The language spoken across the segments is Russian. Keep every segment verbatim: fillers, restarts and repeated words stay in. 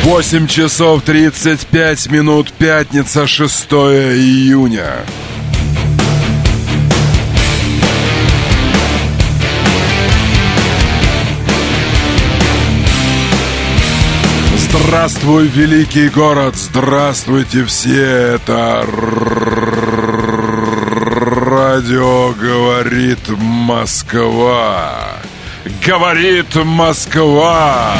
восемь часов тридцать пять минут, пятница, шестое июня. Здравствуй, великий город, здравствуйте все, это радио «Говорит Москва». Говорит Москва.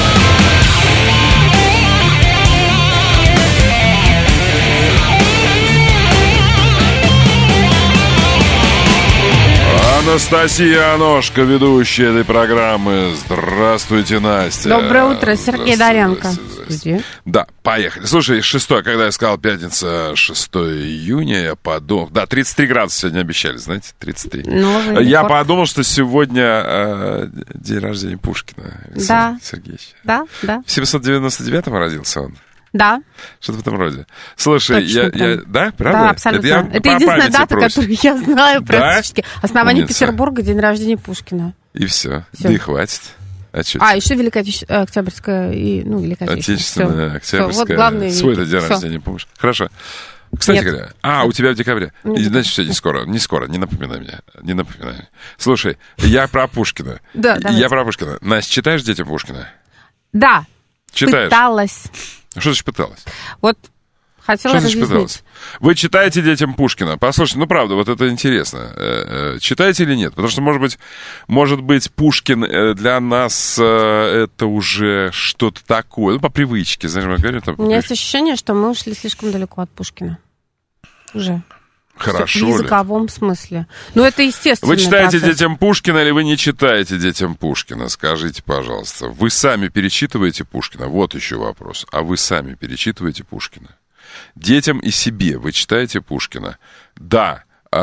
Анастасия Аношка, ведущая этой программы. Здравствуйте, Настя. Доброе утро, Сергей Доренко. Да, поехали. Слушай, шестое, когда я сказал пятница, шестое июня, я подумал... Да, тридцать три градуса сегодня обещали, знаете, тридцать три. Новый я рекорд. Подумал, что сегодня э, день рождения Пушкина. Да. Сергеевича. Да, да. В семьсот девяносто девятом родился он. Да. Что-то в этом роде. Слушай, я, я... Да, правда? Да, абсолютно. Это, это единственная дата, просит. Которую я знаю практически. Да? Основание Умница. Петербурга, день рождения Пушкина. И все. все. Да и хватит. А, а еще Великая Октябрьская и, ну, Великая Отечественная, Октябрьская. Вот главные. Свой-то день рождения, помнишь? Хорошо. Кстати Нет. говоря, а, у тебя в декабре. Нет. Значит, все, не скоро, не скоро, не напоминай мне, не напоминай мне. Слушай, я про Пушкина. Да, давайте. Я про Пушкина. Настя, читаешь детям Пушкина? Да. Читаешь? Пыталась. Что значит пыталась? Вот хотела Что значит пыталась? Вы читаете детям Пушкина? Послушайте, ну правда, вот это интересно. Читаете или нет? Потому что, может быть, может быть, Пушкин для нас это уже что-то такое. Ну, по привычке, знаешь, мы говорим там. У меня есть ощущение, что мы ушли слишком далеко от Пушкина. Уже. Хорошо. В языковом смысле. Ну, это естественно. Вы читаете процесс. Детям Пушкина или вы не читаете детям Пушкина? Скажите, пожалуйста. Вы сами перечитываете Пушкина? Вот еще вопрос. А вы сами перечитываете Пушкина? Детям и себе вы читаете Пушкина? Да.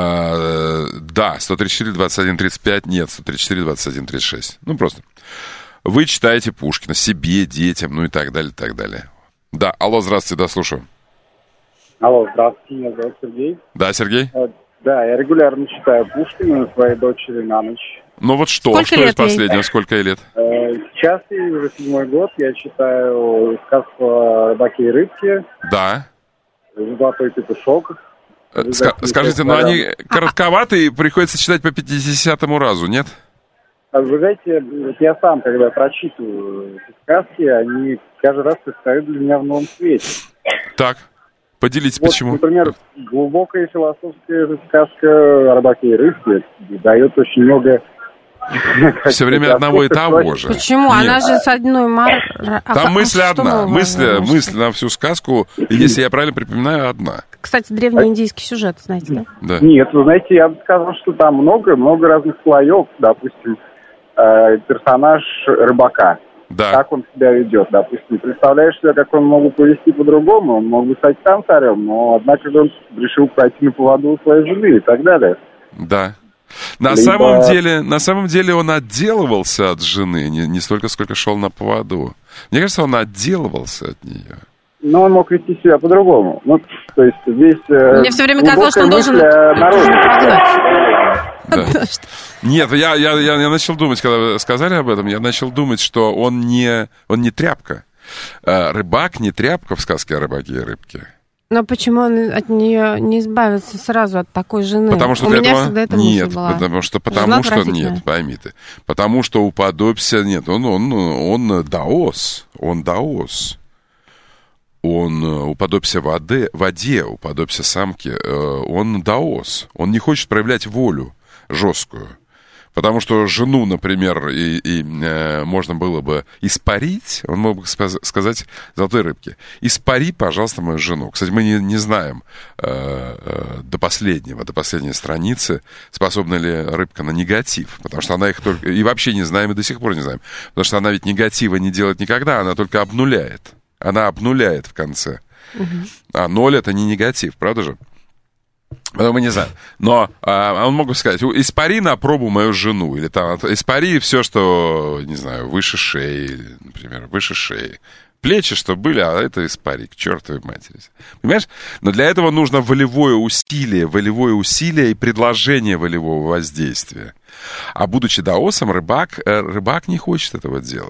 Э, да. сто тридцать четыре, двадцать один, тридцать пять. Нет. сто тридцать четыре, двадцать один, тридцать шесть. Ну, просто. Вы читаете Пушкина себе, детям, ну и так далее, так далее. Да. Алло, здравствуйте, да, слушаю. Алло, здравствуйте, меня зовут Сергей. Да, Сергей? Да, я регулярно читаю Пушкина своей дочери на ночь. Ну вот что? Сколько что лет из последнего? ей? Сколько ей лет? Сейчас ей уже седьмой год. Я читаю сказку о рыбаке и рыбке. Да. Золотой петушок. Ска- скажите, но они коротковатые, приходится читать по пятидесятому разу, нет? Вы знаете, я сам, когда прочитываю эти сказки, они каждый раз предстают для меня в новом свете. Так. Поделитесь, вот, почему. Например, глубокая философская сказка о рыбаке и рыбке дает очень много... Все время одного и того же. Почему? Нет. Она же с одной мар... Там а, мысль а одна. Мысль, мысль на всю сказку, если я правильно припоминаю, одна. Кстати, древнеиндийский сюжет, знаете, да? Да. Нет, вы знаете, я бы сказал, что там много, много разных слоев. Допустим, э, персонаж рыбака. Да. Как он себя ведет. Допустим, представляешь себе, как он мог бы повести по-другому. Он мог бы стать сам царем, но однако он решил пойти на поводу у своей жены и так далее. Да. На, Либо... самом деле, на самом деле он отделывался от жены, не, не столько, сколько шел на поводу. Мне кажется, он отделывался от нее. Но он мог вести себя по-другому. Ну, то есть здесь... Мне все время казалось, что он должен... Да. Нет, я, я, я, я начал думать, когда вы сказали об этом, я начал думать, что он не, он не тряпка. Рыбак не тряпка в сказке о рыбаке и рыбке. Но почему он от нее не избавится сразу от такой жены? Потому что у для меня этого... всегда это нет, мысль была. потому что, потому что нет, пойми ты. Потому что уподобься... Нет, он, он, он даос, он даос. Он уподобься воде, воде, уподобься самке. Он даос. Он не хочет проявлять волю жесткую. Потому что жену, например, и, и, э, можно было бы испарить, он мог бы сказать золотой рыбке: испари, пожалуйста, мою жену. Кстати, мы не, не знаем э, э, до последнего, до последней страницы, способна ли рыбка на негатив. Потому что она их только... И вообще не знаем, и до сих пор не знаем. Потому что она ведь негатива не делает никогда, она только обнуляет. Она обнуляет в конце. Угу. А ноль — это не негатив, правда же? Мы не знаем. Но а, он мог бы сказать: испари на пробу мою жену. Или там испари все, что, не знаю, выше шеи, например, выше шеи. Плечи, что были, а это испари, к чертовой матери. Понимаешь? Но для этого нужно волевое усилие, волевое усилие и предложение волевого воздействия. А будучи даосом, рыбак, рыбак не хочет этого делать.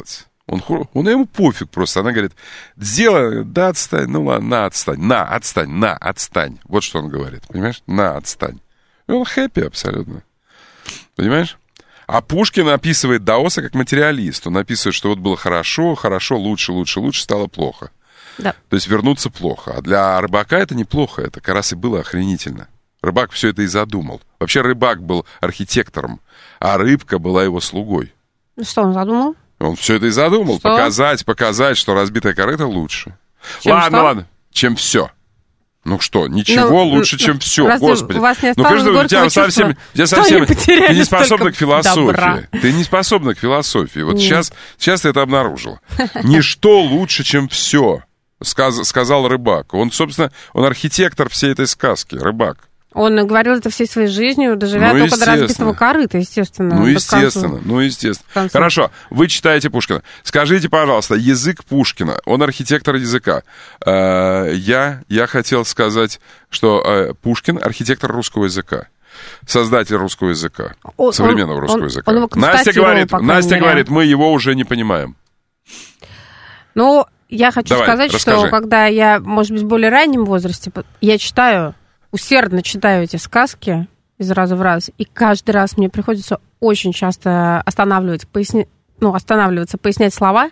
Он, он ему пофиг просто. Она говорит, сделай, да, отстань, ну ладно, на, отстань, на, отстань, на, отстань. Вот что он говорит, понимаешь? На, отстань. И он хэппи абсолютно. Понимаешь? А Пушкин описывает даоса как материалист. Он описывает, что вот было хорошо, хорошо, лучше, лучше, лучше, стало плохо. Да. То есть вернуться плохо. А для рыбака это неплохо, это как раз и было охренительно. Рыбак все это и задумал. Вообще рыбак был архитектором, а рыбка была его слугой. Что он задумал? Он все это и задумал. Что? Показать, показать, что разбитая корыто лучше. Чем ладно, что? ладно, чем все. Ну что, ничего ну, лучше, чем все, разве Господи. У вас не ну, кажется, у тебя совсем, тебя совсем ты не способна к философии. Добра. Ты не способна к философии. Вот сейчас, сейчас ты это обнаружила. Ничто лучше, чем все, сказ, сказал рыбак. Он, собственно, он архитектор всей этой сказки, рыбак. Он говорил это всей своей жизнью, доживя ну, только до разбитого корыта, естественно. Ну, естественно, ну, естественно. Хорошо, вы читаете Пушкина. Скажите, пожалуйста, язык Пушкина, он архитектор языка. Я, я хотел сказать, что Пушкин архитектор русского языка. Создатель русского языка, он, современного он, русского он, языка. Он Настя говорит, Настя говорит, мы его уже не понимаем. Ну, я хочу Давай, сказать, расскажи. что когда я, может быть, в более раннем возрасте, я читаю... усердно читаю эти сказки из раза в раз, и каждый раз мне приходится очень часто останавливать, поясни... ну, останавливаться, пояснять слова.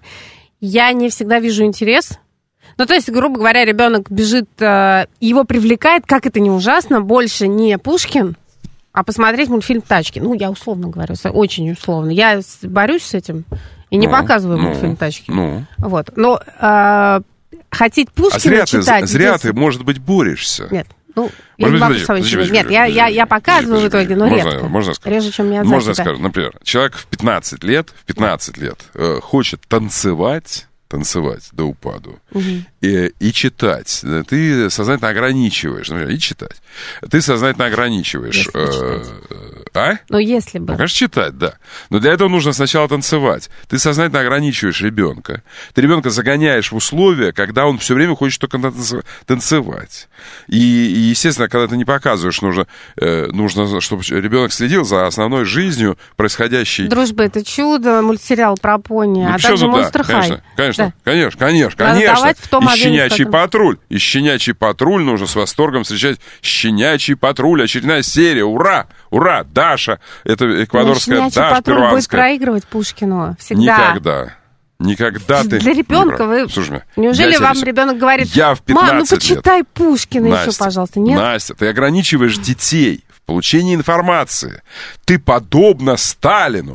Я не всегда вижу интерес. Ну, то есть, грубо говоря, ребенок бежит, его привлекает, как это не ужасно, больше не Пушкин, а посмотреть мультфильм «Тачки». Ну, я условно говорю, очень условно. Я борюсь с этим и не ну, показываю ну, мультфильм «Тачки». Ну. Вот. Но э, хотеть Пушкина а зря читать... Ты, зря здесь... ты, может быть, борешься. Нет. Ну, я не могу с собой себе. Нет, я, я, я показываю в итоге, но можно, редко. Можно сказать. Реже, чем я Можно сказать, например, человек в пятнадцать лет, в пятнадцать лет э, хочет танцевать, танцевать до упаду угу. и, и читать. Ты сознательно ограничиваешь, например, и читать. Ты сознательно ограничиваешь. Э, а? Ну, если бы. Ну, конечно, читать, да. Но для этого нужно сначала танцевать. Ты сознательно ограничиваешь ребенка. Ты ребенка загоняешь в условия, когда он все время хочет только танцевать. И, и естественно, когда ты не показываешь, нужно, э, нужно, чтобы ребенок следил за основной жизнью, происходящей. «Дружба — это чудо», мультсериал про пони, ну, а также ну, «Монстр да, Хай». Конечно, конечно, да. конечно, конечно, конечно. И «Щенячий патруль». И «Щенячий патруль» нужно с восторгом встречать. «Щенячий патруль», очередная серия. Ура! Ура! Даша! Это эквадорская ну, Даша, патруль перуанская. Будет проигрывать Пушкину всегда. Никогда. Никогда ты... Для ребенка вы... Слушай, неужели вам тебе... ребенок говорит, я в пятнадцать мам, ну почитай лет. Пушкина Настя, еще, пожалуйста. Нет? Настя, ты ограничиваешь детей в получении информации. Ты подобна Сталину.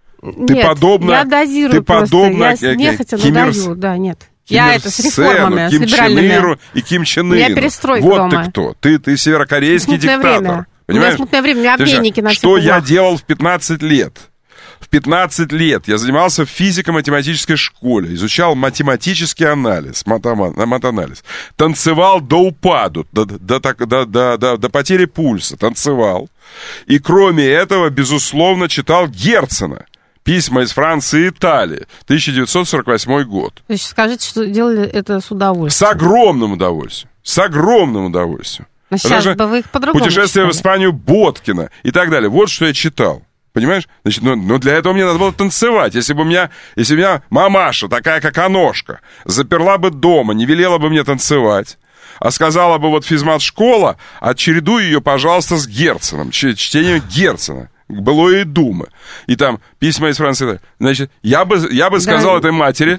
Ты нет, подобна... я дозирую ты просто. Подобна, я нехотя надаю, да, нет. Ким я это с реформами, Ким с либеральными. Чен Иру и Ким Чен Ыну. У меня перестройка вот дома. ты кто. Ты, ты северокорейский смутное диктатор. Время. Понимаешь? У меня смутное время, у меня обменники на Что я делал в пятнадцать лет? В пятнадцать лет я занимался в физико-математической школе, изучал математический анализ, матанализ, танцевал до упаду, до, до, до, до, до, до потери пульса, танцевал. И кроме этого, безусловно, читал Герцена. Письма из Франции и Италии, тысяча девятьсот сорок восьмой год. То есть скажите, что делали это с удовольствием. С огромным удовольствием. С огромным удовольствием. Но сейчас бы вы их по-другому Путешествие читали. в Испанию Боткина и так далее. Вот что я читал. Понимаешь? Значит, ну, ну для этого мне надо было танцевать. Если бы у меня, если бы у меня мамаша, такая как Аношка, заперла бы дома, не велела бы мне танцевать, а сказала бы, вот физмат-школа, отчередуй ее, пожалуйста, с Герценом, чтением Герцена. Былое думы. И там письма из Франции. Значит, я бы, я бы сказал да. этой матери,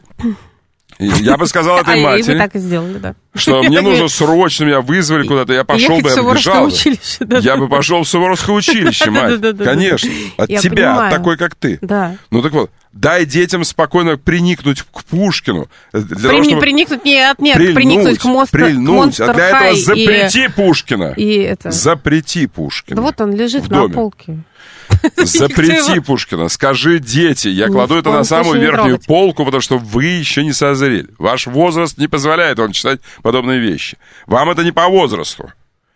я бы сказал этой а матери, и вы так и сделали, да. что мне нужно срочно, меня вызвали куда-то, я пошел бы, я бежал. Я бы пошел в Суворовское училище, мать. Конечно. От тебя, от такой, как ты. Да. Ну так вот, дай детям спокойно приникнуть к Пушкину. Для того, чтобы приникнуть, нет, нет, прильнуть, приникнуть к монстру. Прильнуть, а для этого запрети Пушкина. И это... Запрети Пушкина. Да вот он лежит на полке. Запрети Пушкина, скажи дети, я кладу это на самую верхнюю полку, потому что вы еще не созрели. Ваш возраст не позволяет вам читать подобные вещи. Вам это не по возрасту.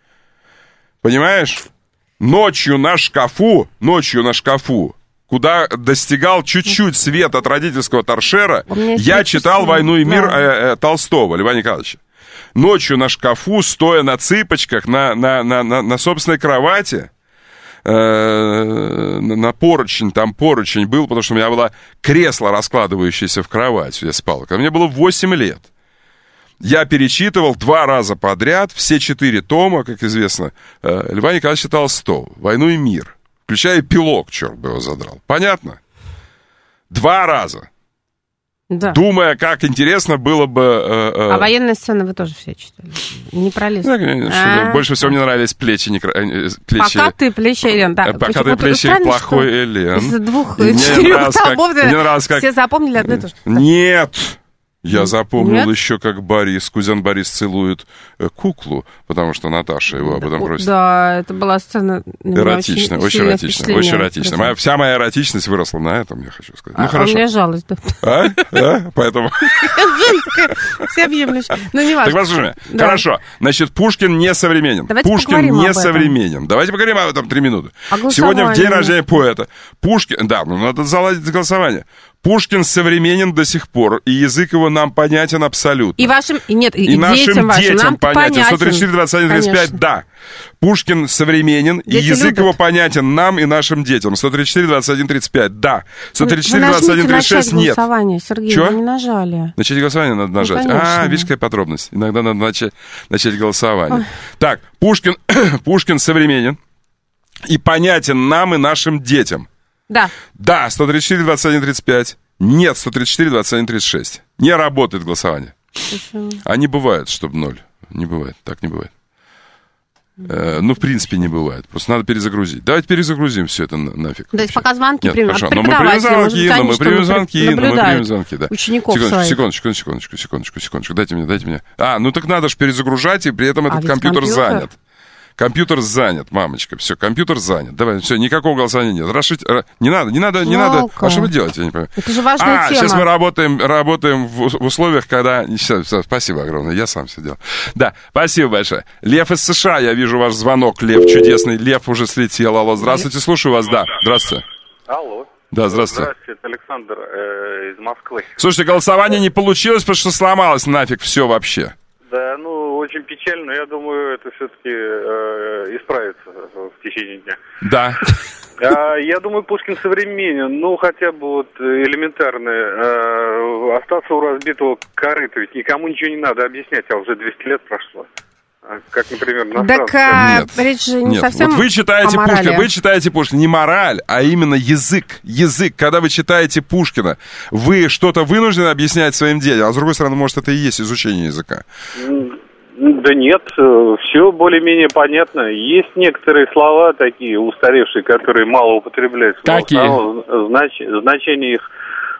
Понимаешь? Ночью на шкафу, ночью на шкафу, куда достигал чуть-чуть свет от родительского торшера, я читал «Войну и мир» да. э, э, Толстого, Льва Николаевича. Ночью на шкафу, стоя на цыпочках, на, на, на, на, на собственной кровати, э, на поручень, там поручень был, потому что у меня было кресло, раскладывающееся в кровать, я спал. Когда мне было восемь лет, я перечитывал два раза подряд все четыре тома, как известно, э, Льва Николаевича Толстого, «Войну и мир», включая эпилог, черт бы его задрал. Понятно? Два раза. Да. Думая, как интересно было бы... Э, э... А военные сцены вы тоже все читали? Не пролистывали? Да, конечно. Больше всего мне нравились плечи... Некро... плечи... Покатые плечи Элен. Да. Покатые плечи плохой Элен. Из двух, четырех томов все запомнили одно и то же. Нет! Я запомнил Нет? еще, как Борис, кузен Борис целует э, куклу, потому что Наташа его об этом просит. Да, это была сцена... Эротичная, очень эротичная, очень эротичная. Моя, вся моя эротичность выросла на этом, я хочу сказать. Ну, а, хорошо. А у меня жалость, да. А? А? Поэтому... Женская, всеобъемлющая. Ну, не важно. Так, послушай, да. Хорошо. Значит, Пушкин не современен. Давайте Пушкин не современен. Давайте поговорим об этом три минуты. А сегодня в день рождения поэта. Пушкин... Да, ну надо заладить голосование. Пушкин современен до сих пор, и язык его нам понятен абсолютно. И вашим... Нет, и, и, и нашим детям, детям вашим, понятен. сто тридцать четыре, двадцать один, тридцать пять, да. Пушкин современен, Дети и язык любят. его понятен нам и нашим детям. сто тридцать четыре, двадцать один, тридцать пять, да. сто тридцать четыре, двадцать один, тридцать шесть, нет. голосование, Сергей, Чё? вы не нажали. Начать голосование надо нажать. Ну, а, видишь, какая подробность. Иногда надо начать, начать голосование. Ой. Так, Пушкин, Пушкин современен и понятен нам и нашим детям. Да. Да, сто тридцать четыре, двадцать один, тридцать пять. Нет, сто тридцать четыре, двадцать один, тридцать шесть. Не работает голосование. Почему? А не бывает, чтобы ноль. Не бывает, так не бывает. Э, ну, в принципе, не бывает. Просто надо перезагрузить. Давайте перезагрузим все это на, нафиг. То есть пока звонки Нет, примем. хорошо. Но мы примем звонки, но мы примем звонки, но мы примем звонки, да. Учеников секундочку, своих. секундочку, секундочку, секундочку, секундочку. Дайте мне, дайте мне. А, ну так надо же перезагружать, и при этом А этот ведь компьютер, компьютер занят. Компьютер занят, мамочка. Все, компьютер занят. Давай, все, никакого голосования нет. Расшить, не надо, не надо, не надо. А что вы делаете? Я не понимаю. Это же важная а, тема. сейчас мы работаем, работаем в, в условиях, когда... Сейчас, сейчас, спасибо огромное, я сам все делал. Да, спасибо большое. Лев из США, я вижу ваш звонок. Лев чудесный. Лев уже слетел. Алло, здравствуйте, слушаю вас. Да, здравствуйте. Алло. Да, здравствуйте. Здравствуйте, это Александр э, из Москвы. Слушайте, голосование не получилось, потому что сломалось нафиг все вообще. Да, ну, очень печально. Я думаю, это все-таки э, исправится в течение дня. Да. А, я думаю, Пушкин современен. Ну, хотя бы вот элементарно. Э, остаться у разбитого корыта. Ведь никому ничего не надо объяснять, а уже двести лет прошло. Как, например, на Так, а, речь же не Нет. совсем Вот вы читаете о морали. Пушкина, вы читаете Пушкина, не мораль, а именно язык. Язык. Когда вы читаете Пушкина, вы что-то вынуждены объяснять своим детям, а с другой стороны, может, это и есть изучение языка. Да нет, все более-менее понятно. Есть некоторые слова такие устаревшие, которые мало употребляются. Какие? Знач, значение их...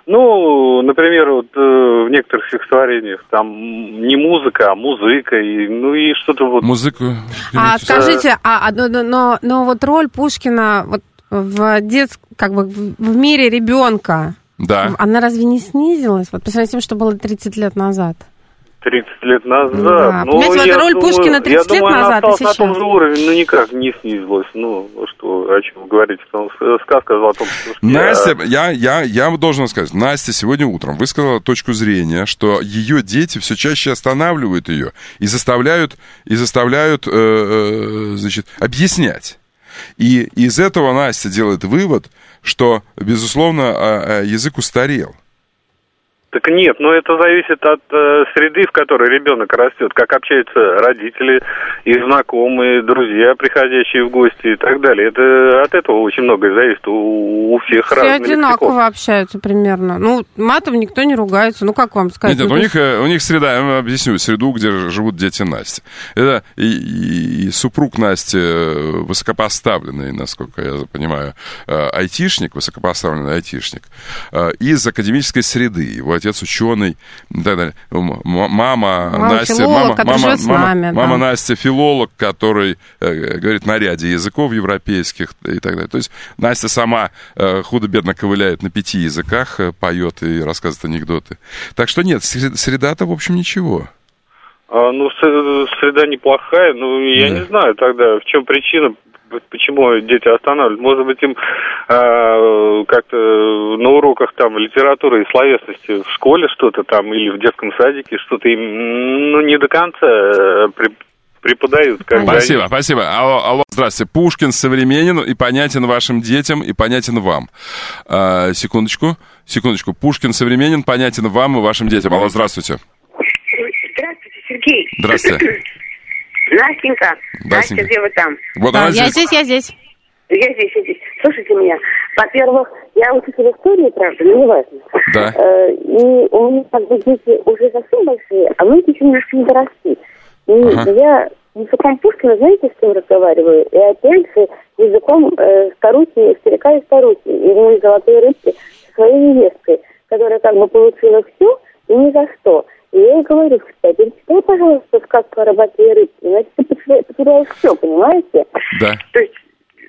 Ну, например, вот э, в некоторых стихотворениях там не музыка, а музыка, и, ну и что-то вот... Музыку... А скажите, а, но, но, но вот роль Пушкина вот в детском, как бы в мире ребенка, да. Она разве не снизилась? Вот по сравнению с тем, что было тридцать лет назад. тридцать лет назад. Да. Ну, понимаете, вот роль думаю, Пушкина тридцать я лет думаю, назад она и осталась сейчас. на том же уровне, но никак не снизилась. Ну, что, о чем вы говорите, потому что сказка о золотом петушке. Настя, я, я, я должен сказать, Настя сегодня утром высказала точку зрения, что ее дети все чаще останавливают ее и заставляют, и заставляют э, э, значит, объяснять. И из этого Настя делает вывод, что, безусловно, язык устарел. Так нет, но это зависит от э, среды, в которой ребенок растет, как общаются родители, их знакомые, друзья, приходящие в гости и так далее. Это от этого очень многое зависит. У, у всех Все разные одинаково лексикон. Общаются примерно. Ну, матом никто не ругается. Ну, как вам сказать? Нет, нет, ну, у них, у них среда, я вам объясню, среду, где живут дети Насти. Это и, и, и супруг Насти высокопоставленный, насколько я понимаю, айтишник, высокопоставленный айтишник, из академической среды. Его отец ученый и так далее. Мама, мама Настя, филолог, мама, мама, с нами, мама, да. мама Настя филолог, который э, говорит на ряде языков европейских и так далее. То есть Настя сама э, худо-бедно ковыляет на пяти языках, э, поет и рассказывает анекдоты. Так что нет, среда-то, в общем, ничего. А, ну, среда неплохая, но я Да. не знаю тогда, в чем причина, почему дети останавливают. Может быть, им э, как-то на уроках там литературы и словесности в школе что-то там или в детском садике что-то им ну, не до конца э, при, преподают. Как спасибо, они... спасибо. Алло, алло, здравствуйте. Пушкин современен и понятен вашим детям, и понятен вам. А, секундочку, секундочку. Пушкин современен, понятен вам и вашим детям. Алло, здравствуйте. Здравствуйте, Сергей. Здравствуйте. Настенька. Настя, где вы там? Вот а, она я здесь. здесь, я здесь. Я здесь, я здесь. Слушайте меня. Во-первых, я учитель истории, правда, но не важно. Да. И у меня как бы дети уже совсем большие, а мы еще немножко не доросли. И ага. я языком Пушкина, знаете, с кем разговариваю? И опять же языком э, старухи, старика и старухи. И мои золотые рыбки со своей невесткой, которая как бы получила все и ни за что. И я ей говорю, кстати, перечитай, пожалуйста, сказку о рыбаке и рыбке. Иначе ты потеряешь все, понимаете? Да. То есть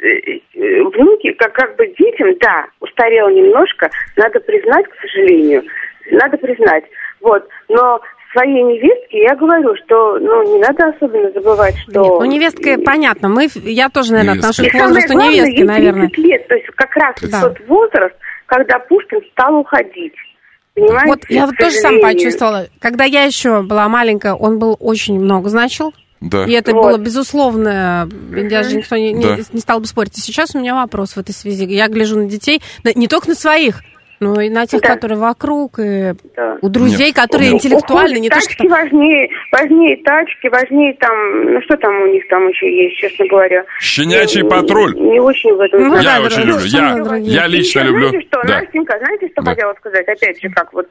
внуки, как, как бы детям, да, устарел немножко, надо признать, к сожалению, надо признать, вот, но своей невестке я говорю, что, ну, не надо особенно забывать, что... Нет, ну, невестка, понятно, мы, я тоже, наверное, невестка. отношусь к возрасту невестки, наверное. тридцать лет, то есть как раз да. тот возраст, когда Пушкин стал уходить. Понимаете? Вот я вот тоже сам почувствовала, когда я еще была маленькая, он был очень много значил. Да. И это вот. было безусловно, uh-huh. даже никто не, не, да. не стал бы спорить. И сейчас у меня вопрос в этой связи. Я гляжу на детей, не только на своих, но и на тех, да. которые вокруг, и да. у друзей, Нет. которые Нет. интеллектуальны. Уходят, не тачки то, что... важнее, важнее тачки, важнее там, ну что там у них там еще есть, честно говоря. Щенячий я, патруль. Не, не очень в этом. Ну, я да, очень люблю. Я, я лично и люблю. Знаете что, да. Настенька, знаете, что да. хотела сказать? Опять же, как вот,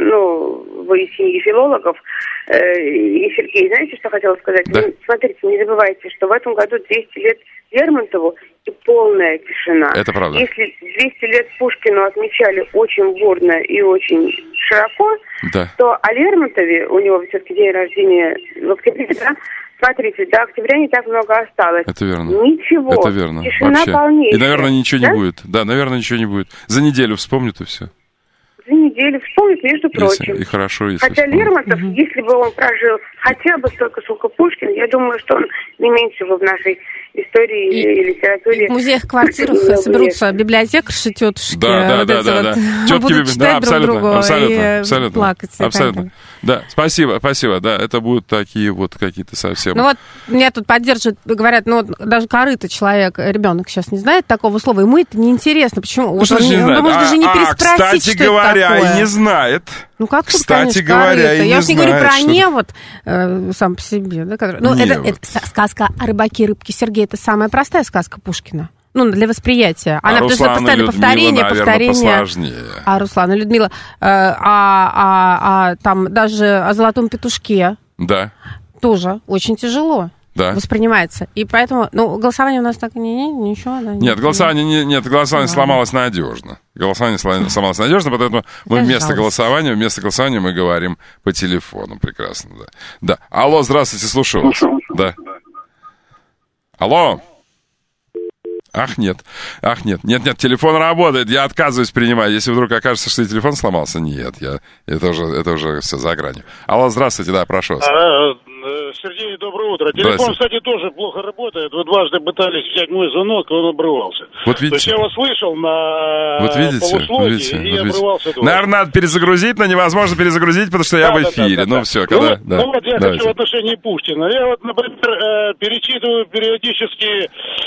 ну, вы из семьи филологов, э, и Сергей, знаете, что хотела сказать? Да. Ну, смотрите, не забывайте, что в этом году двести лет Лермонтову и полная тишина. Это правда. Если двести лет Пушкину отмечали очень бурно и очень широко, да. то о Лермонтове, у него все-таки день рождения в октябре, да, смотрите, до октября не так много осталось. Это верно. Ничего. Это верно. Тишина Вообще. полнейшая. И, наверное, ничего да? не будет. Да, наверное, ничего не будет. За неделю вспомнят и все. За неделю вспомнит, между прочим. Если, и хорошо, если Хотя вспомнит. Лермонтов, угу. если бы он прожил хотя бы столько, сколько Пушкин, я думаю, что он не меньше бы в нашей истории и, и литературе. И в музеях, квартирах соберутся библиотекарши, тетушки. Да, да, вот да, да, вот, да. Тетки, будут читать да, абсолютно, друг абсолютно, и абсолютно, плакать. абсолютно. Да, спасибо, спасибо, да, это будут такие вот какие-то совсем... Ну вот, меня тут поддерживают, говорят, ну вот даже корыто человек, ребенок сейчас не знает такого слова, ему это неинтересно. Почему? Ну, вот что он, не он, знает? он может а, даже не а, переспросить, кстати что говоря, это такое. и не знает. Ну, как тут, Кстати конечно, говоря, корыто. и Я не уж не говорю знает, про что... невод э, сам по себе. Да, который... Ну, это, это сказка о рыбаке и рыбке. Сергей, это самая простая сказка Пушкина. Ну, для восприятия. Она, а потому что постоянно повторение, наверное, повторение. Посложнее. А Руслан и Людмила, э, а, а, а там даже о золотом петушке да. тоже очень тяжело. Да. Воспринимается. И поэтому, ну, голосование у нас так не, не ничего. Да, нет, голосование, не, нет, голосование да. сломалось надежно. Голосование сломалось надежно, поэтому мы Я вместо жалуюсь. голосования, вместо голосования мы говорим по телефону. Прекрасно, да. Да. Алло, здравствуйте, слушаю вас. Да. Алло. Ах, нет. Ах, нет. Нет, нет, телефон работает. Я отказываюсь принимать. Если вдруг окажется, что и телефон сломался, нет. Я... Это, уже, это уже все за гранью. Алло, здравствуйте, да, прошу вас. Сергей, доброе утро. Телефон, кстати, тоже плохо работает. Вы дважды пытались взять мой звонок, и он обрывался. Вот видите. То есть я вас слышал на вот видите, полусловии, вот видите, и вот обрывался. Видите. Наверное, надо перезагрузить, но невозможно перезагрузить, потому что да, я да, в эфире. Да, да, ну, да. все, когда... Ну, да, ну вот я давайте. хочу в отношении Пушкина. Я вот, например, перечитываю периодически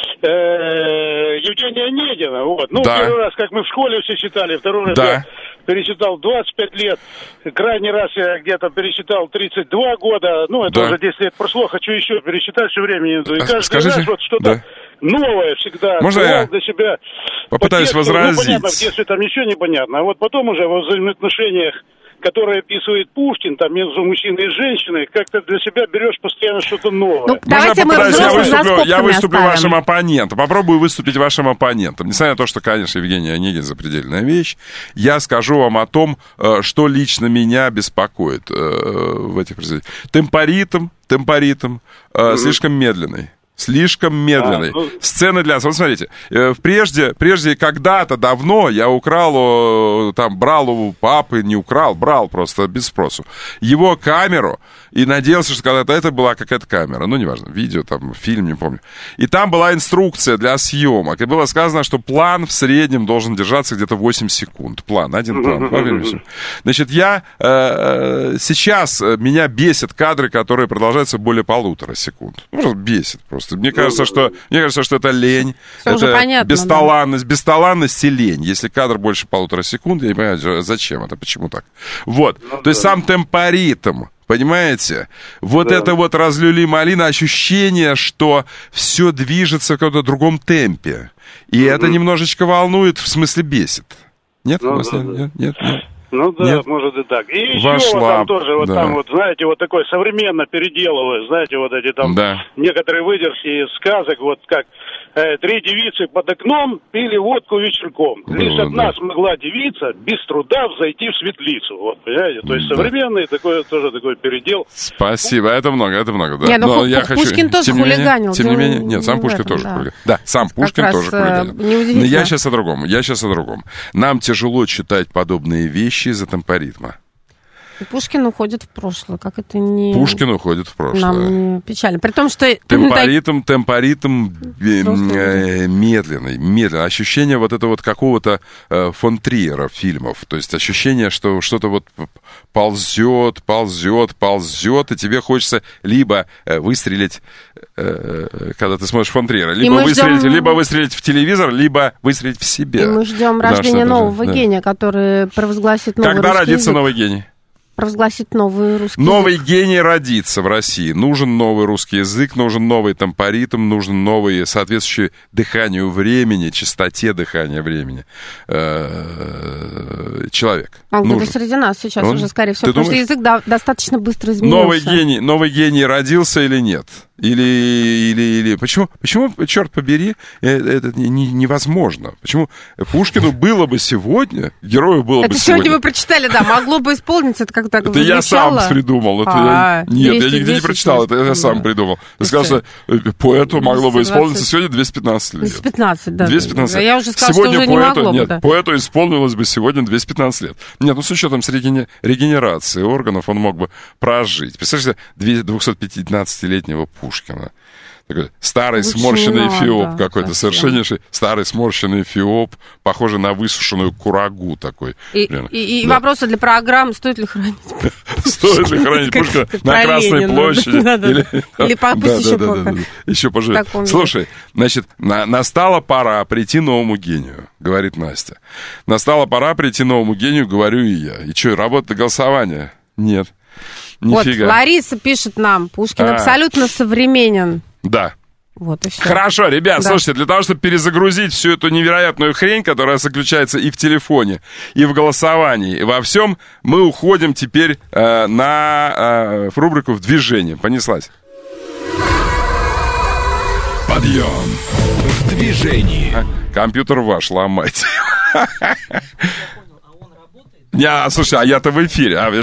э, Евгения Онегина. Вот. Ну, да. первый раз, как мы в школе все читали, второй раз да. я перечитал двадцать пять лет. Крайний раз я где-то перечитал тридцать два года. Ну, это да. уже десять лет прошло. Хочу еще перечитать, все время не иду. И каждый Скажите, раз вот что-то да. новое всегда. Можно я для себя попытаюсь по возразить? Ну, понятно, в детстве там ничего не понятно. А вот потом уже во взаимоотношениях, которые описывает Пушкин, там, между мужчиной и женщиной, как-то для себя берешь постоянно что-то новое. Ну, давайте мы я выступлю, я выступлю оставим. вашим оппонентом. Попробую выступить вашим оппонентом. Несмотря на то, что, конечно, Евгений Онегин запредельная вещь, я скажу вам о том, что лично меня беспокоит в этих произведениях. Темпоритм, темпоритм mm-hmm. слишком медленный. Слишком медленный. А, ну... Сцена для... Вот смотрите, прежде, прежде когда-то давно я украл, там, брал у папы, не украл, брал просто без спросу, его камеру и надеялся, что когда-то это была какая-то камера. Ну, неважно, видео, там, фильм, не помню. И там была инструкция для съемок. И было сказано, что план в среднем должен держаться где-то восемь секунд. План, один план. Значит, я... Э, сейчас меня бесят кадры, которые продолжаются более полутора секунд. Ну, бесит просто. Мне кажется, что, мне кажется, что это лень. Все это понятно, бесталанность. Да. Бесталанность и лень. Если кадр больше полутора секунд, я не понимаю, зачем это, почему так. Вот. Ну, То да. есть сам темпоритм. Понимаете? Вот да. это вот разлюли малина, ощущение, что все движется в каком-то другом темпе. И mm-hmm. это немножечко волнует, в смысле бесит. Нет? Ну, да, нет, да. нет, нет, нет. Ну да, Нет? может и так. И еще Вошла, вот там тоже, вот да. там вот, знаете, вот такой современно переделывают, знаете, вот эти там да. некоторые выдержки из сказок, вот как э, три девицы под окном пили водку вечерком. Лишь да, одна да. смогла девица без труда взойти в светлицу. Вот, понимаете? То есть да. современный такой тоже такой передел. Спасибо, это много, это много, да. Не, ну, Но Пу- я хочу... Пушкин тоже тем хулиганил. Тем не менее, нет, сам Пушкин тоже да. хулиганил. Да, сам Пушкин тоже хулиганил. Но я сейчас о другом, я сейчас о другом. Нам тяжело читать подобные вещи из-за темпоритма. И Пушкин уходит в прошлое, как это не... Пушкин уходит в прошлое. Нам не печально. При том, что... Темпоритм, темпоритм э, медленный, медленный. Ощущение вот этого вот какого-то э, фон Триера фильмов. То есть ощущение, что что-то вот ползет, ползет, ползет, и тебе хочется либо э, выстрелить, э, когда ты смотришь фон Триера, либо выстрелить, ждем... либо выстрелить в телевизор, либо выстрелить в себя. И мы ждем рождения да, нового же, гения, да. который провозгласит новый Когда родится язык. новый гений? Провозгласить новый русский Новый язык. гений родится в России. Нужен новый русский язык, нужен новый темпоритм, нужен новый, соответствующий дыханию времени, частоте дыхания времени человек. Он где-то среди нас сейчас Он? уже, скорее всего, Ты потому думаешь? что язык да, достаточно быстро изменился. Новый гений, новый гений родился или нет? Или, или, или... Почему, почему, черт побери, это не, не, невозможно? Почему Пушкину было бы сегодня, герою было это бы сегодня... Это сегодня вы прочитали, да, могло бы исполниться, это как так Это я сам придумал. Это а, я... Нет, я нигде не прочитал, это я сам придумал. Ты сказал, что поэту могло бы исполниться сегодня двести пятнадцать лет. двести пятнадцать, да. двести пятнадцать. Я уже сказала, сегодня что уже поэту, не могло нет, бы, да. Поэту исполнилось бы сегодня двести пятнадцать лет. Нет, ну с учетом с регени... регенерации органов он мог бы прожить. Представляете, двухсотпятнадцатилетнего Пушкина. Такой старый Лучше сморщенный эфиоп да, какой-то, совсем. совершеннейший старый сморщенный эфиоп, похожий на высушенную курагу такой. И, и, и да. вопросы для программы, стоит ли хранить? Стоит ли хранить Пушкина на Красной площади? Или пусть еще пока. Еще поживет. Слушай, значит, настала пора прийти новому гению, говорит Настя. Настала пора прийти новому гению, говорю и я. И что, работа голосования? Нет. Нифига. Вот, Лариса пишет нам, Пушкин а. абсолютно современен. Да. Вот и все. Хорошо, ребят, да. слушайте, для того, чтобы перезагрузить всю эту невероятную хрень, которая заключается и в телефоне, и в голосовании, и во всем, мы уходим теперь э, на э, в рубрику «В движении». Понеслась. Подъем в движении. Компьютер ваш, ломайте. Не, слушай, а я-то в эфире. А,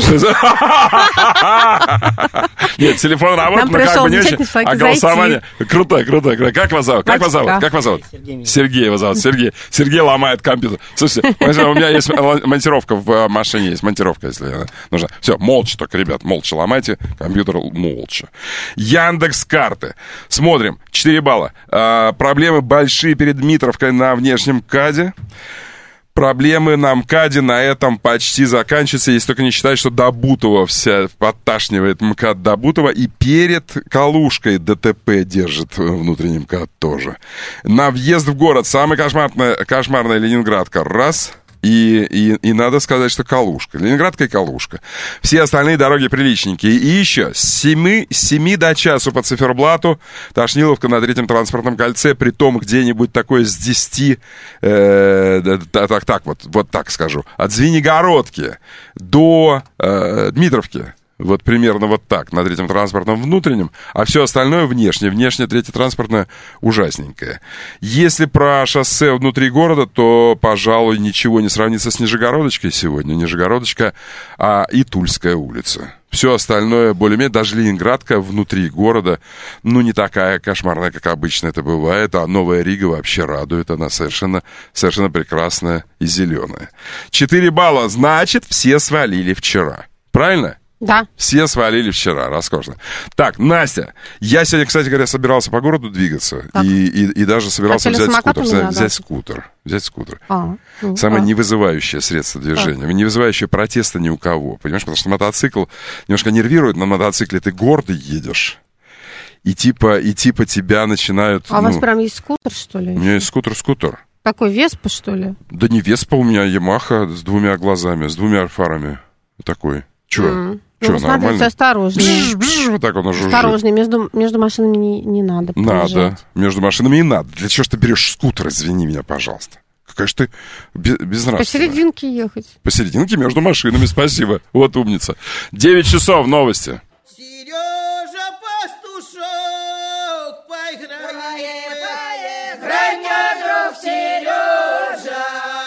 нет, телефон работает, но как бы не очень. А голосование... Круто, круто, круто. Как вас зовут? Как вас зовут? Как вас зовут? Сергей его зовут. Сергей. Сергей ломает компьютер. Слушайте, у меня есть монтировка в машине, есть монтировка, если нужна. Все, молча только, ребят, молча ломайте компьютер, молча. Яндекс.Карты. Смотрим. четыре балла. Проблемы большие перед Дмитровкой на внешнем КАДе. Проблемы на МКАДе на этом почти заканчиваются, если только не считать, что до Бутова вся подташнивает МКАД до Бутова, и перед Калужкой ДТП держит внутренний МКАД тоже. На въезд в город самая кошмарная, кошмарная Ленинградка. Раз. И, и, и надо сказать, что Калужка. Ленинградка и Калужка. Все остальные дороги приличненькие. И еще с семи до часу по циферблату Тошниловка на Третьем транспортном кольце, при том где-нибудь такое с десяти, э, так, так вот, вот так скажу, от Звенигородки до э, Дмитровки. Вот примерно вот так, на Третьем транспортном внутреннем, а все остальное внешне. Внешне Третье транспортное ужасненькое. Если про шоссе внутри города, то, пожалуй, ничего не сравнится с Нижегородочкой сегодня. Нижегородочка, а и Тульская улица. Все остальное более-менее, даже Ленинградка внутри города, ну, не такая кошмарная, как обычно это бывает, а Новая Рига вообще радует, она совершенно, совершенно прекрасная и зеленая. Четыре балла, значит, все свалили вчера. Правильно? Да. Все свалили вчера, роскошно. Так, Настя, я сегодня, кстати говоря, собирался по городу двигаться и, и, и даже собирался взять скутер, взять, взять скутер. Взять скутер. А, ну, Самое а. невызывающее средство движения. А. Не вызывающее протеста ни у кого. Понимаешь, потому что мотоцикл немножко нервирует. На мотоцикле ты гордо едешь. И типа, и типа тебя начинают... А ну, у вас прям есть скутер, что ли? У меня есть скутер-скутер. Какой, Веспа, что ли? Да не Веспа, у меня Ямаха с двумя глазами, с двумя фарами. Такой. Чё? Mm. Че, ну, смотрите, осторожнее. Бж-бж, вот так он уже. Осторожнее, между, между машинами не, не надо проезжать. Надо, между машинами не надо. Для чего ж ты берешь скутер, извини меня, пожалуйста. Какая ж ты безнравственная. Посерединке ехать. Посерединке между машинами, спасибо. Вот умница. девять часов, новости. Сережа Пастушок, поиграй, поиграй, мой друг Сережа.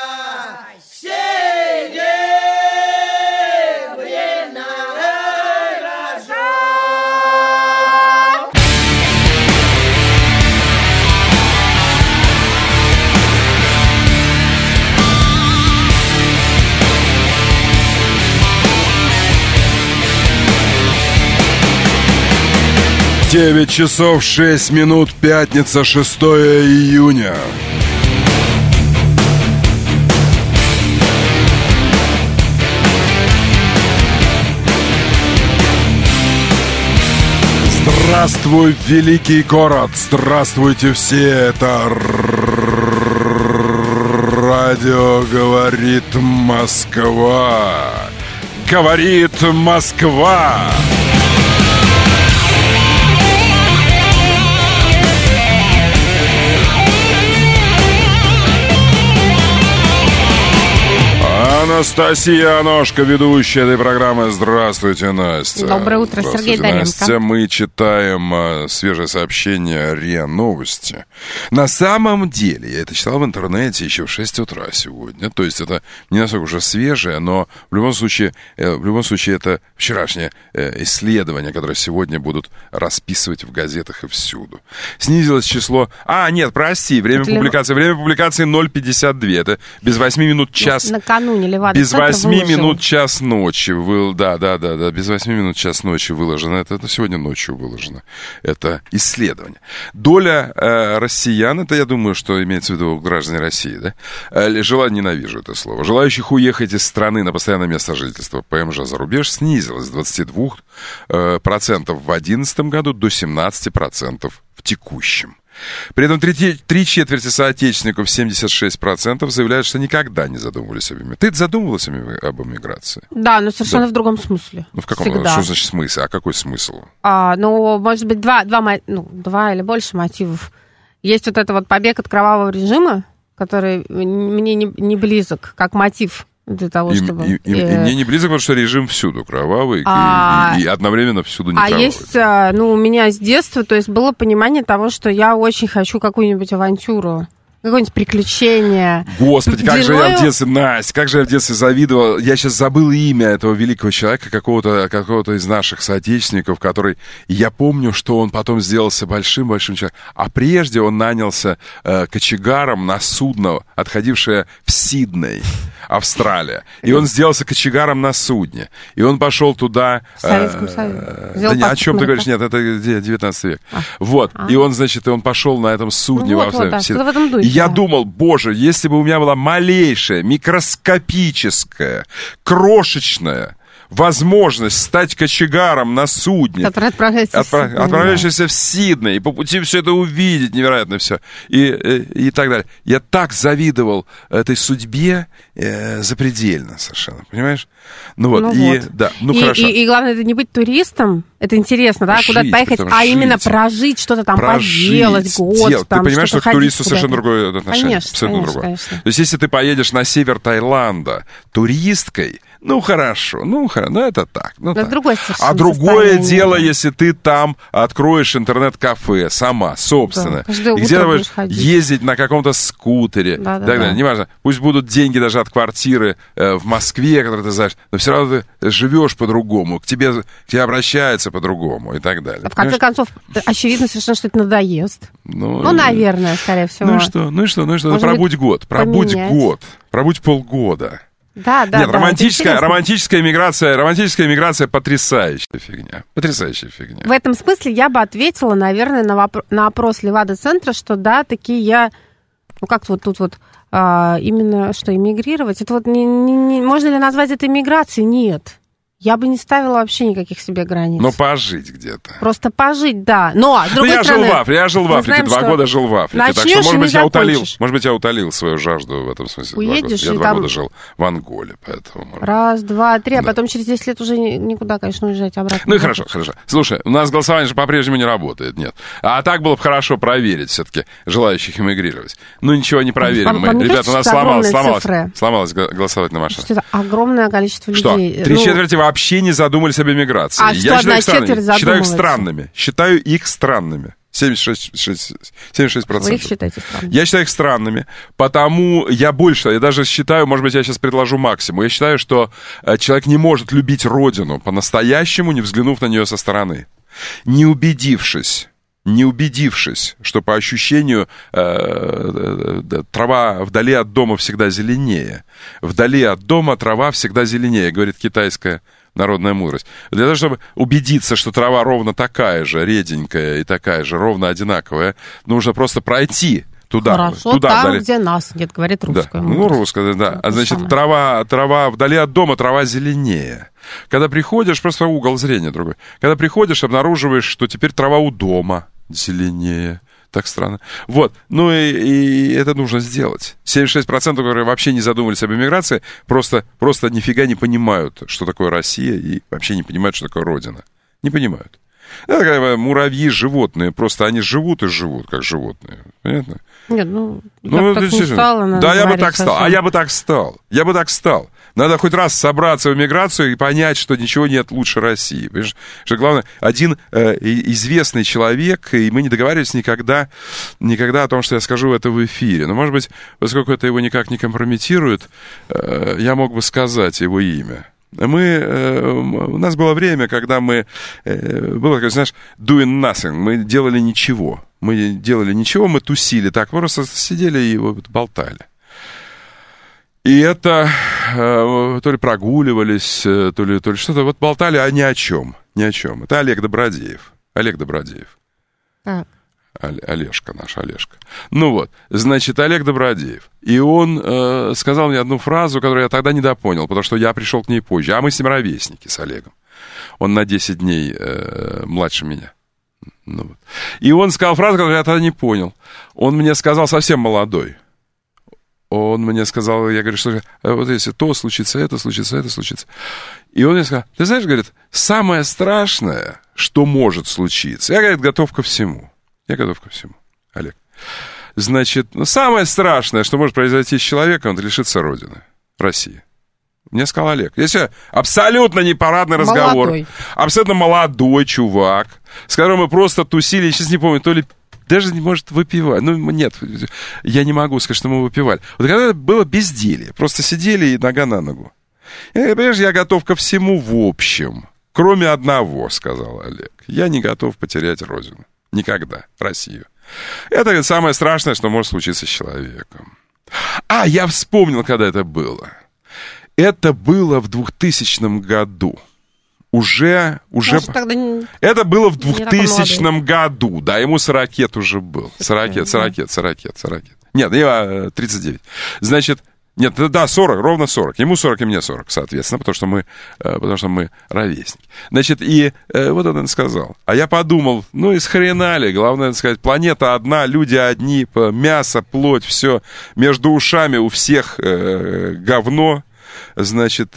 девять часов шесть минут, пятница, шестое июня. Здравствуй, великий город! Здравствуйте все! Это радио «Говорит Москва». Говорит Москва! Анастасия Аношка, ведущая этой программы. Здравствуйте, Настя. Доброе утро, Сергей Доренко. Настя, мы читаем а, свежее сообщение РИА Новости. На самом деле, я это читал в интернете еще в шесть утра сегодня. То есть это не настолько уже свежее, но в любом случае, э, в любом случае это вчерашнее э, исследование, которое сегодня будут расписывать в газетах и всюду. Снизилось число... А, нет, прости, время это публикации. Ли... Время публикации ноль пятьдесят два. Это без восьми минут час... Накануне Левада без восьми минут час ночи. Вы, да, да, да, да, без восьми минут час ночи выложено. Это, это сегодня ночью выложено. Это исследование. Доля э, россиян, это, я думаю, что имеется в виду граждане России, да? Э, жела, ненавижу это слово. Желающих уехать из страны на постоянное место жительства ПМЖ за рубеж снизилось с двадцати двух процентов в две тысячи одиннадцатом году до семнадцати процентов в текущем. При этом три, три четверти соотечественников, семьдесят шесть процентов, заявляют, что никогда не задумывались об эмиграции. Ты задумывалась об эмиграции? Да, но совершенно да. в другом смысле. Ну, в каком? Всегда. Что значит смысл? А какой смысл? А, ну, может быть, два, два, ну, два или больше мотивов. Есть вот это вот побег от кровавого режима, который мне не, не близок, как мотив. Для того, и, чтобы... и, и, и мне не близко, потому что режим всюду кровавый, а... и, и, и одновременно всюду не а кровавый. А есть, ну, у меня с детства, то есть было понимание того, что я очень хочу какую-нибудь авантюру. Какое-нибудь приключение. Господи, как длиною... же я в детстве, Настя, как же я в детстве завидовал. Я сейчас забыл имя этого великого человека, какого-то, какого-то из наших соотечественников, который, я помню, что он потом сделался большим-большим человеком. А прежде он нанялся э, кочегаром на судно, отходившее в Сидней, Австралия. И он сделался кочегаром на судне. И он пошел туда... В Советском Союзе. Да не, о чем ты говоришь? Нет, это девятнадцатый век. А. Вот. А. И он, значит, и он пошел на этом судне ну, в вот, вот, да, что-то в этом духе. Я думал, боже, если бы у меня была малейшая, микроскопическая, крошечная возможность стать кочегаром на судне, который отправляется отправ... в отправляющийся в Сидней, и по пути все это увидеть, невероятно все, и, и, и так далее. Я так завидовал этой судьбе э, запредельно совершенно, понимаешь? Ну вот, ну и, вот. Да, ну и, хорошо. И, и главное, это не быть туристом, это интересно, да, жить, куда-то поехать, а жить. Именно прожить, что-то там прожить, поделать, год, дел. там, ты понимаешь, что к туристу совершенно куда-то. другое отношение? Конечно, абсолютно конечно, другое. конечно. То есть, если ты поедешь на север Таиланда туристкой, Ну, хорошо, ну, хорошо, ну, это так. Ну, так. Другое а другое дело, если ты там откроешь интернет-кафе сама, собственно. Да, и где ты будешь ходить. Ездить на каком-то скутере. Да, да, так далее. Да. Неважно, пусть будут деньги даже от квартиры э, в Москве, которые ты знаешь, но все равно ты живешь по-другому, к тебе, к тебе обращаются по-другому и так далее. А в конце Понимаешь? концов, очевидно совершенно, что это надоест. Ну, ну наверное, скорее всего. Ну и что, ну и что, ну и что, ну, пробудь год, пробудь поменять. год, пробудь полгода. Да, да, Нет, да, романтическая, романтическая миграция, романтическая миграция потрясающая фигня. Потрясающая фигня. В этом смысле я бы ответила, наверное, на, вопрос, на опрос Левада-центра, что да, такие я, ну как вот тут вот а, именно что эмигрировать. Это вот не, не, не, можно ли назвать это эмиграцией? Нет. Я бы не ставила вообще никаких себе границ. Но пожить где-то. Просто пожить, да. Но, с другой ну, я стороны... жил в Африке, я жил в Африке, знаем, два года жил в Африке. Так что, может быть, я утолил, может быть, я утолил свою жажду в этом смысле. Уедешь, я два там... года жил в Анголе, поэтому... Раз, два, три, а да. потом через десять лет уже никуда, конечно, уезжать обратно. Ну и хорошо, хорошо. Слушай, у нас голосование же по-прежнему не работает, нет. А так было бы хорошо проверить все-таки желающих эмигрировать. Ну, ничего не проверим мы. Ребята, у нас сломалось, сломалось, сломалось голосовательная машина. Что это огромное количество людей. Что? Три четверти вообще не задумались об эмиграции. А я что, считаю, их считаю их странными. Считаю их странными. семьдесят шесть процентов. Вы их считаете странными? Я считаю их странными, потому я больше, я даже считаю, может быть, я сейчас предложу максимум, я считаю, что человек не может любить родину по-настоящему, не взглянув на нее со стороны, не убедившись, не убедившись, что по ощущению э, э, э, трава вдали от дома всегда зеленее. Вдали от дома трава всегда зеленее, говорит китайская народная мудрость. Для того, чтобы убедиться, что трава ровно такая же, реденькая и такая же, ровно одинаковая, нужно просто пройти туда. Хорошо, туда, там, вдали. где нас нет, говорит русская да. мудрость. Ну, русская, да. А значит, трава, трава вдали от дома, трава зеленее. Когда приходишь, просто угол зрения другой. Когда приходишь, обнаруживаешь, что теперь трава у дома зеленее. Так странно. Вот. Ну и, и это нужно сделать. семьдесят шесть процентов, которые вообще не задумывались об эмиграции, просто, просто нифига не понимают, что такое Россия, и вообще не понимают, что такое Родина. Не понимают. Это как муравьи, животные. Просто они живут и живут, как животные. Понятно? Нет, ну, я ну, бы так не стала. Да, я бы так стал. А я бы так стал. Я бы так стал. Надо хоть раз собраться в эмиграцию и понять, что ничего нет лучше России. Понимаешь? Что главное, один э, известный человек, и мы не договаривались никогда, никогда о том, что я скажу это в эфире. Но, может быть, поскольку это его никак не компрометирует, э, я мог бы сказать его имя. Мы, э, у нас было время, когда мы, э, было, как знаешь, doing nothing, мы делали ничего. Мы делали ничего, мы тусили так, просто сидели и вот болтали. И это э, то ли прогуливались, то ли, то ли что-то, вот болтали, а ни о чем, ни о чем. Это Олег Добродеев, Олег Добродеев. Так. Олежка наш, Олежка. Ну вот, значит, Олег Добродеев. И он э, сказал мне одну фразу, которую я тогда недопонял, потому что я пришел к ней позже. А мы с ним ровесники, с Олегом. Он на десять дней э, младше меня. Ну, вот. И он сказал фразу, которую я тогда не понял. Он мне сказал, совсем молодой. Он мне сказал, я говорю, что вот если то случится, это случится, это случится. И он мне сказал, ты знаешь, говорит, самое страшное, что может случиться. Я, говорит, готов ко всему. Я готов ко всему, Олег. Значит, ну, самое страшное, что может произойти с человеком, он лишится Родины, России. Мне сказал Олег. Если абсолютно непарадный разговор. Молодой. Абсолютно молодой чувак, с которым мы просто тусили, я сейчас не помню, то ли даже не может выпивать. Ну, нет, я не могу сказать, что мы выпивали. Вот когда было безделье, просто сидели и нога на ногу. Я, понимаешь, я готов ко всему в общем, кроме одного, сказал Олег. Я не готов потерять Родину. Никогда. Россию. Это самое страшное, что может случиться с человеком. А, я вспомнил, когда это было. Это было в двухтысячном году. Уже, уже... Не... Это было в двухтысячном году. Да, ему сорокет уже был. Сорокет, сорокет, сорокет, сорокет. Нет, я тридцать девять. Значит, нет, да, сорок, ровно сорок. Ему сорок, и мне сорок, соответственно, потому что мы, потому что мы ровесники. Значит, и вот он сказал. А я подумал, ну из хрена ли, главное, так сказать, планета одна, люди одни, мясо, плоть, все. Между ушами у всех э, говно. значит,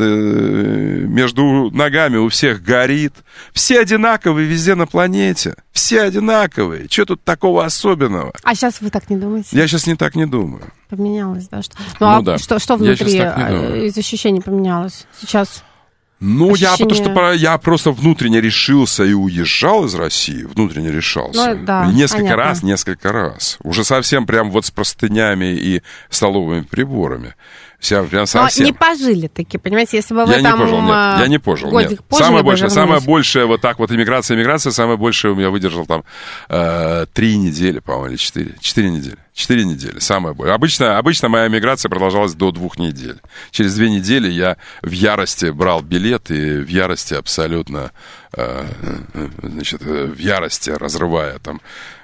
между ногами у всех горит. Все одинаковые везде на планете. Все одинаковые. Что тут такого особенного? А сейчас вы так не думаете? Я сейчас не так не думаю. Поменялось, да? Что... Ну, ну а да. что, что внутри из ощущений поменялось сейчас? Ну, Ощущение... я, потому что я просто внутренне решился и уезжал из России, внутренне решался. Ну, да, несколько понятно. раз, несколько раз. Уже совсем прям вот с простынями и столовыми приборами. Вся, прям совсем. Но не пожили таки, понимаете, если бы вы я там... Не пожил, нет, я не пожил, нет. Самое большее, самое большее, вот так вот, иммиграция, иммиграция, самое большее у меня выдержал там э, три недели, по-моему, или четыре. Четыре недели. Четыре недели, самое большее. Обычно, обычно моя миграция продолжалась до двух недель. Через две недели я в ярости брал билет и в ярости абсолютно, э, значит, в ярости разрывая там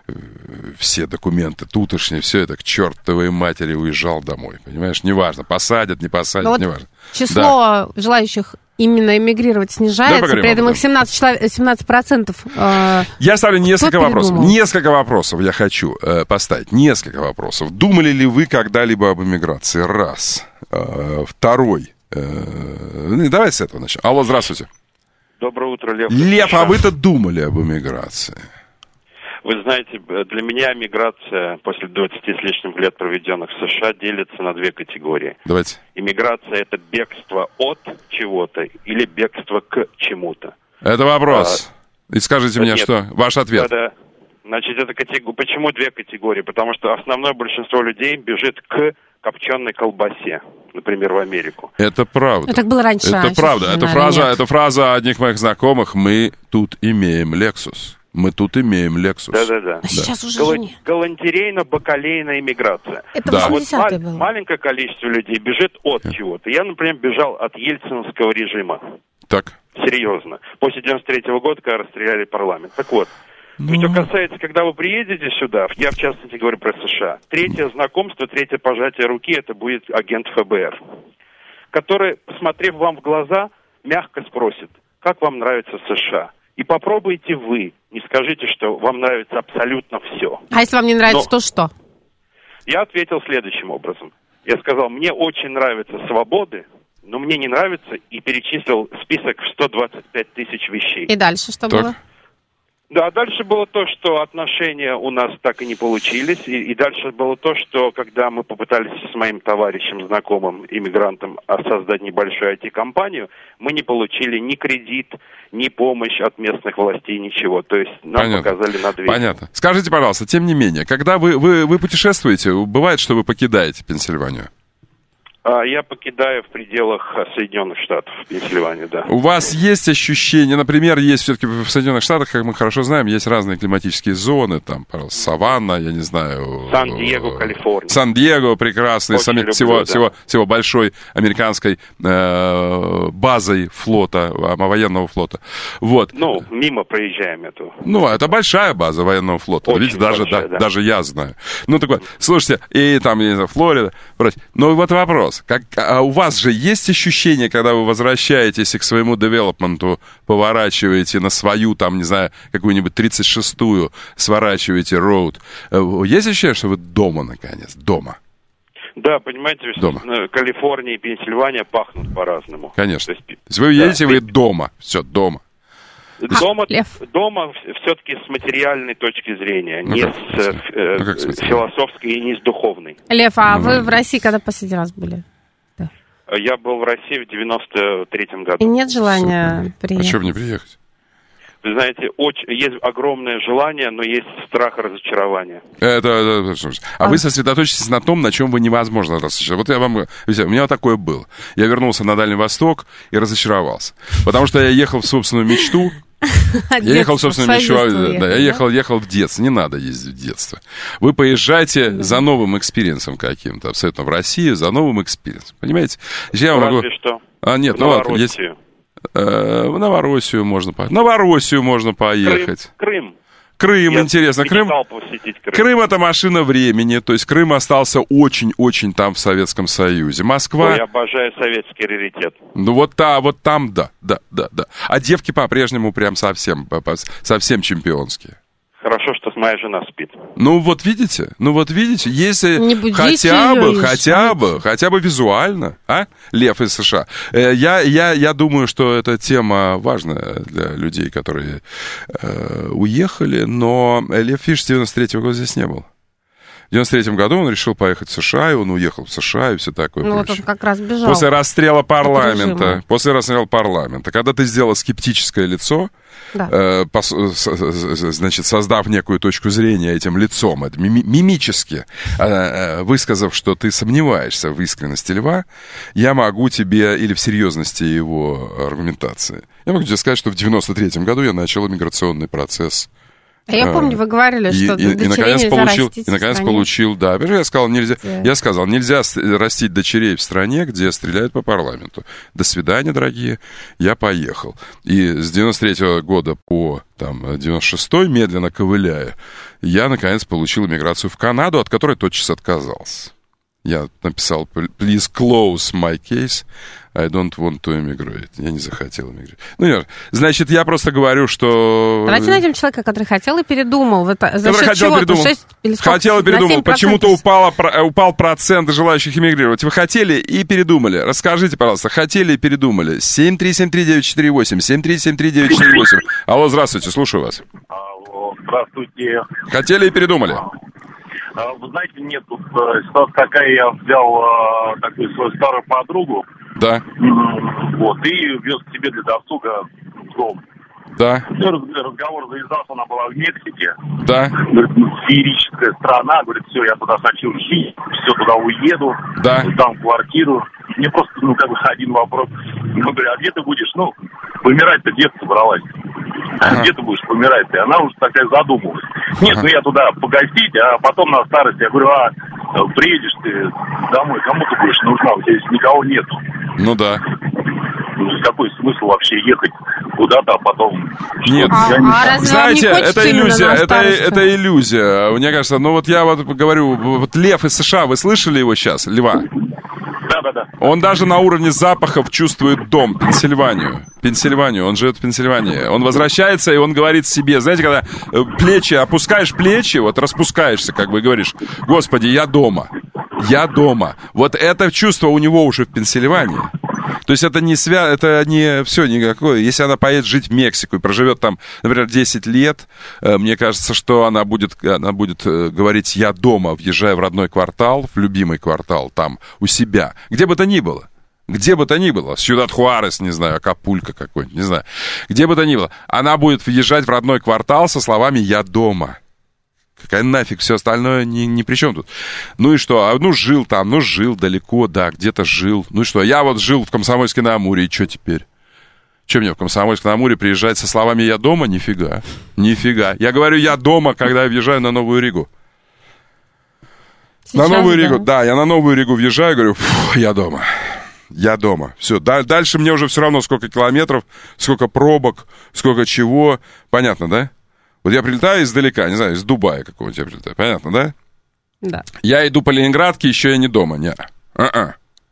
все документы тутошние, все это к чертовой матери уезжал домой. Понимаешь, неважно, посадят, не посадят, вот неважно. Число да. желающих именно эмигрировать снижается, да, при этом их семнадцать процентов. Э, я ставлю несколько вопросов. Несколько вопросов я хочу э, поставить. Несколько вопросов. Думали ли вы когда-либо об эмиграции? Раз. Э, второй. Э, давай с этого начнем. Алло, здравствуйте. Доброе утро, Лев. Лев, а вы-то думали об эмиграции? Вы знаете, для меня миграция после двадцати с лишним лет, проведенных в США, делится на две категории. Давайте. Иммиграция – это бегство от чего-то или бегство к чему-то. Это вопрос. А, И скажите мне, нет, что? Ваш ответ. Да, да. Значит, это категория. Почему две категории? Потому что основное большинство людей бежит к копченой колбасе, например, в Америку. Это правда. Ну, так было раньше. Это раньше, правда. Это наверное, фраза, нет. это фраза одних моих знакомых. Мы тут имеем Lexus. Мы тут имеем Lexus. Да-да-да. А сейчас уже Гал- нет. Галантерейно-бакалейная иммиграция. Это да. восьмидесятые вот было. Маленькое количество людей бежит от чего-то. Я, например, бежал от ельцинского режима. Так. Серьезно. После девяносто третьего года, когда расстреляли парламент. Так вот, ну... что касается, когда вы приедете сюда, я в частности говорю про США, третье знакомство, третье пожатие руки, это будет агент эф бэ эр, который, посмотрев вам в глаза, мягко спросит, как вам нравится США. И попробуйте вы, не скажите, что вам нравится абсолютно все. А если вам не нравится, Но то что? Я ответил следующим образом. Я сказал, мне очень нравятся свободы, но мне не нравится, и перечислил список в сто двадцать пять тысяч вещей. И дальше что так. было? Да, дальше было то, что отношения у нас так и не получились, и, и дальше было то, что когда мы попытались с моим товарищем, знакомым, иммигрантом создать небольшую ай ти-компанию, мы не получили ни кредит, ни помощь от местных властей, ничего. То есть нам Понятно. показали на дверь. Понятно. Скажите, пожалуйста, тем не менее, когда вы, вы, вы путешествуете, бывает, что вы покидаете Пенсильванию? Я покидаю в пределах Соединенных Штатов, Пенсильванию, да. У вас есть ощущение, например, есть все-таки в Соединенных Штатах, как мы хорошо знаем, есть разные климатические зоны, там, пожалуйста, Саванна, я не знаю... Сан-Диего, Калифорния. Сан-Диего прекрасный, сами, люблю, всего, да. всего, всего большой американской э, базой флота, военного флота. Вот. Ну, мимо проезжаем эту. Ну, это большая база военного флота. Очень Видите, даже, большая, да, да. даже я знаю. Ну, так вот, слушайте, и там, я не знаю, Флорида, прочее. Но вот вопрос. Как, а у вас же есть ощущение, когда вы возвращаетесь и к своему девелопменту поворачиваете на свою, там, не знаю, какую-нибудь тридцать шестую, сворачиваете роуд. Есть ощущение, что вы дома, наконец, дома? Да, понимаете, дома. Калифорния и Пенсильвания пахнут по-разному. Конечно. То есть, То есть вы едете, да, вы дома. Все, дома. Дома, Лев. дома все-таки с материальной точки зрения, Ну не как? с э, Ну как с материальной? философской и не с духовной. Лев, а Ну, вы ладно. в России когда последний раз были? Я был в России в девяносто третьем году. И нет желания А приехать? что мне приехать? Вы знаете, очень, есть огромное желание, но есть страх разочарования. Это, это, это, а, а вы сосредоточитесь на том, на чем вы невозможно разочароваться. Вот я вам... У меня вот такое было. Я вернулся на Дальний Восток и разочаровался. Потому что я ехал в собственную мечту. Я ехал в собственную мечту. Да, я ехал, ехал в детство. Не надо ездить в детство. Вы поезжаете за новым экспириенсом каким-то, абсолютно в Россию, за новым экспириенсом. Понимаете? Я Разве могу... что. А, нет, в ну ладно, есть... Новороссию. В Новороссию можно поехать. В Новороссию можно поехать. Крым. Крым, Я интересно. Крым, посетить Крым. Крым это машина времени. То есть Крым остался очень-очень там в Советском Союзе. Москва... Ой, я обожаю советский раритет. Ну вот, та, вот там, да, да, да, да. А девки по-прежнему прям совсем, совсем чемпионские. Хорошо, что моя жена спит. Ну, вот видите, ну, вот видите, если хотя бы, хотя бы, хотя бы визуально, а, Лев из США, я, я, я думаю, что эта тема важная для людей, которые э, уехали, но Лев Фиш с девяносто третьего года здесь не был. В девяносто третьем году он решил поехать в США, и он уехал в США, и все такое ну, прочее. Вот он как раз бежал. После расстрела парламента, после расстрела парламента, когда ты сделал скептическое лицо, да. э, пос, значит, создав некую точку зрения этим лицом, это мимически, э, э, высказав, что ты сомневаешься в искренности Льва, я могу тебе, или в серьезности его аргументации, я могу тебе сказать, что в девяносто третьем году я начал миграционный процесс. А я помню, вы говорили, что и, и, дочерей и, наконец, нельзя получил, растить и наконец в стране. получил, да, я сказал, нельзя, я сказал, нельзя растить дочерей в стране, где стреляют по парламенту. До свидания, дорогие, я поехал. И с девяносто третьего года по там, девяносто шестой, медленно ковыляя, я, наконец, получил иммиграцию в Канаду, от которой тотчас отказался. Я написал, please close my case, I don't want to immigrate. Я не захотел эмигрировать. Ну, нет. Значит, я просто говорю, что... Давайте найдем человека, который хотел и передумал. За который счет хотел чего? передумал. шесть или сколько? Хотел и передумал. Почему-то упало, упал процент желающих эмигрировать. Вы хотели и передумали. Расскажите, пожалуйста, хотели и передумали. семь три семь три девять четыре восемь, семь три семь три девять четыре восемь. Алло, здравствуйте, слушаю вас. Алло, здравствуйте. Хотели и передумали. Вы знаете, нет, тут ситуация такая, я взял э, такую свою старую подругу. Да. Вот, и вез к себе для досуга в дом. Да. Разговор завязался, она была в Мексике. Да. Говорит, феерическая страна, говорит, все, я туда хочу жить, все, туда уеду, да. Дам квартиру. Мне просто, ну, как бы один вопрос. Мы говорим, а где ты будешь, ну, помирать-то где ты собралась? Ага. Где ты будешь помирать? И она уже такая задумалась. Нет, ага. ну я туда погостить, а потом на старости, я говорю, а приедешь ты домой, кому ты будешь нужна? У тебя здесь никого нету. Ну да. Какой смысл вообще ехать куда-то, а потом... Нет, а, я не... а знаете, это иллюзия, это, это иллюзия. Мне кажется, ну вот я вот говорю, вот Лев из США, вы слышали его сейчас, Льва? Да, да, да. Он даже на уровне запахов чувствует дом, Пенсильванию. Пенсильванию, он живет в Пенсильвании. Он возвращается, и он говорит себе, знаете, когда плечи, опускаешь плечи, вот распускаешься, как бы, и говоришь, Господи, я дома, я дома. Вот это чувство у него уже в Пенсильвании. То есть это не свя... это не все никакое. Если она поедет жить в Мексику и проживет там, например, десять лет, мне кажется, что она будет, она будет говорить «я дома», въезжая в родной квартал, в любимый квартал, там, у себя. Где бы то ни было. Где бы то ни было. Сьюдад-Хуарес, не знаю, Акапулько какой-нибудь, не знаю. Где бы то ни было. Она будет въезжать в родной квартал со словами «я дома». Какая нафиг, все остальное ни, ни при чем тут. Ну и что? А, ну, жил там, ну, жил далеко, да, где-то жил. Ну и что? Я вот жил в Комсомольске-на-Амуре, и что теперь? Что мне в Комсомольск-на-Амуре приезжать со словами «я дома»? Нифига, нифига. Я говорю «я дома», когда я въезжаю на Новую Ригу. Сейчас, на Новую да. Ригу, да, я на Новую Ригу въезжаю и говорю «я дома». Я дома. Все. Дальше мне уже все равно сколько километров, сколько пробок, сколько чего. Понятно, да? Вот я прилетаю издалека, не знаю, из Дубая какого-нибудь я прилетаю. Понятно, да? Да. Я иду по Ленинградке, еще я не дома. Не. А-а.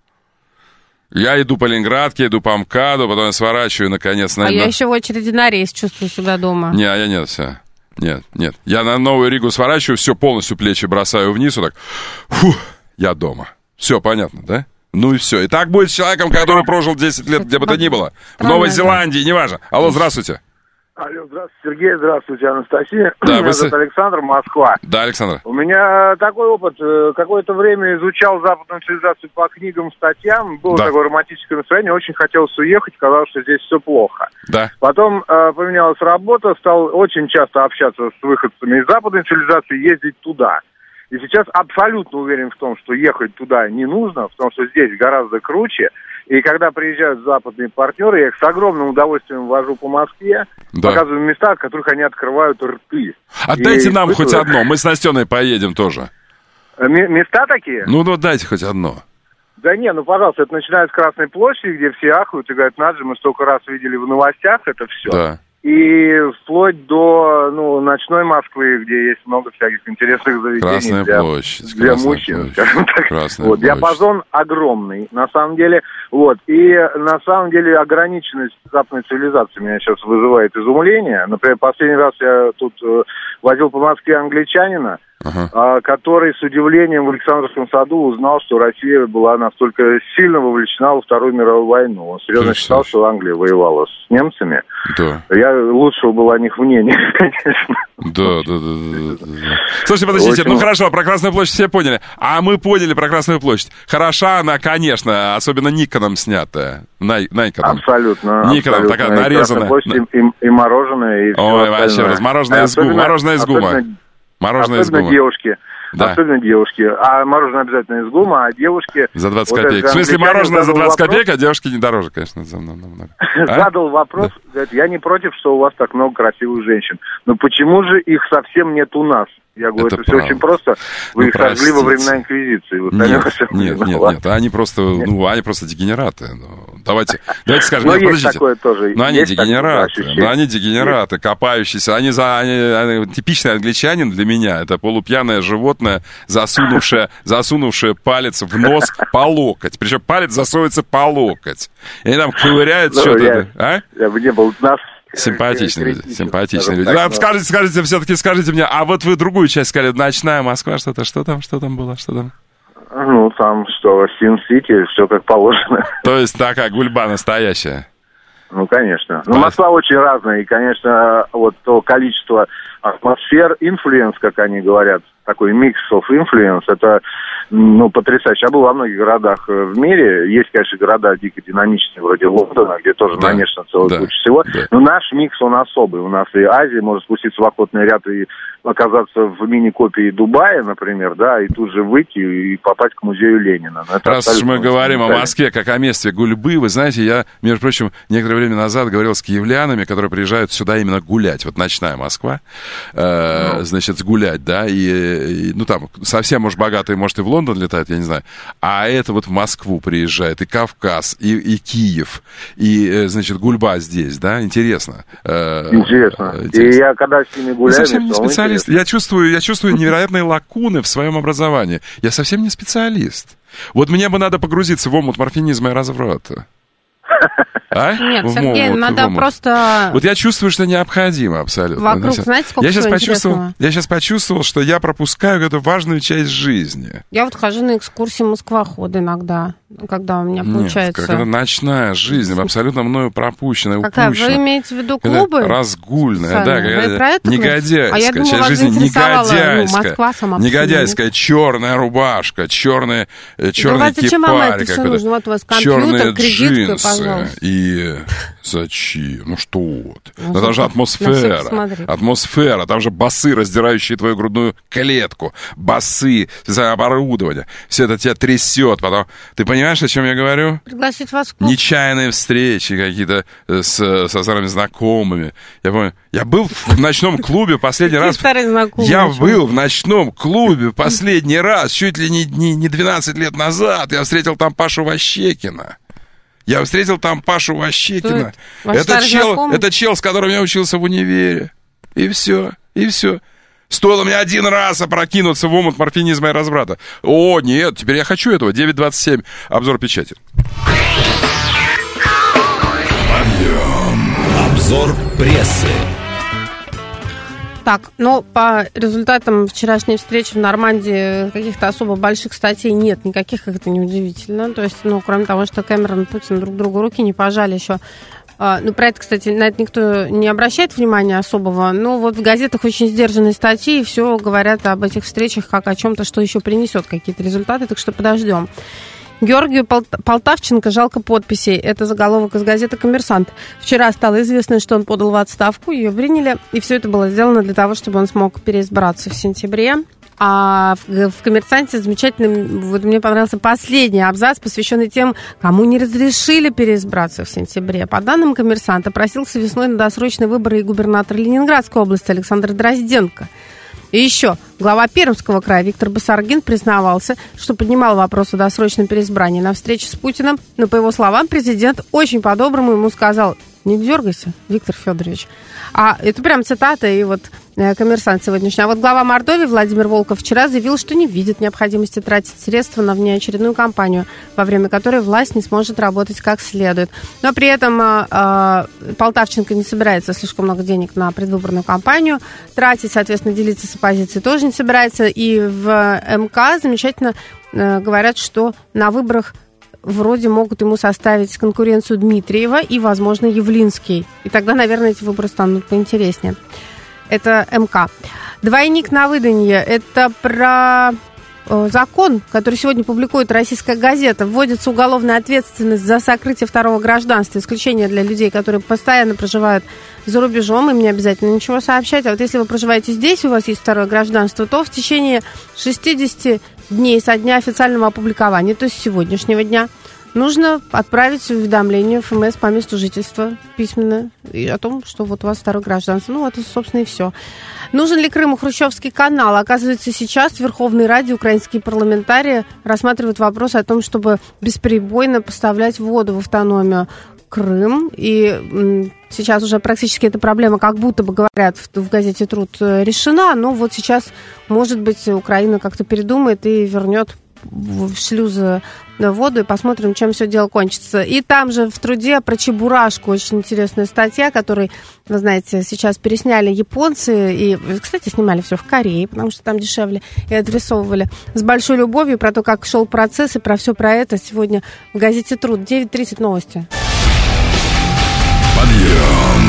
Я иду по Ленинградке, иду по МКАДу, потом я сворачиваю, наконец, на... А я еще в очереди на рейс чувствую себя дома. Не, а я нет, все. Нет, нет. Я на Новую Ригу сворачиваю, все, полностью плечи бросаю вниз, вот так. Фу, я дома. Все, понятно, да? Ну и все. И так будет с человеком, который прожил десять лет, где бы то ни было. В Новой Зеландии, неважно. Алло, здравствуйте. Алло, здравствуйте, Сергей, здравствуйте, Анастасия. Да, Меня зовут Александр, Москва. Да, Александр. У меня такой опыт. Какое-то время изучал западную цивилизацию по книгам, статьям. Было да. такое романтическое настроение. Очень хотелось уехать, казалось, что здесь все плохо. Да. Потом э, поменялась работа, стал очень часто общаться с выходцами из западной цивилизации, ездить туда. И сейчас абсолютно уверен в том, что ехать туда не нужно, потому что здесь гораздо круче. И когда приезжают западные партнеры, я их с огромным удовольствием вожу по Москве, да. показываю места, от которых они открывают рты. Отдайте нам испытываю... хоть одно, мы с Настеной поедем тоже. М- места такие? Ну, ну, дайте хоть одно. Да не, ну, пожалуйста, это начинает с Красной площади, где все ахают и говорят, надо же, мы столько раз видели в новостях это все. Да. И вплоть до, ну, ночной Москвы, где есть много всяких интересных заведений Красная для, площадь, для Красная мужчин, площадь. скажем так. Красная вот, площадь. диапазон огромный, на самом деле. Вот, и на самом деле ограниченность западной цивилизации меня сейчас вызывает изумление. Например, последний раз я тут возил по Москве англичанина, uh-huh. который с удивлением в Александровском саду узнал, что Россия была настолько сильно вовлечена во Вторую мировую войну. Он серьезно Ты считал, что Англия воевала с немцами. Да. Я лучшего было о них мнения, конечно. Да, да, да, да, да. Слушайте, подождите, Очень... ну хорошо, про Красную площадь все поняли. А мы поняли про Красную площадь. Хороша она, конечно, особенно Никоном снятая. Най- Найконом. Абсолютно. Никоном такая нарезанная. И, и, и мороженое, и Ой, вообще, мороженое из гума. Мороженое из гума. Мороженое из гума. девушки. Да. Особенно девушки. А мороженое обязательно из гума, а девушки... За двадцать вот копеек. В смысле, мороженое за двадцать копеек, а девушки не дороже, конечно. За мной, а? Задал вопрос, да. Говорит, я не против, что у вас так много красивых женщин. Но почему же их совсем нет у нас? Я говорю, это, это все очень просто. Вы ну, их сожгли во времена Инквизиции. Вот, нет, нет, нет, нет, нет. Они просто, нет. ну, они просто дегенераты. Ну, давайте, давайте скажем, нет, подождите. Такое тоже. Но они дегенераты. Но они дегенераты, есть. Копающиеся. Они за они, они, типичный англичанин для меня. Это полупьяное животное, засунувшее, засунувшее палец в нос по локоть. Причем палец засовывается по локоть. И они там ковыряют что-то. А? Я бы не был нас. Симпатичные люди, симпатичные люди. Так, скажите, скажите, все-таки скажите мне, а вот вы другую часть сказали, ночная Москва, что-то, что там, что там было, что там? Ну, там что, Син-Сити, все как положено. То есть такая гульба настоящая? Ну, конечно. Ну, Москва очень разная, и, конечно, вот то количество атмосфер, инфлюенс, как они говорят, такой микс of influence, это, ну, потрясающе. Я был во многих городах в мире. Есть, конечно, города дико динамичные, вроде Лондона, где тоже да. намешано целая да. куча всего. Да. Но наш микс, он особый. У нас и Азия может спуститься в охотный ряд и оказаться в мини-копии Дубая, например, да, и тут же выйти и попасть к музею Ленина. Раз уж мы говорим о Москве как о месте гульбы, вы знаете, я, между прочим, некоторое время назад говорил с киевлянами, которые приезжают сюда именно гулять. Вот ночная Москва, э, ну. значит, гулять, да, и И, ну, там, совсем, может, богатые, может, и в Лондон летают, я не знаю. А это вот в Москву приезжает, и Кавказ, и, и Киев, и, значит, гульба здесь, да? Интересно. Интересно. Интересно. И я, когда с ними гуляю... Я совсем не специалист. Я чувствую, я чувствую невероятные лакуны в своем образовании. Я совсем не специалист. Вот мне бы надо погрузиться в омут морфинизма и разврата. А? Нет, Сергей, вот, надо просто... Вот я чувствую, что необходимо абсолютно. Вокруг, знаете, сколько я сейчас всего почувствовал, интересного? Я сейчас почувствовал, что я пропускаю эту важную часть жизни. Я вот хожу на экскурсии Москвохода иногда, когда у меня получается... Нет, как ночная жизнь, абсолютно мною пропущенная, Какая? упущена. Вы имеете в виду клубы? Разгульная, да, какая-то негодяйская. А я думала, часть вас жизни негодяйская. Ну, Москва сама негодяйская, черная рубашка, черная, черный да зачем вам это все нужно? Вот у вас компьютер, кредитка, пожалуйста. И зачем? Ну что вот. Ну, там же атмосфера. Атмосфера. Там же басы, раздирающие твою грудную клетку. Басы, оборудование. Все это тебя трясет. Потом... Ты понимаешь, о чем я говорю? Пригласить вас в клуб. Нечаянные встречи какие-то с, со старыми знакомыми. Я помню, я был в ночном клубе последний раз. Я был в ночном клубе последний раз, чуть ли не, не, не двенадцать лет назад. Я встретил там Пашу Ващекина. Я встретил там Пашу Ващекина. Это чел, это чел, с которым я учился в универе. И все, и все. Стоило мне один раз опрокинуться в омут морфинизма и разврата. О, нет, теперь я хочу этого. девять двадцать семь. Обзор печати. Подъем. Обзор прессы. Так, ну, по результатам вчерашней встречи в Нормандии каких-то особо больших статей нет, никаких, как это неудивительно. То есть, ну, кроме того, что Кэмерон и Путин друг другу руки не пожали еще. Ну, про это, кстати, на это никто не обращает внимания особого. Но вот в газетах очень сдержанные статьи, и все говорят об этих встречах как о чем-то, что еще принесет какие-то результаты, так что подождем. Георгию Полтавченко жалко подписей. Это заголовок из газеты «Коммерсант». Вчера стало известно, что он подал в отставку, ее приняли, и все это было сделано для того, чтобы он смог переизбраться в сентябре. А в, в «Коммерсанте» замечательно, вот мне понравился последний абзац, посвященный тем, кому не разрешили переизбраться в сентябре. По данным «Коммерсанта», просился весной на досрочные выборы и губернатор Ленинградской области Александр Дрозденко. И еще глава Пермского края Виктор Басаргин признавался, что поднимал вопрос о досрочном переизбрании на встрече с Путиным, но, по его словам, президент очень по-доброму ему сказал: Не дергайся, Виктор Федорович. А это прям цитата, и вот «Коммерсант» сегодняшний. А вот глава Мордовии Владимир Волков вчера заявил, что не видит необходимости тратить средства на внеочередную кампанию, во время которой власть не сможет работать как следует. Но при этом э, Полтавченко не собирается слишком много денег на предвыборную кампанию тратить, соответственно, делиться с оппозицией тоже не собирается. И в МК замечательно э, говорят, что на выборах вроде могут ему составить конкуренцию Дмитриева и, возможно, Явлинский. И тогда, наверное, эти выборы станут поинтереснее. Это МК. Двойник на выданье. Это про э, закон, который сегодня публикует «Российская газета». Вводится уголовная ответственность за сокрытие второго гражданства. Исключение для людей, которые постоянно проживают за рубежом. Им не обязательно ничего сообщать. А вот если вы проживаете здесь, у вас есть второе гражданство, то в течение шестидесяти дней со дня официального опубликования, то есть с сегодняшнего дня, нужно отправить уведомление в ФМС по месту жительства письменно и о том, что вот у вас второе гражданство. Ну, вот, собственно, и все. Нужен ли Крыму Хрущевский канал? Оказывается, сейчас в Верховной Раде украинские парламентарии рассматривают вопрос о том, чтобы бесперебойно поставлять воду в автономию Крым. И м, сейчас уже практически эта проблема, как будто бы говорят в, в газете «Труд», решена. Но вот сейчас, может быть, Украина как-то передумает и вернет в шлюзы воду, и посмотрим, чем все дело кончится. И там же в «Труде» про Чебурашку очень интересная статья, которую, вы знаете, сейчас пересняли японцы, и, кстати, снимали все в Корее, потому что там дешевле, и отрисовывали с большой любовью про то, как шел процесс, и про все про это сегодня в газете «Труд». девять тридцать новости. Подъем.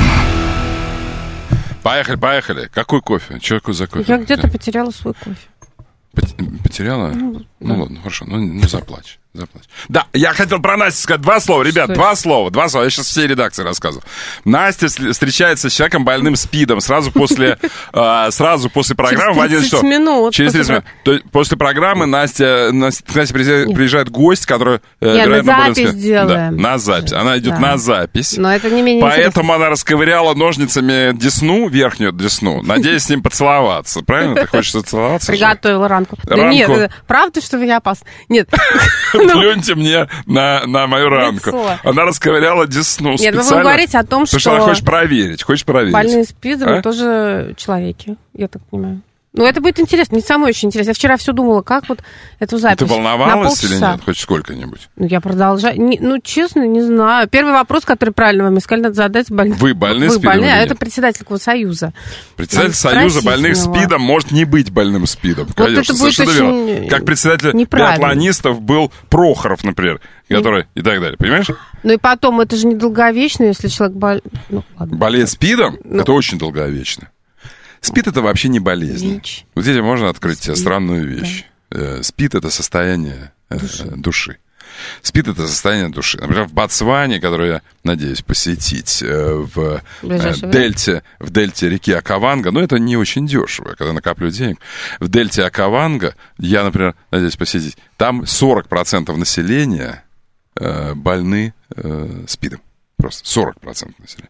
Поехали, поехали. Какой кофе? Что какой за кофе? Я где-то потеряла свой кофе. Потеряла? Ну, ну да. Ладно, хорошо, ну, ну заплачь. Заплачь. Да, я хотел про Настю сказать два слова. Ребят, что два это? слова, два слова. Я сейчас всей редакции рассказываю. Настя встречается с человеком больным СПИДом сразу после, э, сразу после программы в одиннадцать часов. Минут. Через тридцать минут. То есть после программы Настя, Настя, Настя приезжает, приезжает гость, который... Э, Нет, вероятно, на запись делаем. Да, на запись. Она идет да. на запись. Но это не менее Поэтому интересно. Она расковыряла ножницами десну, верхнюю десну, надеясь с ним поцеловаться. Правильно? Ты хочешь целоваться? Приготовила ранку. Нет, правда, что вы не опасны? Нет. Плюньте мне на, на мою ранку. Лицо. Она расковыряла десну Нет, специально. Нет, вы говорите о том, что... Потому что она хочет проверить, хочешь проверить. Больные СПИДом а? тоже человеки, я так понимаю. Ну, это будет интересно, не самое очень интересно. Я вчера все думала, как вот эту запись. Ты волновалась или нет, хоть сколько-нибудь? Ну, я продолжаю. Не, ну, честно, не знаю. Первый вопрос, который правильно вам сказали, надо задать больным. Вы больны Вы СПИДом? Больны, а это председатель Союза. Председатель Союза больных СПИДом может не быть больным СПИДом. Вот конечно, это будет совершенно верно. Как председатель биатлонистов был Прохоров, например, который и так далее. Понимаешь? Ну и потом, это же недолговечно, если человек бол... ну, болеет СПИДом, ну... это очень долговечно. СПИД — это вообще не болезнь. ВИЧ. Вот здесь можно открыть тебе странную вещь. Да. СПИД — это состояние души. души. СПИД — это состояние души. Например, в Ботсване, которую я надеюсь посетить, в дельте, в дельте реки Окаванго, но это не очень дешево, когда накоплю денег. В дельте Окаванго, я, например, надеюсь посетить, там сорок процентов населения больны СПИДом. Просто сорок процентов населения.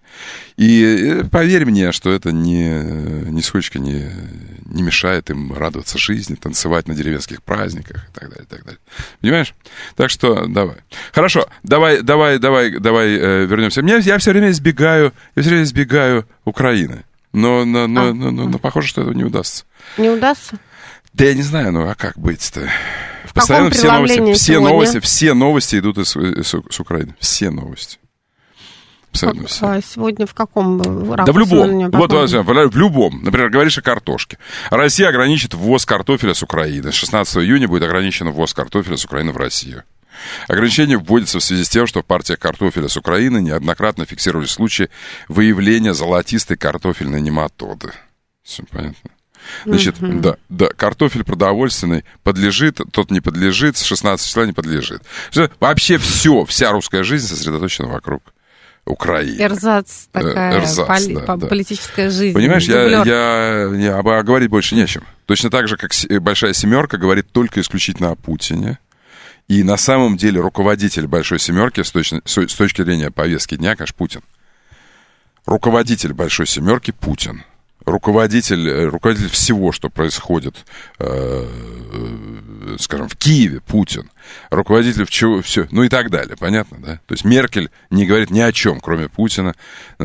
И поверь мне, что это не, нисколько не, не мешает им радоваться жизни, танцевать на деревенских праздниках и так далее, и так далее. Понимаешь? Так что давай. Хорошо, давай, давай, давай, давай э, вернемся. Мне, я все время избегаю, я все время избегаю Украины. Но, но, но, а, но, но, но похоже, что это не удастся. Не удастся? Да я не знаю, ну а как быть-то? В Постоянно все новости, все сегодня? новости, все новости идут из, из, из Украины. Все новости. Абсолютно все. А сегодня в каком ракурсе? Да в любом. Вот, в любом. Например, говоришь о картошке. Россия ограничит ввоз картофеля с Украины. С шестнадцатого июня будет ограничен ввоз картофеля с Украины в Россию. Ограничение вводится в связи с тем, что в партиях картофеля с Украины неоднократно фиксировались случаи выявления золотистой картофельной нематоды. Все понятно? Значит, mm-hmm. да, да, картофель продовольственный подлежит, тот не подлежит, с шестнадцатого числа не подлежит. Вообще все, вся русская жизнь сосредоточена вокруг Украины. Эрзац такая, Эрзац, поли, да, да. политическая жизнь. Понимаешь, я, я, я, а говорить больше не о чем. Точно так же, как Большая Семерка говорит только исключительно о Путине. И на самом деле руководитель Большой Семерки с точки, с точки зрения повестки дня, конечно, Путин. Руководитель Большой Семерки Путин. руководитель, руководитель всего, что происходит, э, скажем, в Киеве, Путин, руководитель всего, все, ну и так далее, понятно, да? То есть Меркель не говорит ни о чем, кроме Путина.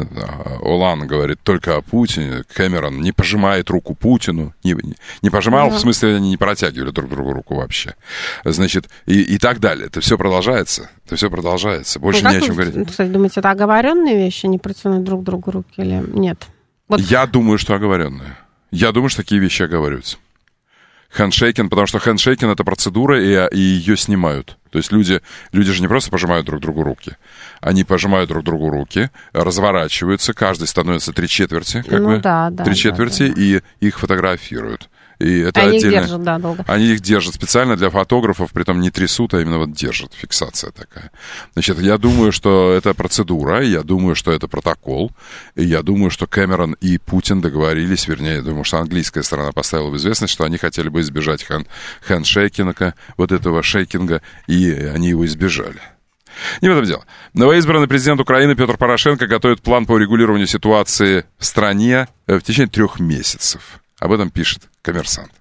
Олан говорит только о Путине. Кэмерон не пожимает руку Путину. Не, не, не пожимал, да. В смысле, они не протягивали друг другу руку вообще. Значит, и, и так далее. Это все продолжается. Это все продолжается. Больше ну, не о чем вы, говорить. Кстати, думаете, это оговоренные вещи, не протянуть друг другу руки или нет? Вот. Я думаю, что оговоренные. Я думаю, что такие вещи оговариваются. Хендшейкинг, потому что хендшейкинг — это процедура, и, и ее снимают. То есть люди, люди же не просто пожимают друг другу руки. Они пожимают друг другу руки, разворачиваются, каждый становится три четверти, как ну, бы, да, да, три четверти, да, да. И их фотографируют. И это они отдельно... их держат, да, долго. Они их держат специально для фотографов, притом не трясут, а именно вот держат, фиксация такая. Значит, я думаю, что это процедура, я думаю, что это протокол, и я думаю, что Кэмерон и Путин договорились, вернее, я думаю, что английская сторона поставила в известность, что они хотели бы избежать хэн... хендшейкинга, вот этого шейкинга, и они его избежали. Не в этом дело. Новоизбранный президент Украины Петр Порошенко готовит план по урегулированию ситуации в стране в течение трех месяцев. Об этом пишет «Коммерсант».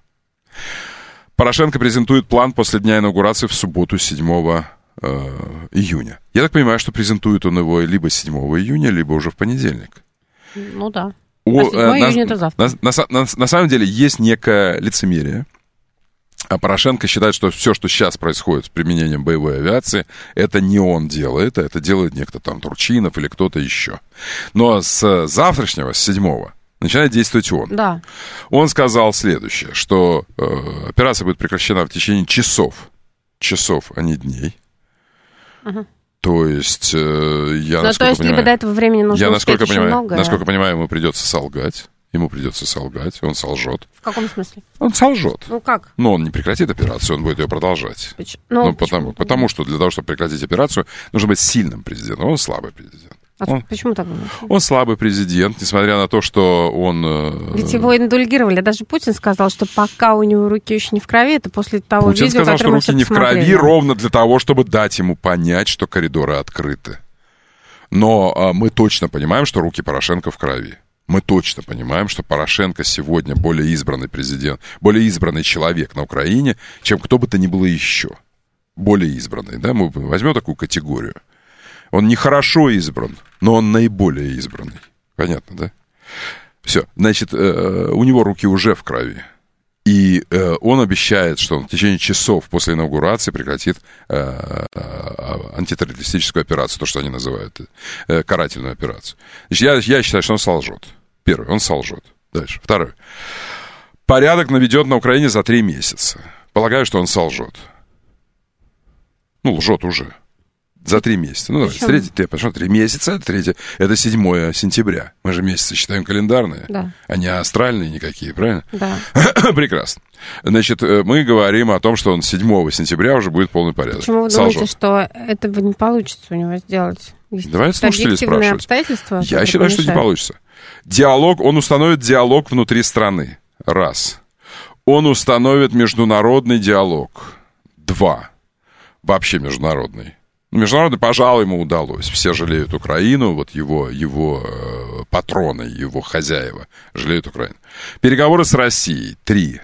Порошенко презентует план после дня инаугурации в субботу, седьмого июня. Я так понимаю, что презентует он его либо седьмого июня, либо уже в понедельник. Ну да. О, а седьмого на, июня это завтра. На, на, на, на самом деле есть некое лицемерие. А Порошенко считает, что все, что сейчас происходит с применением боевой авиации, это не он делает, а это делает некто там Турчинов или кто-то еще. Но с завтрашнего, с седьмого, начинает действовать он. Да. Он сказал следующее, что э, операция будет прекращена в течение часов. Часов, а не дней. Угу. То есть, э, я, Но насколько то есть, понимаю... либо до этого времени нужно я, успеть насколько очень понимаю, много. Насколько понимаю, ему придется солгать. Ему придется солгать, он солжет. В каком смысле? Он солжет. Ну как? Но он не прекратит операцию, он будет ее продолжать. Почему? Ну, ну, потому, потому что для того, чтобы прекратить операцию, нужно быть сильным президентом. Он слабый президент. А он, почему так думаете? Он слабый президент, несмотря на то, что он... Ведь его индульгировали. Даже Путин сказал, что пока у него руки еще не в крови, это после того Путин видео, сказал, что руки не в крови, смотрели. Ровно для того, чтобы дать ему понять, что коридоры открыты. Но а, мы точно понимаем, что руки Порошенко в крови. Мы точно понимаем, что Порошенко сегодня более избранный президент, более избранный человек на Украине, чем кто бы то ни было еще. Более избранный, да? Мы возьмем такую категорию. Он не хорошо избран, но он наиболее избранный. Понятно, да? Все. Значит, у него руки уже в крови. И он обещает, что он в течение часов после инаугурации прекратит антитеррористическую операцию, то, что они называют, карательную операцию. Значит, я, я считаю, что он солжет. Первый, он солжет. Дальше. Второй. Порядок наведет на Украине за три месяца. Полагаю, что он солжет. Ну, лжет уже. За три месяца. Ну, давай, третий, ты, потому что три месяца, третье, это седьмое сентября. Мы же месяцы считаем календарные, да. А не астральные никакие, правильно? Да. Прекрасно. Значит, мы говорим о том, что он седьмого сентября уже будет полный порядок. Почему вы Солжет. думаете, что этого не получится у него сделать? Есть Давайте слушатели спрашивать. Обстоятельства, Я считаю, что не получится. Диалог, он установит диалог внутри страны. Раз. Он установит международный диалог. Два. Вообще международный. Международный, пожалуй, ему удалось. Все жалеют Украину, вот его, его э, патроны, его хозяева жалеют Украину. Переговоры с Россией. Три.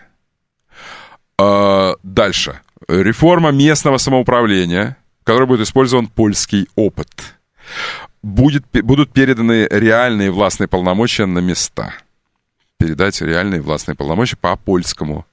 Э, дальше. Реформа местного самоуправления, в которой будет использован польский опыт. Будет, будут переданы реальные властные полномочия на места. Передать реальные властные полномочия по польскому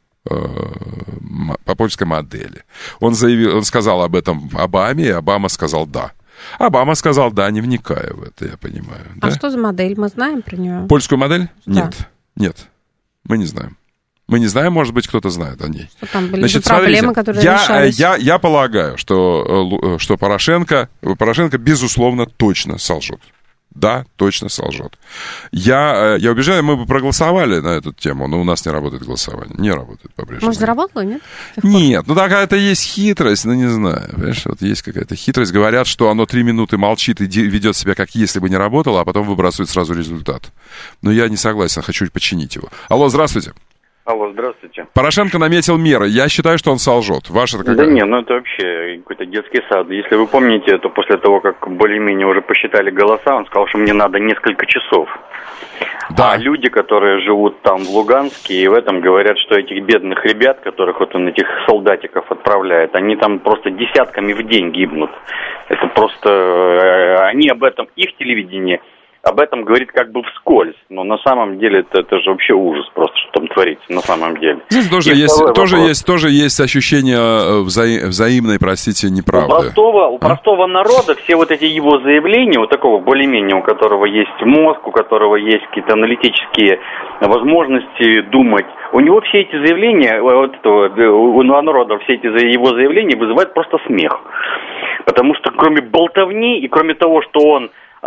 по польской модели. Он заявил, он сказал об этом Обаме, и Обама сказал «да». Обама сказал «да», не вникая в это, я понимаю. А да? что за модель? Мы знаем про нее? Польскую модель? Да. Нет, нет, мы не знаем. Мы не знаем, может быть, кто-то знает о ней. Что там были Значит, проблемы, смотрите, которые я, решались? Я, я полагаю, что, что Порошенко, Порошенко, безусловно, точно солжет. Да, точно солжет. Я, я убеждаю, мы бы проголосовали на эту тему, но у нас не работает голосование. Не работает по-прежнему. Может, заработало, нет? Нет, ну такая-то есть хитрость, ну не знаю. Понимаешь, вот есть какая-то хитрость. Говорят, что оно три минуты молчит и ведет себя, как если бы не работало, а потом выбрасывает сразу результат. Но я не согласен, хочу починить его. Алло, здравствуйте. Алло, здравствуйте. Порошенко наметил меры. Я считаю, что он солжет. Ваша-то какая? Да не, ну это вообще какой-то детский сад. Если вы помните, то после того, как более-менее уже посчитали голоса, он сказал, что мне надо несколько часов. Да. А люди, которые живут там в Луганске, и в этом говорят, что этих бедных ребят, которых вот он этих солдатиков отправляет, они там просто десятками в день гибнут. Это просто... Они об этом, их телевидение... об этом говорит как бы вскользь, но на самом деле это, это же вообще ужас просто, что там творится на самом деле. Здесь тоже есть, тоже есть, тоже есть ощущение вза- взаимной, простите, неправды. У простого, у а? простого народа все вот эти его заявления, у такого более-менее, у которого есть мозг, у которого есть какие-то аналитические возможности думать, у него все эти заявления, вот этого, у народа все эти его заявления вызывают просто смех. Потому что кроме болтовни и кроме того, что он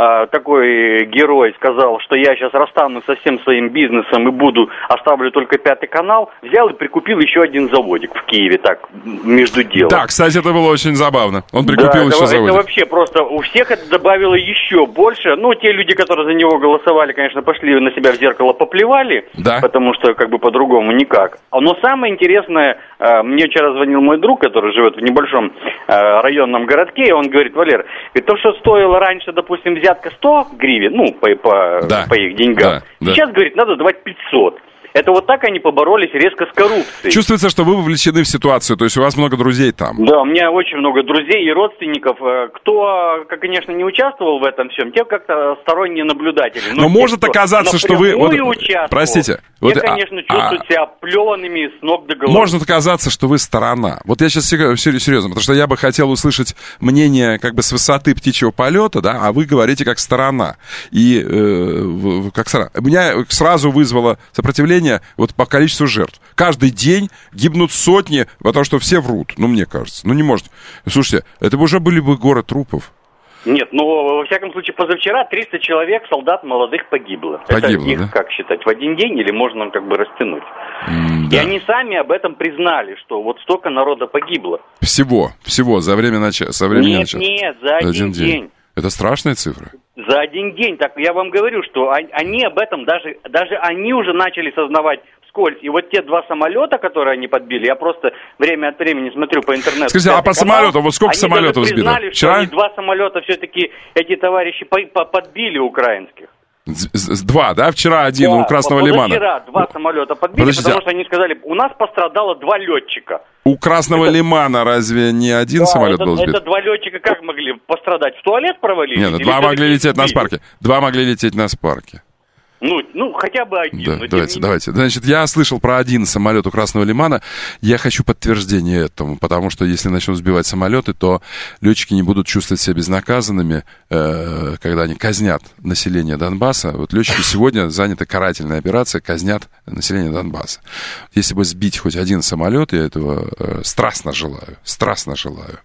такой герой сказал, что я сейчас расстанусь со всем своим бизнесом и буду, оставлю только Пятый канал, взял и прикупил еще один заводик в Киеве, так, между делом. Да, кстати, это было очень забавно. Он прикупил да, еще это, заводик. Это вообще просто у всех это добавило еще больше. Ну, те люди, которые за него голосовали, конечно, пошли на себя в зеркало, поплевали, да. Потому что как бы по-другому никак. Но самое интересное, мне вчера звонил мой друг, который живет в небольшом районном городке, и он говорит: Валер, то, что стоило раньше, допустим, взятка сто гривен, ну, по, по, да. по их деньгам. Да. Сейчас, да. говорит, надо давать пятьсот. Это вот так они поборолись резко с коррупцией. Чувствуется, что вы вовлечены в ситуацию, то есть у вас много друзей там. Да, у меня очень много друзей и родственников. Кто, конечно, не участвовал в этом всем, те как-то сторонние наблюдатели. Но, Но может те, оказаться, что вы... Вот, простите. Те, вот, конечно, чувствуют а... себя плеванными с ног до головы. Может оказаться, что вы сторона. Вот я сейчас серьезно, потому что я бы хотел услышать мнение как бы с высоты птичьего полета, да, а вы говорите как сторона. И э, как сторона. Меня сразу вызвало сопротивление вот по количеству жертв. Каждый день гибнут сотни, потому что все врут. Ну, мне кажется. Ну, не может. Слушайте, это бы уже были бы горы трупов. Нет, ну, во всяком случае, позавчера триста человек, солдат молодых, погибло. Погибло, это их, да? Как считать, в один день или можно как бы растянуть? Mm, да. И они сами об этом признали, что вот столько народа погибло. Всего, всего, за время начала. Нет, начала. нет, за один, один день. день. Это страшная цифра. За один день. Так я вам говорю, что они об этом, даже, даже они уже начали сознавать вскользь. И вот те два самолета, которые они подбили, я просто время от времени смотрю по интернету. Скажите, а по самолету, вот сколько они самолетов даже признали, сбито? Вчера? Что они два самолета все-таки, эти товарищи, по- по- подбили украинских. Два, да? Вчера один да, у Красного Лимана. Вчера два самолета подбили, Подождите. Потому что они сказали, у нас пострадало два летчика. У Красного это... Лимана разве не один да, самолет это, был сбит? Это два летчика как могли пострадать? В туалет провалились? Нет, ну, два могли лететь сбили? на Спарке. Два могли лететь на Спарке. Ну, ну, хотя бы один. Да, давайте, давайте. Значит, я слышал про один самолет у Красного Лимана. Я хочу подтверждение этому, потому что если начнут сбивать самолеты, то летчики не будут чувствовать себя безнаказанными, э, когда они казнят население Донбасса. Вот летчики сегодня заняты карательной операцией, казнят население Донбасса. Если бы сбить хоть один самолет, я этого э, страстно желаю, страстно желаю.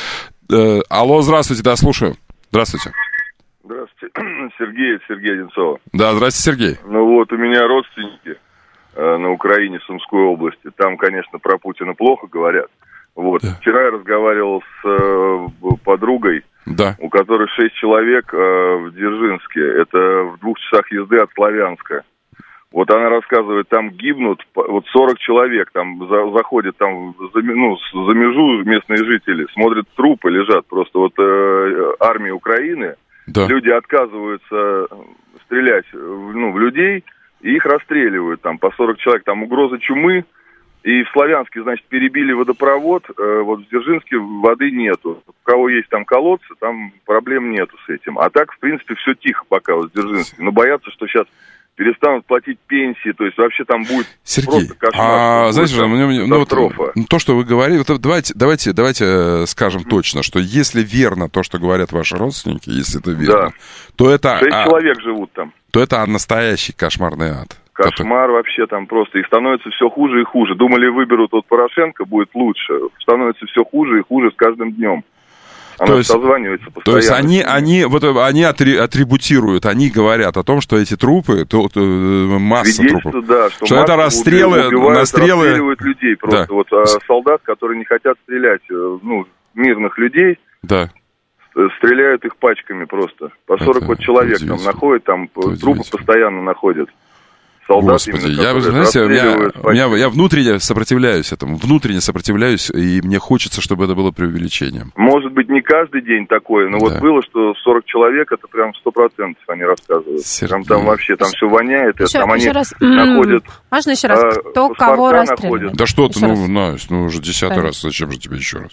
Э, алло, здравствуйте, да, слушаю. Здравствуйте. Здравствуйте, Сергей, Сергей Одинцова. Да, здравствуйте, Сергей. Ну вот, у меня родственники э, на Украине, в Сумской области. Там, конечно, про Путина плохо говорят. Вот. Да. Вчера я разговаривал с э, подругой, да. у которой шесть человек э, в Дзержинске. Это в двух часах езды от Славянска. Вот она рассказывает, там гибнут вот сорок человек, там за, заходят там за, ну, за межу местные жители, смотрят, трупы лежат. Просто вот э, армия Украины... Да. Люди отказываются стрелять ну, в людей, и их расстреливают там по сорок человек. Там угроза чумы, и в Славянске, значит, перебили водопровод, э, вот в Дзержинске воды нету. У кого есть там колодцы, там проблем нету с этим. А так, в принципе, все тихо пока вот в Дзержинске. Но боятся, что сейчас перестанут платить пенсии, то есть вообще там будет Сергей, просто кошмар. А, знаете, же, мне, ну, вот, то, что вы говорите, вот, давайте, давайте, давайте э, скажем mm-hmm. точно, что если верно то, что говорят ваши родственники, если это верно, да. то это... Шесть а, человек живут там. То это настоящий кошмарный ад. Кошмар который... вообще там просто. И становится все хуже и хуже. Думали, выберут вот Порошенко, будет лучше. Становится все хуже и хуже с каждым днем. Она то есть, созванивается постоянно. То есть они, они, вот, они атри, атрибутируют, они говорят о том, что эти трупы, то, то, масса трупов, да, что, что это расстрелы, убивают, настрелы... расстреливают людей просто. Да. Вот а, солдат, которые не хотят стрелять, ну, мирных людей, да. стреляют их пачками просто. По сорок вот человек там находят, там это трупы удивительно. Постоянно находят. солдат. Господи, именно, я, знаете, у меня, у меня, я внутренне сопротивляюсь этому, внутренне сопротивляюсь, и мне хочется, чтобы это было преувеличением. Может быть, не каждый день такое, но да. вот было, что сорок человек, это прям сто процентов они рассказывают. Там, там вообще, там все воняет, еще, там еще они раз. находят... Можно еще раз, кто а, кого расстреливает? Да что ты, ну, Настя, ну, уже десятый раз, зачем же тебе еще раз?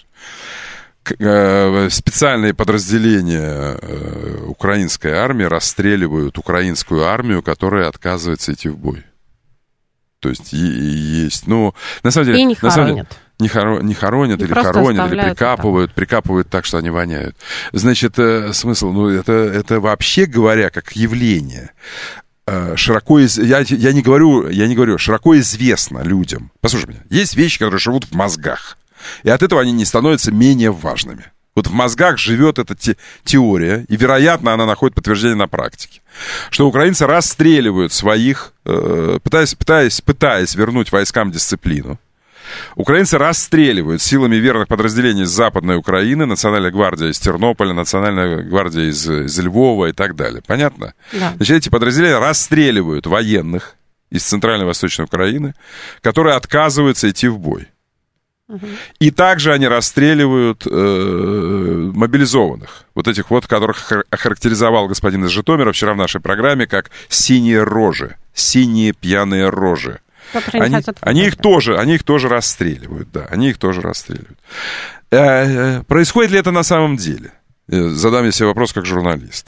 Специальные подразделения украинской армии расстреливают украинскую армию, которая отказывается идти в бой. То есть есть, ну, на самом деле... И не хоронят. Не, хоро, не хоронят, и или хоронят, или прикапывают, там. прикапывают так, что они воняют. Значит, смысл, ну, это, это вообще говоря, как явление... широко из... я, я, не говорю, я не говорю, широко известно людям. Послушай меня, есть вещи, которые живут в мозгах. И от этого они не становятся менее важными. Вот в мозгах живет эта те, теория, и, вероятно, она находит подтверждение на практике, что украинцы расстреливают своих, э, пытаясь, пытаясь, пытаясь вернуть войскам дисциплину. Украинцы расстреливают силами верных подразделений из Западной Украины, Национальная гвардия из Тернополя, Национальная гвардия из, из Львова и так далее. Понятно? Да. Значит, эти подразделения расстреливают военных из Центральной и Восточной Украины, которые отказываются идти в бой. И также они расстреливают э, мобилизованных, вот этих вот, которых охарактеризовал господин из Житомира вчера в нашей программе как «синие рожи», «синие пьяные рожи». Они, они, их тоже, они их тоже расстреливают, да, они их тоже расстреливают. Э, э, происходит ли это на самом деле? Задам я себе вопрос как журналист.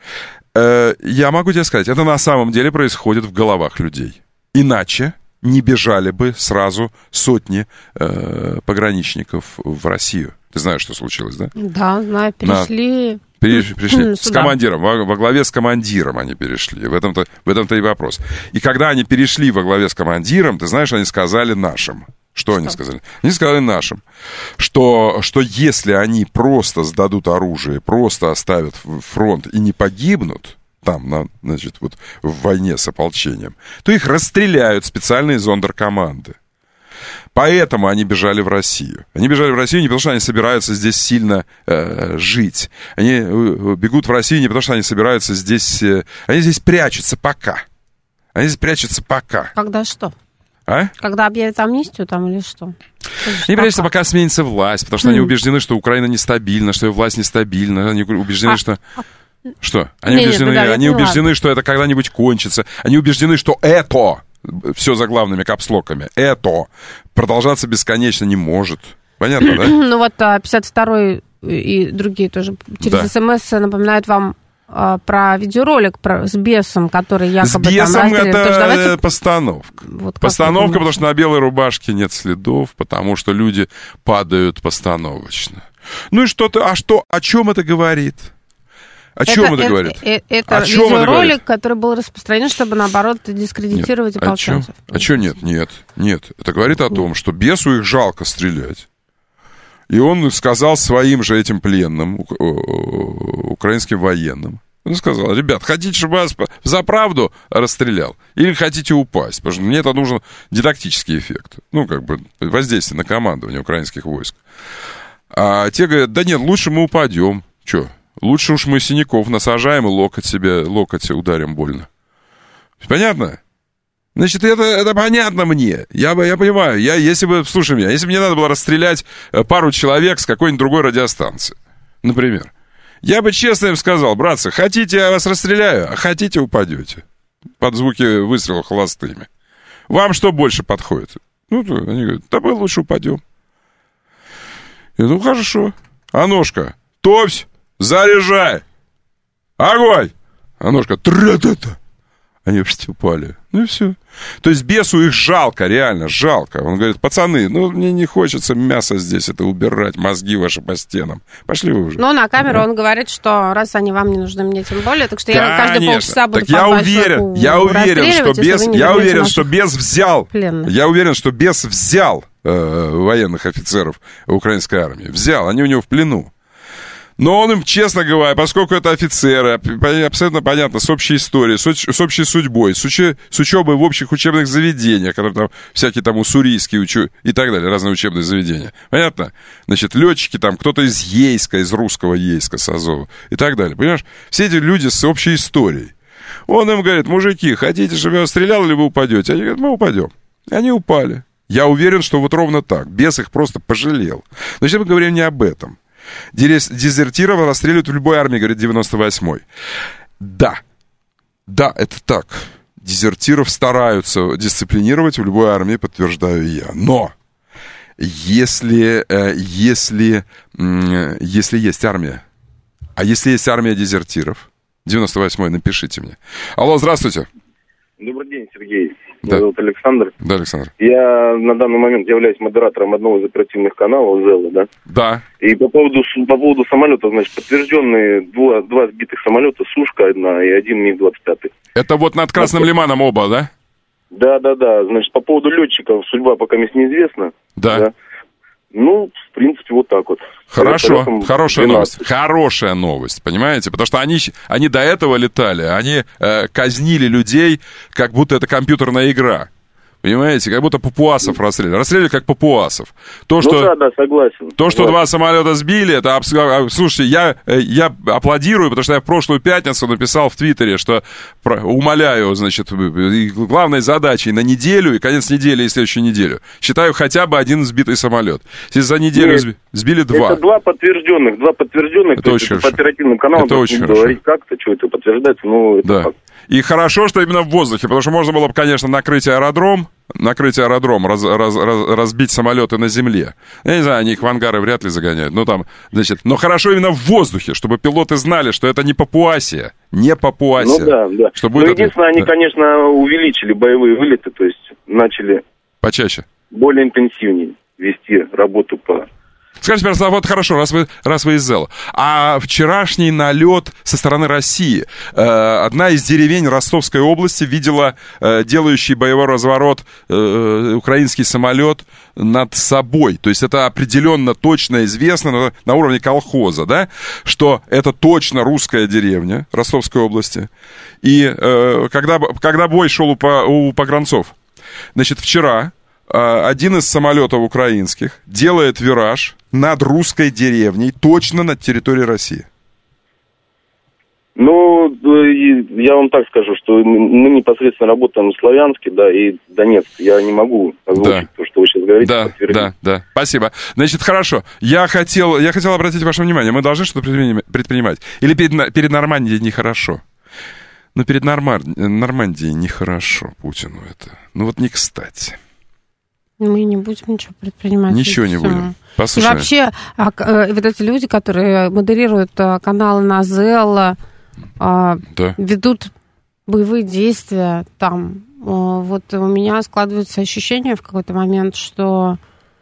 Э, я могу тебе сказать, это на самом деле происходит в головах людей. Иначе не бежали бы сразу сотни э, пограничников в Россию. Ты знаешь, что случилось, да? Да, знаю, перешли... На... Перешли, перешли. с командиром, во, во главе с командиром они перешли. В этом-то, в этом-то и вопрос. И когда они перешли во главе с командиром, ты знаешь, они сказали нашим. Что, что? они сказали? Они сказали нашим, что, что если они просто сдадут оружие, просто оставят фронт и не погибнут там, на, значит, вот в войне с ополчением, то их расстреляют специальные зондеркоманды. Поэтому они бежали в Россию. Они бежали в Россию не потому, что они собираются здесь сильно э, жить. Они бегут в Россию не потому, что они собираются здесь... Э, они здесь прячутся пока. Они здесь прячутся пока. Когда что? А? Когда объявят амнистию там или что? Они прячутся, пока сменится власть, потому что mm. они убеждены, что Украина нестабильна, что ее власть нестабильна. Они убеждены, а, что... Что? Они не, убеждены, не, они убеждены что это когда-нибудь кончится. Они убеждены, что это... Все заглавными капслоками. Это продолжаться бесконечно не может. Понятно, да? Ну вот пятьдесят второй и другие тоже через да. СМС напоминают вам а, про видеоролик про, с бесом, который якобы... С бесом там это тоже, давайте... постановка. Вот постановка, потому что на белой рубашке нет следов, потому что люди падают постановочно. Ну и что-то... А что? О чем это говорит? О чем это, это говорит? Это, это видеоролик, который был распространен, чтобы, наоборот, дискредитировать нет, ополченцев. А что нет? Нет, нет. Это говорит о том, что бесу их жалко стрелять. И он сказал своим же этим пленным, украинским военным, он сказал: ребят, хотите, чтобы вас за правду расстрелял? Или хотите упасть? Потому что мне это нужен дидактический эффект. Ну, как бы воздействие на командование украинских войск. А те говорят: да нет, лучше мы упадем. Че? Лучше уж мы синяков насажаем и локоть себе, локоть ударим больно. Понятно? Значит, это, это понятно мне. Я, я понимаю. Я, если бы, слушай меня, если бы мне надо было расстрелять пару человек с какой-нибудь другой радиостанции, например, я бы честно им сказал: братцы, хотите, я вас расстреляю, а хотите, упадете. Под звуки выстрелов холостыми. Вам что больше подходит? Ну, они говорят: да мы лучше упадем. Я ну, хорошо. А ножка? Товсь! Заряжай! Огонь! А ножка тра-та-та. Они упали. Ну и все. То есть бесу их жалко, реально жалко. Он говорит: пацаны, ну мне не хочется мясо здесь это убирать, мозги ваши по стенам. Пошли вы уже. Ну, на камеру да. он говорит, что раз они вам не нужны, мне тем более, так что я Конечно. каждые полчаса буду так я уверен, я уверен, что бес, я уверен, что бес взял, пленных. я уверен, что бес взял э, военных офицеров украинской армии. Взял, они у него в плену. Но он им, честно говоря, поскольку это офицеры, абсолютно понятно, с общей историей, с общей судьбой, с, уч... с учебой в общих учебных заведениях, которые там всякие там уссурийские учу... и так далее, разные учебные заведения. Понятно? Значит, летчики там, кто-то из Ейска, из русского Ейска, с Азова и так далее. Понимаешь? Все эти люди с общей историей. Он им говорит: мужики, хотите, чтобы я стрелял, или вы упадете? Они говорят: мы упадем. И они упали. Я уверен, что вот ровно так. Бес их просто пожалел. Но сейчас мы говорим не об этом. Дезертиров расстреливают в любой армии, говорит девяносто восьмой. Да, да, это так. Дезертиров стараются дисциплинировать в любой армии, подтверждаю я. Но если, если, если есть армия, а если есть армия дезертиров, девяносто восьмой, напишите мне. Алло, здравствуйте. Добрый день, Сергей. Да. Меня зовут Александр. Да, Александр. Я на данный момент являюсь модератором одного из оперативных каналов Зела, да? Да. И по поводу, по поводу самолета, значит, подтвержденные два, два сбитых самолета, Сушка одна и один Ми двадцать пять. Это вот над Красным это... Лиманом оба, да? Да, да, да. Значит, по поводу летчиков судьба пока мне неизвестна. Да. да. Ну, в принципе, вот так вот. Хорошо, хорошая новость. Хорошая новость, понимаете? Потому что они, они до этого летали, они э, казнили людей, как будто это компьютерная игра. Понимаете, как будто папуасов расстреляли. Расстреляли как папуасов. То, что, ну да, да, согласен. То, что согласен. два самолета сбили, это... Слушайте, я, я аплодирую, потому что я в прошлую пятницу написал в Твиттере, что умоляю, значит, главной задачей на неделю и конец недели и следующую неделю считаю хотя бы один сбитый самолет. Если за неделю Нет, сбили два. Это два подтвержденных, два подтвержденных. Это очень по оперативным каналам. Это очень хорошо. Говорить как-то, что это подтверждается, ну, это да. факт. И хорошо, что именно в воздухе, потому что можно было бы, конечно, накрыть аэродром, накрыть аэродром, раз, раз, раз, разбить самолеты на земле. Я не знаю, они их в ангары вряд ли загоняют. Ну, там, значит, но хорошо именно в воздухе, чтобы пилоты знали, что это не Папуасия, не Папуасия. Ну да, да. Что будет но единственное, это... они, конечно, увеличили боевые вылеты, то есть начали... Почаще. Более интенсивнее вести работу по... Скажите, пожалуйста, вот хорошо, раз вы, раз вы из Зела. А вчерашний налет со стороны России. Э, одна из деревень Ростовской области видела э, делающий боевой разворот э, украинский самолет над собой. То есть это определенно точно известно на, на уровне колхоза, да, что это точно русская деревня Ростовской области. И э, когда, когда бой шел у, у погранцов, значит, вчера один из самолетов украинских делает вираж над русской деревней, точно над территорией России. Ну, я вам так скажу, что мы непосредственно работаем в Славянске, да, и Донецк. Я не могу озвучить да. то, что вы сейчас говорите. Да, да, да. Спасибо. Значит, хорошо. Я хотел, я хотел обратить ваше внимание, мы должны что-то предпринимать. Или перед, перед Нормандией нехорошо? Но перед Нормар... Нормандией нехорошо Путину это. Ну вот не кстати. Мы не будем ничего предпринимать. Ничего не будем. Послушаем. И вообще, а, а, вот эти люди, которые модерируют а, каналы на Зелла, а, да. ведут боевые действия там. А, вот у меня складывается ощущение в какой-то момент, что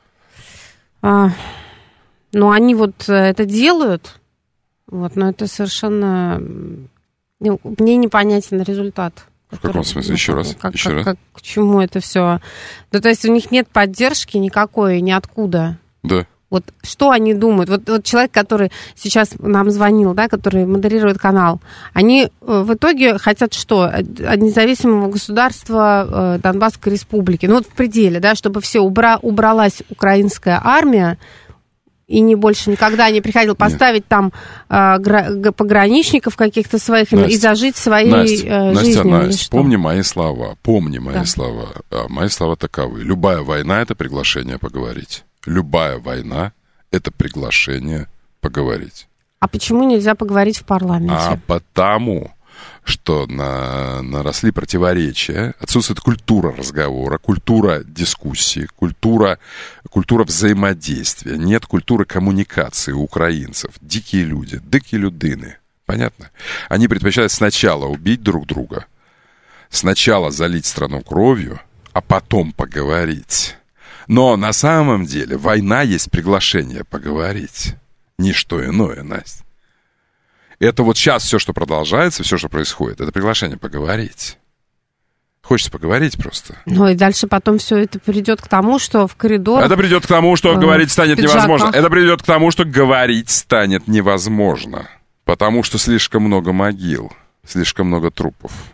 а, ну, они вот это делают, вот, но это совершенно... Ну, мне непонятен результат. В каком смысле? Еще ну, раз. Как, Еще как, раз. Как, к чему это все? Ну, то есть у них нет поддержки никакой, ниоткуда. Да. Вот что они думают? Вот, вот человек, который сейчас нам звонил, да, который модерирует канал, они в итоге хотят что? От независимого государства Донбасской республики. Ну, вот в пределе, да, чтобы все убра, убралась украинская армия, и не больше никогда не приходил поставить Нет. там э, гра- пограничников каких-то своих Настя, и зажить своей Настя, э, Настя, жизнью. Настя, помни мои слова, помни мои да. слова. А, мои слова таковы. Любая война — это приглашение поговорить. Любая война — это приглашение поговорить. А почему нельзя поговорить в парламенте? А потому... что на, наросли противоречия, отсутствует культура разговора, культура дискуссии, культура, культура взаимодействия, нет культуры коммуникации у украинцев. Дикие люди, дикие людыны, понятно? Они предпочитают сначала убить друг друга, сначала залить страну кровью, а потом поговорить. Но на самом деле война есть приглашение поговорить, не что иное, Настя. Это вот сейчас все, что продолжается, все, что происходит, это приглашение поговорить. Хочется поговорить просто. Ну и дальше потом все это придет к тому, что в коридорах... Это придет к тому, что э, говорить станет невозможно. Это придет к тому, что говорить станет невозможно. Потому что слишком много могил, слишком много трупов.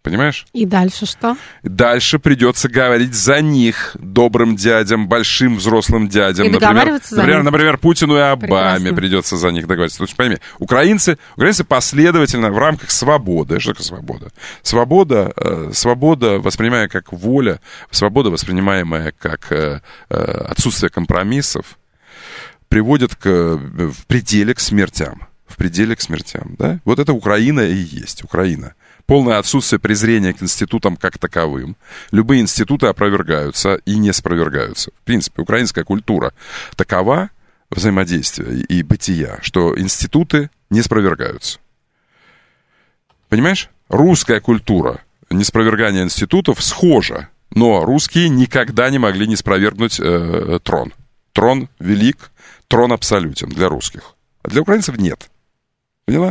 Понимаешь? И дальше что? Дальше придется говорить за них добрым дядям, большим взрослым дядям. И договариваться за например, них. Например, Путину и Обаме Прекрасно. придется за них договариваться. То есть, пойми, украинцы, украинцы последовательно в рамках свободы. Что такое свобода? Свобода, э, свобода, воспринимаемая как воля, свобода, воспринимаемая как э, э, отсутствие компромиссов, приводит к, в пределе к смертям. В пределе к смертям, да? Вот это Украина и есть, Украина. Полное отсутствие презрения к институтам как таковым. Любые институты опровергаются и не спровергаются. В принципе, украинская культура такова, взаимодействия и бытия, что институты не спровергаются. Понимаешь? Русская культура неспровергания институтов схожа, но русские никогда не могли не спровергнуть э, трон. Трон велик, трон абсолютен для русских. А для украинцев нет. Поняла?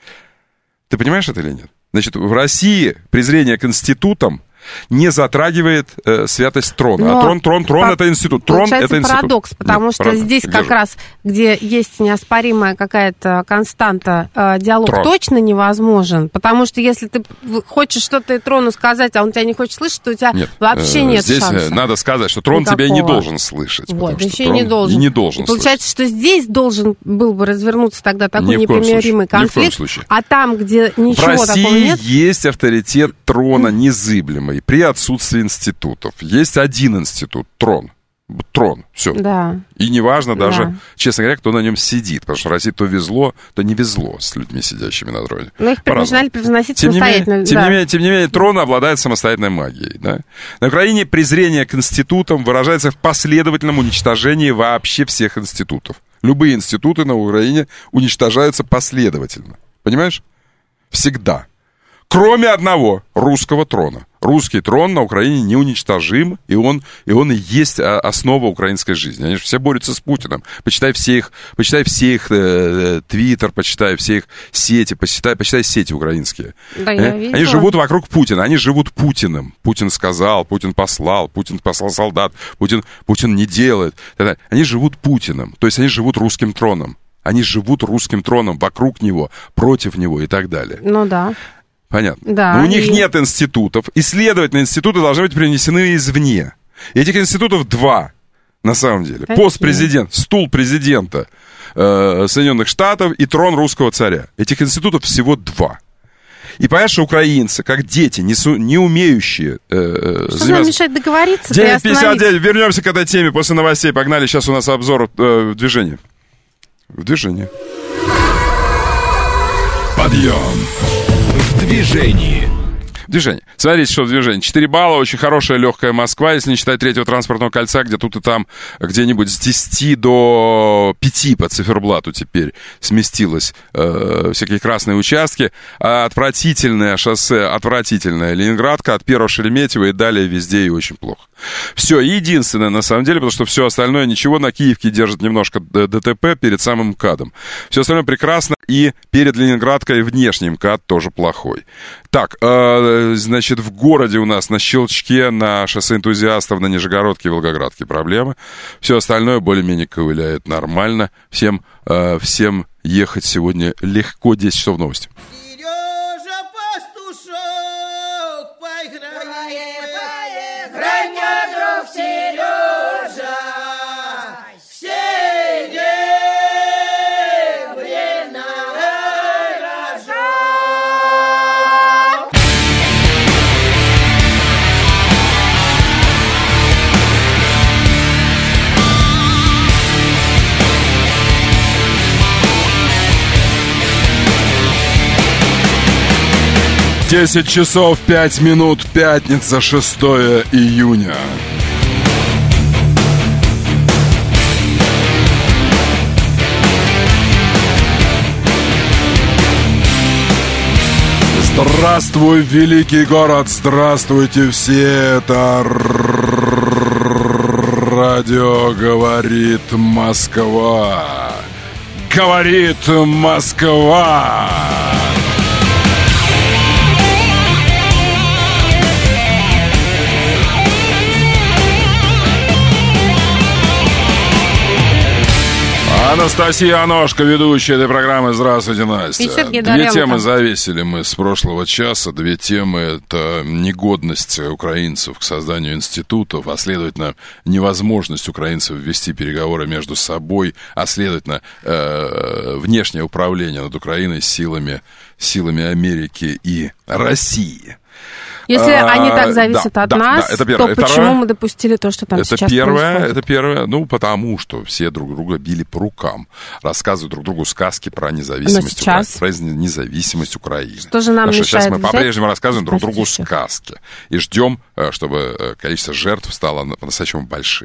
Ты понимаешь это или нет? Значит, в России презрение к институтам не затрагивает э, святость трона. Но а трон, трон, трон по- это институт. Трон это институт. Парадокс, потому Нет, что парадокс. здесь Где как же? раз, где есть неоспоримая какая-то константа, э, диалог Трон. точно невозможен. Потому что если ты хочешь что-то трону сказать, а он тебя не хочет слышать, то у тебя Нет, вообще э, нет здесь шанса. надо сказать, что трон Никакого. тебя и не должен слышать. Вот, потому что еще и не трон должен. И не должен И получается, что здесь должен был бы развернуться тогда такой Ни в коем непримиримый случае. Ни в коем конфликт, случае. а там, где ничего В такого России нет... есть авторитет трона незыблемый при отсутствии институтов. Есть один институт, трон. Трон, все. Да. И неважно даже, Да. честно говоря, кто на нем сидит. Потому что в России то везло, то не везло с людьми, сидящими на троне. Но их По-разному. начинали превозносить Тем не, самостоятельно. менее, тем, да. не менее, тем не менее, трон обладает самостоятельной магией. Да? На Украине презрение к институтам выражается в последовательном уничтожении вообще всех институтов. Любые институты на Украине уничтожаются последовательно. Понимаешь? Всегда. Кроме одного, русского трона. Русский трон на Украине неуничтожим, и он, и он и есть основа украинской жизни. Они же все борются с Путиным. Почитай все их, почитай все их э, твиттер, почитай все их сети, почитай, почитай сети украинские. Да, э? я видела. Они живут вокруг Путина, они живут Путиным. Путин сказал, Путин послал, Путин послал солдат, Путин, Путин не делает. Они живут Путиным, то есть они живут русским троном. Они живут русским троном вокруг него, против него и так далее. Ну да. Понятно. Да, Но у них и... нет институтов, и, следовательно, институты должны быть принесены извне. И этих институтов два, на самом деле. Какие? Пост президента, стул президента э, Соединенных Штатов и трон русского царя. Этих институтов всего два. И понимаешь, что украинцы, как дети, не, су, не умеющие... Э, что заниматься... нам мешает договориться? девять пятьдесят девять, вернемся к этой теме после новостей. Погнали, сейчас у нас обзор э, в движении. В движении. Подъем. В движении. Движение. Смотрите, что в движении. четыре балла, очень хорошая, легкая Москва, если не считать третьего транспортного кольца, где тут и там где-нибудь с десяти до пяти по циферблату теперь сместилось э, всякие красные участки. А отвратительное шоссе, отвратительная Ленинградка от первого Шереметьево и далее везде и очень плохо. Все, единственное на самом деле, потому что все остальное ничего, на Киевке держит немножко ДТП перед самым МКАДом. Все остальное прекрасно, и перед Ленинградкой внешний МКАД тоже плохой. Так, э, значит, в городе у нас на Щелчке, на шоссе Энтузиастов, на Нижегородке и Волгоградке проблемы. Все остальное более-менее ковыляет нормально. Всем, э, всем ехать сегодня легко. десять часов новости. Сережа Пастушок, поиграем, поиграй, мой друг Сережа, серебряный рожок. десять часов пять минут, пятница, шестое июня. Здравствуй, великий город, здравствуйте все, это радио говорит Москва. Говорит Москва. Анастасия Аношка, ведущая этой программы. Здравствуйте, Настя. Две темы завесили мы с прошлого часа. Две темы — это негодность украинцев к созданию институтов, а следовательно, невозможность украинцев вести переговоры между собой, а следовательно, э, внешнее управление над Украиной силами, силами Америки и России. Если а, они так зависят да, от да, нас, да, это первое. то почему мы допустили то, что там это сейчас первое, происходит? Это первое, ну, потому что все друг друга били по рукам, рассказывают друг другу сказки про независимость, сейчас... Укра... про независимость Украины. Что же нам Потому мешает что сейчас мы взять? по-прежнему рассказываем друг Простите. другу сказки и ждем, чтобы количество жертв стало по-настоящему большим.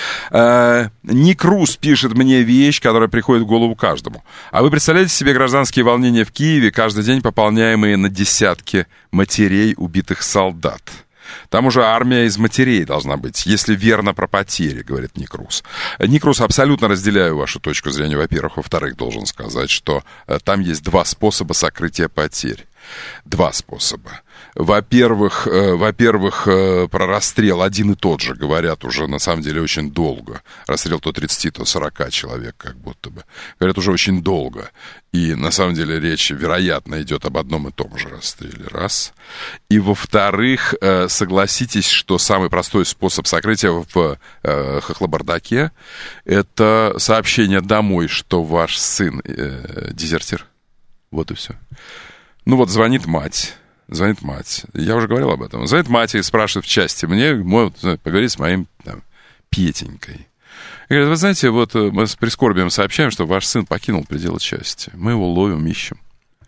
Ник Рус пишет мне вещь, которая приходит в голову каждому. А вы представляете себе гражданские волнения в Киеве, каждый день пополняемые на десятки матерей убитых солдат? Там уже армия из матерей должна быть, если верно про потери, говорит Ник Рус. Ник Рус, абсолютно разделяю вашу точку зрения, во-первых. Во-вторых, должен сказать, что там есть два способа сокрытия потерь. Два способа. Во-первых, э, во-первых, э, про расстрел один и тот же говорят уже, на самом деле, очень долго. Расстрел то тридцать, то сорок человек, как будто бы. Говорят уже очень долго. И, на самом деле, речь, вероятно, идет об одном и том же расстреле. Раз. И, во-вторых, э, согласитесь, что самый простой способ сокрытия в э, хохлобардаке — это сообщение домой, что ваш сын э, дезертир. Вот и все. Ну вот звонит мать, звонит мать, я уже говорил об этом, звонит мать и спрашивает в части, мне мой, поговорить с моим там, Петенькой. И говорит, вы знаете, вот мы с прискорбием сообщаем, что ваш сын покинул пределы части, мы его ловим, ищем.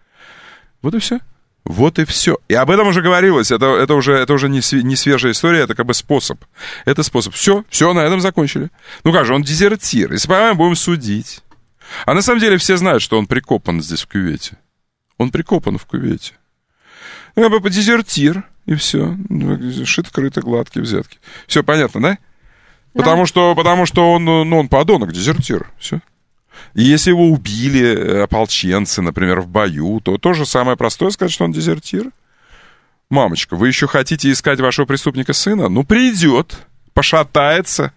Вот и все. Вот и все. И об этом уже говорилось, это, это уже, это уже не, не свежая история, это как бы способ. Это способ. Все, все, на этом закончили. Ну как же, он дезертир, если поймаем, будем судить. А на самом деле все знают, что он прикопан здесь в кювете. Он прикопан в кювете. Ну, как бы дезертир, и все. Шито-крыто, гладкие взятки. Все понятно, да? Да. Потому что, потому что он, ну, он подонок, дезертир. Все. И если его убили ополченцы, например, в бою, то то же самое простое сказать, что он дезертир. Мамочка, вы еще хотите искать вашего преступника сына? Ну, придет, пошатается,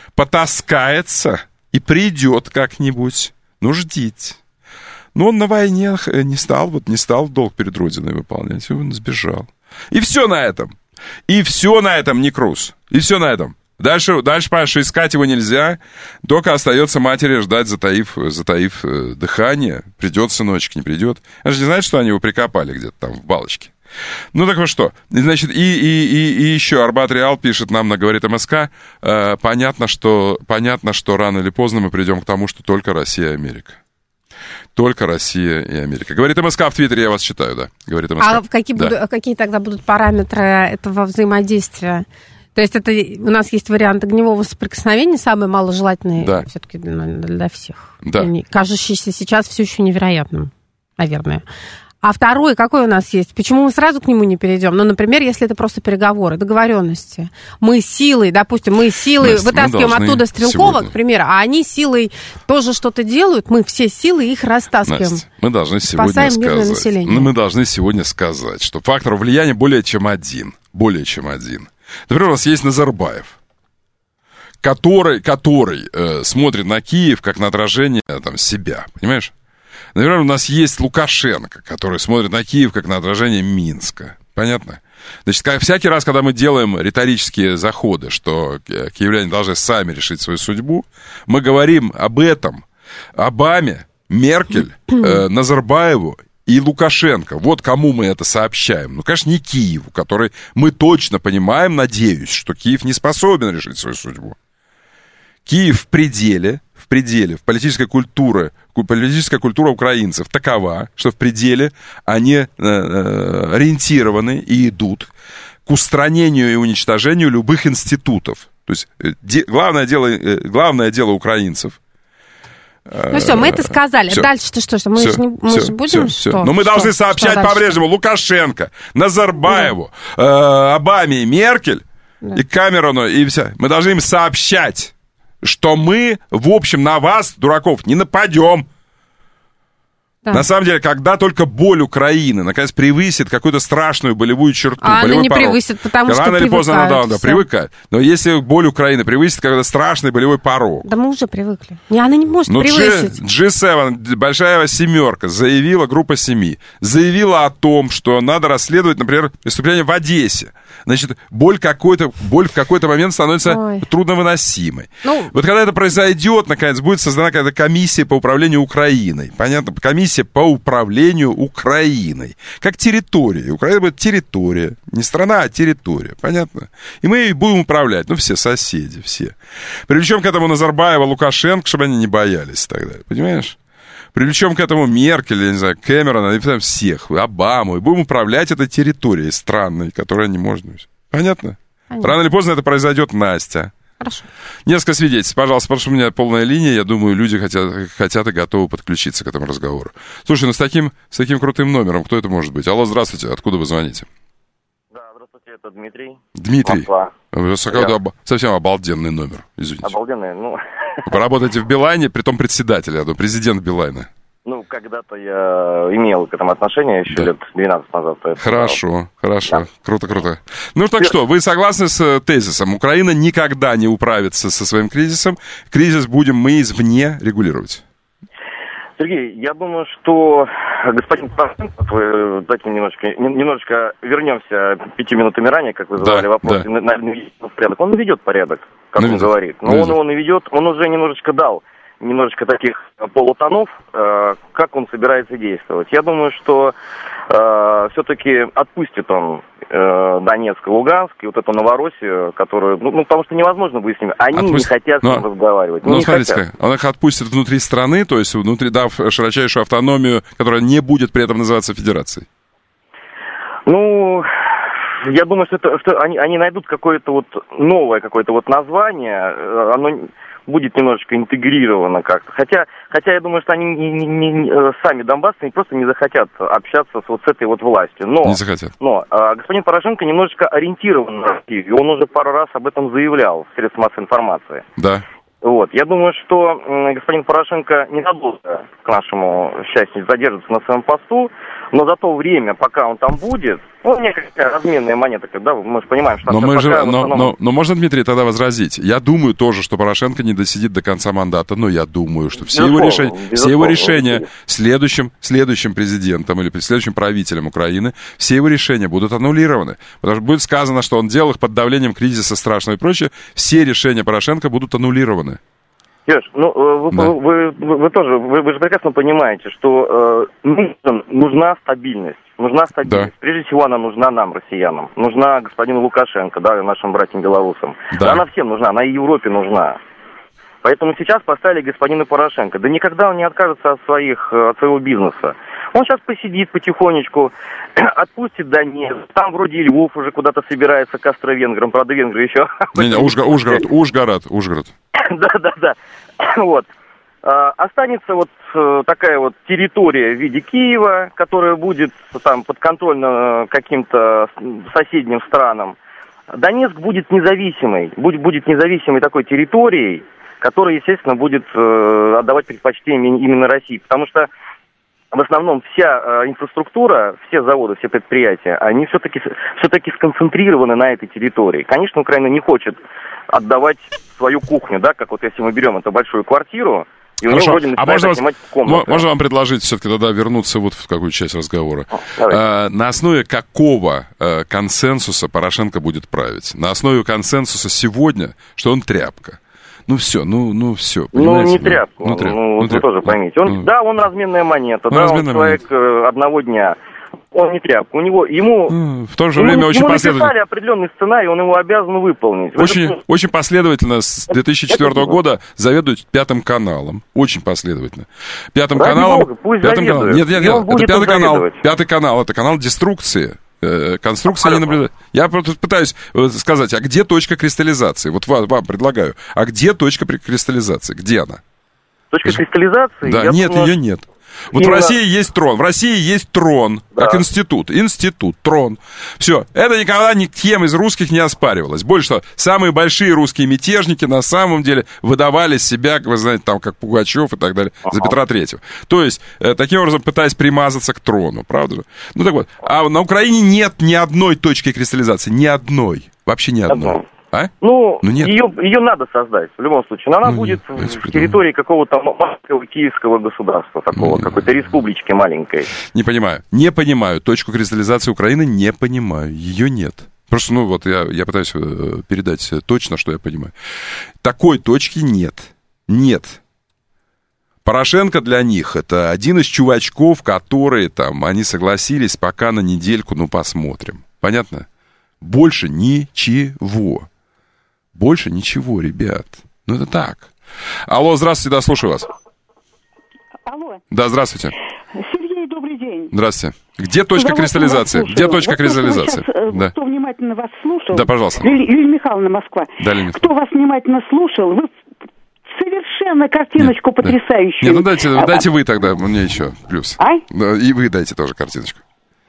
потаскается и придет как-нибудь. Ну, ждите. Но он на войне не стал, вот не стал долг перед Родиной выполнять, он сбежал. И все на этом. И все на этом, Ник Рус. И все на этом. Дальше, дальше, понимаешь, искать его нельзя. Только остается матери ждать, затаив, затаив э, дыхание. Придет сыночек, не придет. Она же не знает, что они его прикопали где-то там в балочке. Ну так вот что. Значит, и, и, и, и еще Арбат Реал пишет нам на «Говорит МСК». Э, понятно, что, понятно, что рано или поздно мы придем к тому, что только Россия и Америка. Только Россия и Америка. Говорит МСК в Твиттере, я вас читаю, да. Говорит МСК. А какие, да. буду, какие тогда будут параметры этого взаимодействия? То есть это у нас есть вариант огневого соприкосновения, самый маложелательный да. все-таки для всех. Да. Кажущийся сейчас все еще невероятным, наверное. А второй, какой у нас есть? Почему мы сразу к нему не перейдем? Ну, например, если это просто переговоры, договоренности. Мы силой, допустим, мы силой Настя, вытаскиваем оттуда Стрелкова, сегодня... к примеру, а они силой тоже что-то делают, мы все силы их растаскиваем. Настя, мы должны сегодня сказать, ну, мы должны сегодня сказать, что фактор влияния более чем один. Более чем один. Например, у нас есть Назарбаев, который, который э, смотрит на Киев как на отражение там, себя, понимаешь? Например, у нас есть Лукашенко, который смотрит на Киев как на отражение Минска. Понятно? Значит, как, всякий раз, когда мы делаем риторические заходы, что киевляне должны сами решить свою судьбу, мы говорим об этом Обаме, Меркель, э, Назарбаеву и Лукашенко. Вот кому мы это сообщаем. Ну, конечно, не Киеву, который мы точно понимаем, надеюсь, что Киев не способен решить свою судьбу. Киев в пределе, в пределе, в политической культуре, политическая культура украинцев такова, что в пределе они э, э, ориентированы и идут к устранению и уничтожению любых институтов. То есть де, главное, дело, э, главное дело украинцев. Ну все, мы это сказали. Все. Дальше-то что? что? Мы, все, же, не, мы все, же будем все, что? все. Но мы что? должны сообщать по-прежнему Лукашенко, Назарбаеву, да. э, Обаме и Меркель, да. и Камерону, и все. Мы должны им сообщать, что мы, в общем, на вас, дураков, не нападем. Да. На самом деле, когда только боль Украины, наконец, превысит какую-то страшную болевую черту, а болевой она не порог. превысит, потому Рано что или поздно она да, да, привыкает. Но если боль Украины превысит какой-то страшный болевой порог. Да мы уже привыкли. Не, она не может ну, превысить. джи семь, большая семерка, заявила, группа семи, заявила о том, что надо расследовать, например, преступление в Одессе. Значит, боль, какой-то, боль в какой-то момент становится Ой. трудновыносимой. Ну, вот когда это произойдет, наконец, будет создана какая-то комиссия по управлению Украиной. Понятно? Комиссия по управлению Украиной. Как территория. Украина будет территория. Не страна, а территория. Понятно? И мы ее будем управлять. Ну, все соседи, все. Привлечем к этому Назарбаева, Лукашенко, чтобы они не боялись и так далее. Понимаешь? Привлечем к этому Меркель, я не знаю, Кэмерона, и всех, Обаму, и будем управлять этой территорией странной, которая не может быть. Понятно? Понятно? Рано или поздно это произойдет, Настя. Хорошо. Несколько свидетельств, пожалуйста, потому что у меня полная линия, я думаю, люди хотят, хотят и готовы подключиться к этому разговору. Слушай, ну с таким, с таким крутым номером, кто это может быть? Алло, здравствуйте, откуда вы звоните? Да, здравствуйте, это Дмитрий. Дмитрий. Москва. Я... Совсем обалденный номер, извините. Обалденный, ну... Вы работаете в Билайне, притом председателя, да, президент Билайна. Ну, когда-то я имел к этому отношение еще да. лет двенадцать назад. Хорошо, знал. хорошо, да. круто, круто. Ну так что, вы согласны с тезисом? Украина никогда не управится со своим кризисом. Кризис будем мы извне регулировать. Сергей, я думаю, что господин Порошенко, давайте немножечко, немножечко вернемся пяти минутами ранее, как вы задавали да, вопрос, да. на, на, на порядок. Он наведет порядок, как наведет. он говорит. Но наведет. он его наведет, он уже немножечко дал, немножечко таких полутонов, э, как он собирается действовать. Я думаю, что э, все-таки отпустит он э, Донецк и Луганск, и вот эту Новороссию, которую, ну, ну потому что невозможно будет с ними. Они Отпусть... не хотят но... с ним разговаривать. Ну, смотрите, он их отпустит внутри страны, то есть внутри, дав широчайшую автономию, которая не будет при этом называться федерацией. Ну... Я думаю, что, это, что они, они найдут какое-то вот новое какое-то вот название, оно будет немножечко интегрировано как-то. Хотя, хотя я думаю, что они не, не, не, сами донбассцы просто не захотят общаться с вот с этой вот властью. Но, не захотят. Но а, господин Порошенко немножечко ориентирован на Россию, и он уже пару раз об этом заявлял в средствах массовой информации. Да. Вот. Я думаю, что м, господин Порошенко ненадолго, к нашему счастью, задержится на своем посту, но за то время, пока он там будет, ну, некая разменная монета, когда мы же понимаем, что... Но, мы же, но, основном... но, но можно, Дмитрий, тогда возразить? Я думаю тоже, что Порошенко не досидит до конца мандата, но я думаю, что все его, решения, все его решения следующим, следующим президентом или следующим правителем Украины, все его решения будут аннулированы. Потому что будет сказано, что он делал их под давлением кризиса страшного и прочее, все решения Порошенко будут аннулированы. Сереж, ну, вы, да. вы, вы, вы тоже, вы, вы же прекрасно понимаете, что э, нужен, нужна стабильность. Нужна стабильность. Да. Прежде всего, она нужна нам, россиянам. Нужна господину Лукашенко, да, нашим братьям-белорусам. Да. Она всем нужна, она и Европе нужна. Поэтому сейчас поставили господина Порошенко. Да никогда он не откажется от, своих, от своего бизнеса. Он сейчас посидит потихонечку, отпустит Донецк. Там вроде Львов уже куда-то собирается к австро-венграм. Правда, венгры еще... Не-не, Ужгород, Ужгород, Ужгород, Ужгород. Да-да-да. Вот. А, останется вот а, такая вот территория в виде Киева, которая будет там подконтрольна каким-то соседним странам. Донецк будет независимой, будет, будет независимой такой территорией, которая, естественно, будет э, отдавать предпочтение именно России. Потому что в основном вся э, инфраструктура, все заводы, все предприятия, они все-таки, все-таки сконцентрированы на этой территории. Конечно, Украина не хочет отдавать свою кухню, да, как вот если мы берем эту большую квартиру, и у него вроде а можно, снимать комнату. Можно вам предложить все-таки тогда вернуться вот в какую часть разговора? А, на основе какого а, консенсуса Порошенко будет править? На основе консенсуса сегодня, что он тряпка. Ну все, ну, ну все. Ну не тряпку, ну, тряп, ну, ну вы тряпку. Тоже поймите. Он, ну, да, он разменная монета, ну, да, разменная он человек монета. Одного дня. Он не тряпка. У него, ему, ну, в то же время ему, очень ему последовательно. написали определенный сценарий, он его обязан выполнить. Очень, это... очень последовательно с две тысячи четвёртого года заведует Пятым каналом. Очень последовательно. Пятым Ради каналом. Бога, пусть Пятым каналом. Нет, нет, нет. Это Пятый канал. Пятый канал. Это канал деструкции. Конструкция не наблюдает. Я просто пытаюсь сказать, а где точка кристаллизации? Вот вам, вам предлагаю. А где точка кристаллизации? Где она? Точка кристаллизации? Да, я нет, думаю... ее нет. Вот Именно. в России есть трон. В России есть трон, да. как институт. Институт, трон. Все. Это никогда никем из русских не оспаривалось. Больше того, самые большие русские мятежники на самом деле выдавали себя, вы знаете, там, как Пугачев и так далее, ага. за Петра Третьего. То есть, э, таким образом, пытаясь примазаться к трону. Правда же? Ну, так вот. А на Украине нет ни одной точки кристаллизации. Ни одной. Вообще ни одной. Одно. А? Ну, ну ее, ее надо создать, в любом случае. Но она ну, будет нет, в территории какого-то маленького киевского государства, такого, нет, какой-то республички маленькой. Не понимаю. Не понимаю. Точку кристаллизации Украины не понимаю. Ее нет. Просто, ну, вот я, я пытаюсь передать точно, что я понимаю. Такой точки нет. Нет. Порошенко для них это один из чувачков, которые там, они согласились пока на недельку, ну, посмотрим. Понятно? Больше ничего. Больше ничего, ребят. Ну, это так. Алло, здравствуйте, да, слушаю вас. Алло. Да, здравствуйте. Сергей, добрый день. Здравствуйте. Где точка кристаллизации? Где точка вот кристаллизации? Сейчас, да. Кто внимательно вас слушал? Да, пожалуйста. Лилия Михайловна, Москва. Да, Лилия. Кто вас внимательно слушал, вы совершенно картиночку нет, потрясающую. Нет, ну дайте, а, дайте вы тогда, мне еще плюс. А? И вы дайте тоже картиночку.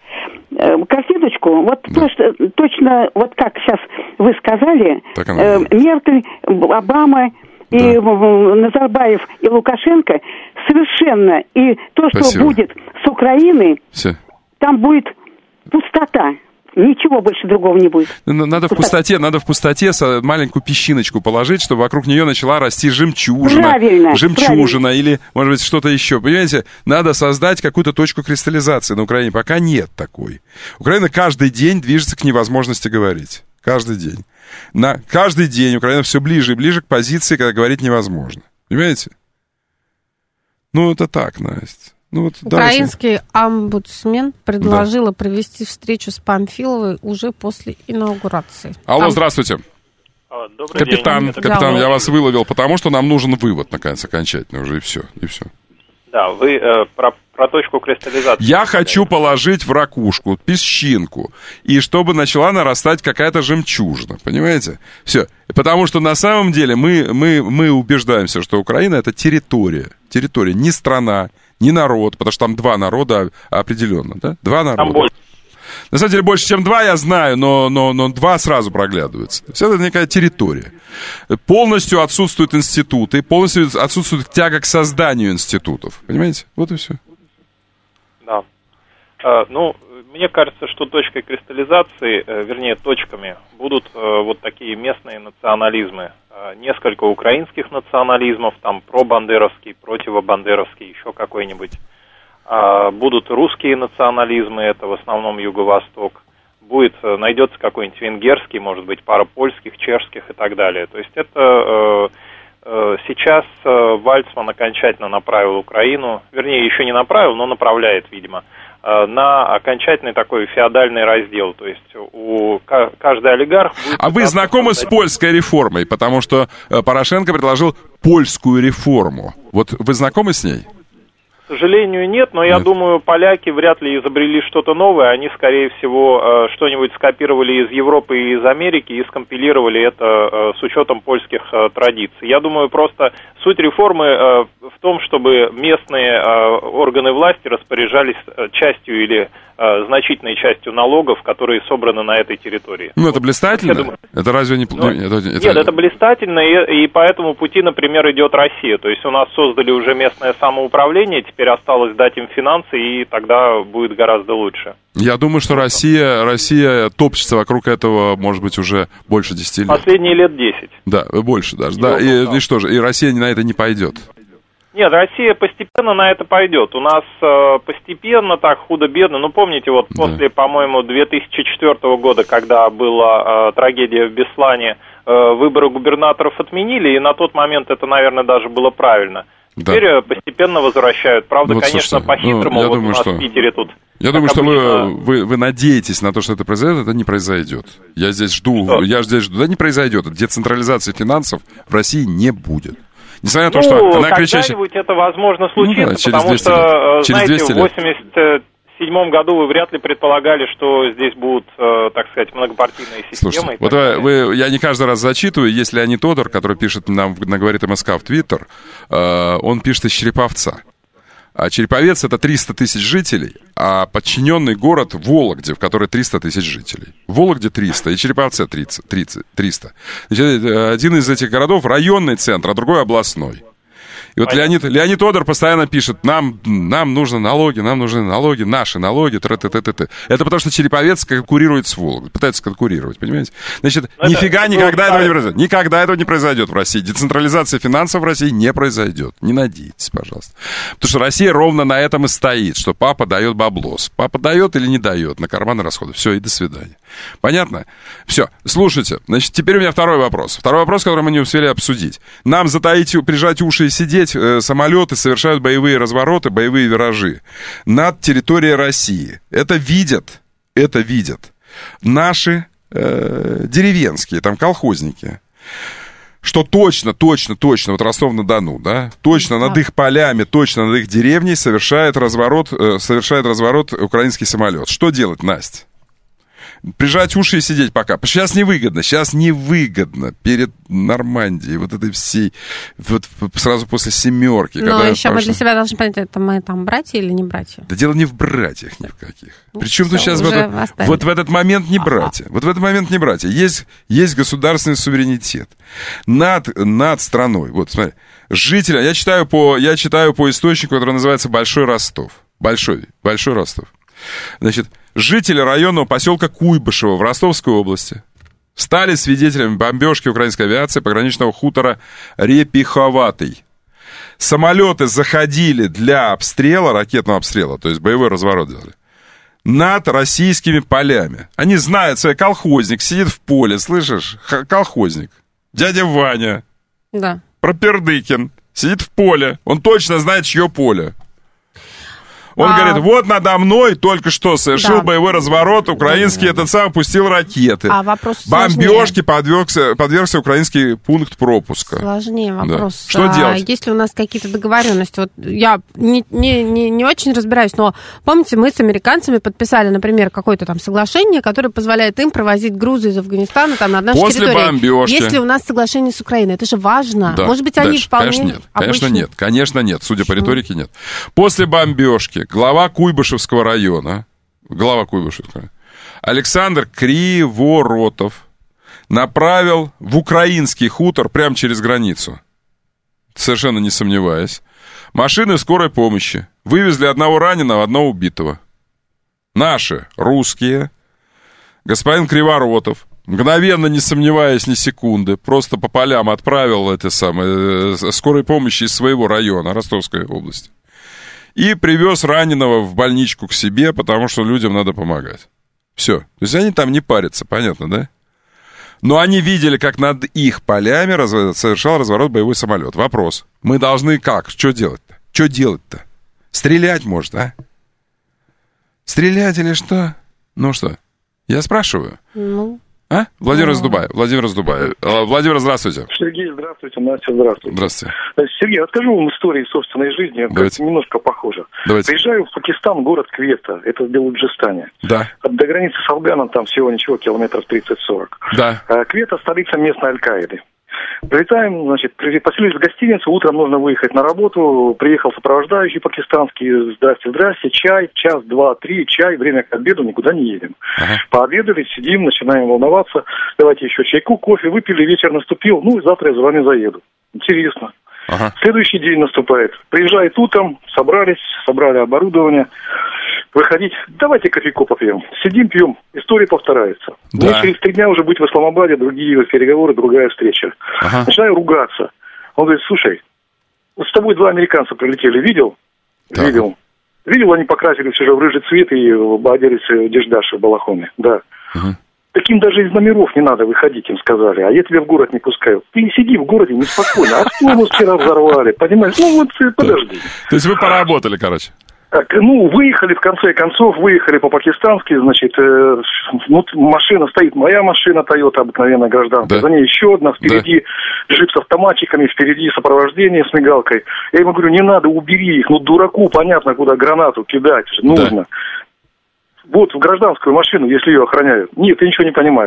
Картиночку, вот да. точно, точно, вот как сейчас вы сказали, э, Меркель, Обама и да. Назарбаев и Лукашенко совершенно, и то, что Спасибо. будет с Украиной, Все. там будет пустота. Ничего больше другого не будет. Надо в пустоте, надо в пустоте маленькую песчиночку положить, чтобы вокруг нее начала расти жемчужина. Правильно, жемчужина правильно. Или, может быть, что-то еще. Понимаете, надо создать какую-то точку кристаллизации на Украине. Пока нет такой. Украина каждый день движется к невозможности говорить. Каждый день. На каждый день Украина все ближе и ближе к позиции, когда говорить невозможно. Понимаете? Ну, это так, Настя. Ну, вот Украинский давайте. омбудсмен предложила да. провести встречу с Памфиловой уже после инаугурации. Алло, Там... здравствуйте. Добрый капитан, день. капитан, да, я вас выловил, потому что нам нужен вывод, наконец, окончательно уже, и все, и все. Да, вы э, про, про точку кристаллизации. Я хочу положить в ракушку песчинку, и чтобы начала нарастать какая-то жемчужина, понимаете? Все, потому что на самом деле мы, мы, мы убеждаемся, что Украина — это территория, территория, не страна, не народ, потому что там два народа определенно, да? Два народа. Там больше. На самом деле больше, чем два, я знаю, но, но, но два сразу проглядываются. Все это некая территория. Полностью отсутствуют институты, полностью отсутствует тяга к созданию институтов. Понимаете? Вот и все. Да. А, ну, мне кажется, что точкой кристаллизации, вернее, точками будут вот такие местные национализмы. Несколько украинских национализмов, там пробандеровский, противобандеровский, еще какой-нибудь. Будут русские национализмы, это в основном Юго-Восток. Будет, найдется какой-нибудь венгерский, может быть, пара польских, чешских и так далее. То есть это э, э, сейчас Вальцман окончательно направил Украину, вернее, еще не направил, но направляет, видимо, э, на окончательный такой феодальный раздел. То есть у каждый олигарх будет... А вы знакомы с польской реформой? Потому что Порошенко предложил польскую реформу. Вот вы знакомы с ней? К сожалению, нет, но я нет. думаю, поляки вряд ли изобрели что-то новое. Они, скорее всего, что-нибудь скопировали из Европы и из Америки и скомпилировали это с учетом польских традиций. Я думаю, просто суть реформы в том, чтобы местные органы власти распоряжались частью или значительной частью налогов, которые собраны на этой территории. Ну, это блистательно? Думаю, это разве не... Ну, это, это... Нет, это блистательно, и, и по этому пути, например, идет Россия. То есть у нас создали уже местное самоуправление, теперь осталось дать им финансы, и тогда будет гораздо лучше. Я думаю, что Россия, Россия топчется вокруг этого, может быть, уже больше десяти лет. Последние лет десять. Да, больше даже. Да, и, и что же, и Россия на это не пойдет? Нет, Россия постепенно на это пойдет. У нас э, постепенно, так, худо-бедно. Ну, помните, вот да. после, по-моему, две тысячи четвёртого года, когда была э, трагедия в Беслане, э, выборы губернаторов отменили, и на тот момент это, наверное, даже было правильно. Да. Теперь постепенно возвращают. Правда, ну, вот, конечно, по-хитрому. Ну, вот думаю, у нас что... в Питере тут... Я думаю, что вы, вы, вы надеетесь на то, что это произойдет, это не произойдет. Я здесь жду, что? я здесь жду, да не произойдет. Децентрализации финансов в России не будет. Несмотря на то, ну, что она когда-нибудь это возможно случится, ну, да, потому что, знаете, в восемьдесят седьмом году вы вряд ли предполагали, что здесь будут, так сказать, многопартийные системы. Слушайте, вот вы, я не каждый раз зачитываю, есть Леонид Тодор, который пишет нам, говорит МСК в Твиттер, он пишет из Череповца. А Череповец — это триста тысяч жителей, а подчиненный город Вологде, в которой триста тысяч жителей. В Вологде триста, и Череповце тридцать, тридцать, триста. Значит, один из этих городов — районный центр, а другой — областной. И вот Леонид, Леонид Одер постоянно пишет, нам, нам нужны налоги, нам нужны налоги, наши налоги, т-т-т-т-т. Это потому что Череповец конкурирует с Вологдой, пытается конкурировать, понимаете? Значит, Но нифига это, никогда ну, этого не произойдет. Никогда этого не произойдет в России. Децентрализация финансов в России не произойдет. Не надейтесь, пожалуйста. Потому что Россия ровно на этом и стоит, что папа дает баблос. Папа дает или не дает на карманы расходов. Все, и до свидания. Понятно? Все, слушайте. Значит, теперь у меня второй вопрос. Второй вопрос, который мы не успели обсудить. Нам затаить, прижать уши и сидеть. Самолеты совершают боевые развороты, боевые виражи над территорией России. Это видят, это видят наши э, деревенские, там, колхозники. Что точно, точно, точно, вот Ростов-на-Дону, да, точно над их полями, точно над их деревней совершает разворот, э, совершает разворот украинский самолет. Что делать, Настя? Прижать уши и сидеть пока. Сейчас невыгодно, сейчас невыгодно перед Нормандией, вот этой всей, вот сразу после семерки. Но еще мы для себя должны понять, это мы там братья или не братья? Да дело не в братьях ни в каких. Ну, Причем тут сейчас в этот, вот в этот момент не братья. Ага. Вот в этот момент не братья. Есть, есть государственный суверенитет над, над страной. Вот, смотри, жители, я читаю, по, я читаю по источнику, который называется Большой Ростов. Большой, Большой Ростов. Значит, жители районного поселка Куйбышево в Ростовской области стали свидетелями бомбежки украинской авиации пограничного хутора Репиховатый. Самолеты заходили для обстрела, ракетного обстрела, то есть боевой разворот делали, над российскими полями. Они знают, свой колхозник сидит в поле, слышишь? Колхозник. Дядя Ваня. Да. Пропердыкин. Сидит в поле. Он точно знает, чье поле. Он а... говорит, вот надо мной только что совершил да. боевой разворот, украинский да, да, да. этот сам пустил ракеты. А вопрос Бомбежки подвергся, подвергся украинский пункт пропуска. Сложнее вопрос. Да. Что а, делать? Есть ли у нас какие-то договоренности? Вот я не, не, не, не очень разбираюсь, но помните, мы с американцами подписали, например, какое-то там соглашение, которое позволяет им провозить грузы из Афганистана там, на нашу После территорию. Бомбежки. Есть ли у нас соглашение с Украиной? Это же важно. Да. Может быть, они Дальше. вполне Конечно нет. Конечно обычные? нет. Конечно нет. Судя Почему? по риторике, нет. После бомбежки глава Куйбышевского района, глава Куйбышевского, Александр Криворотов направил в украинский хутор прямо через границу, совершенно не сомневаясь, машины скорой помощи. Вывезли одного раненого, одного убитого. Наши, русские, господин Криворотов, мгновенно, не сомневаясь ни секунды, просто по полям отправил это самое, скорой помощи из своего района, Ростовской области. И привез раненого в больничку к себе, потому что людям надо помогать. Все. То есть они там не парятся, понятно, да? Но они видели, как над их полями раз... совершал разворот боевой самолет. Вопрос. Мы должны как? Что делать-то? Что делать-то? Стрелять, может, а? Стрелять или что? Ну что? Я спрашиваю. Ну... А? Владимир из Дубая. Владимир из Дубая. Владимир, здравствуйте. Сергей, здравствуйте. Настя, здравствуйте. Здравствуйте. Сергей, расскажу вам историю собственной жизни. Давайте. Немножко похоже. Давайте. Приезжаю в Пакистан, город Квета. Это в Белуджистане. Да. До границы с Афганом там всего ничего, километров тридцать-сорок. Да. Квета — столица местной Аль-Каиды. Прилетаем, значит, поселились в гостиницу, утром нужно выехать на работу, приехал сопровождающий пакистанский, здрасте, здрасте, чай, час, два, три, чай, время к обеду, никуда не едем. Ага. Пообедали, сидим, начинаем волноваться, давайте еще чайку, кофе, выпили, вечер наступил, ну и завтра я за вами заеду. Интересно. Ага. Следующий день наступает, приезжает утром, собрались, собрали оборудование, выходить, давайте кофейку попьем. Сидим, пьем, история повторяется. Да. Мне через три дня уже быть в Исламабаде, другие переговоры, другая встреча. Ага. Начинаю ругаться. Он говорит, слушай, вот с тобой два американца прилетели, видел? Да. Видел. Видел, они покрасились уже в рыжий цвет и оделись в деждаши, в балахоне. Да. Ага. Таким даже из номеров не надо выходить, им сказали. А я тебя в город не пускаю. Ты сиди в городе неспокойно. Автобус вчера взорвали, понимаешь? Ну вот, подожди. То есть вы поработали, короче? Так, ну, выехали, в конце концов, выехали по-пакистански, значит, э, ну, машина стоит, моя машина, Toyota, обыкновенная гражданка, да. За ней еще одна, впереди да. джип с автоматчиками, впереди сопровождение с мигалкой. Я ему говорю, не надо, убери их, ну, дураку понятно, куда гранату кидать, нужно. Да. Вот, в гражданскую машину, если ее охраняют. Нет, ты ничего не понимаешь.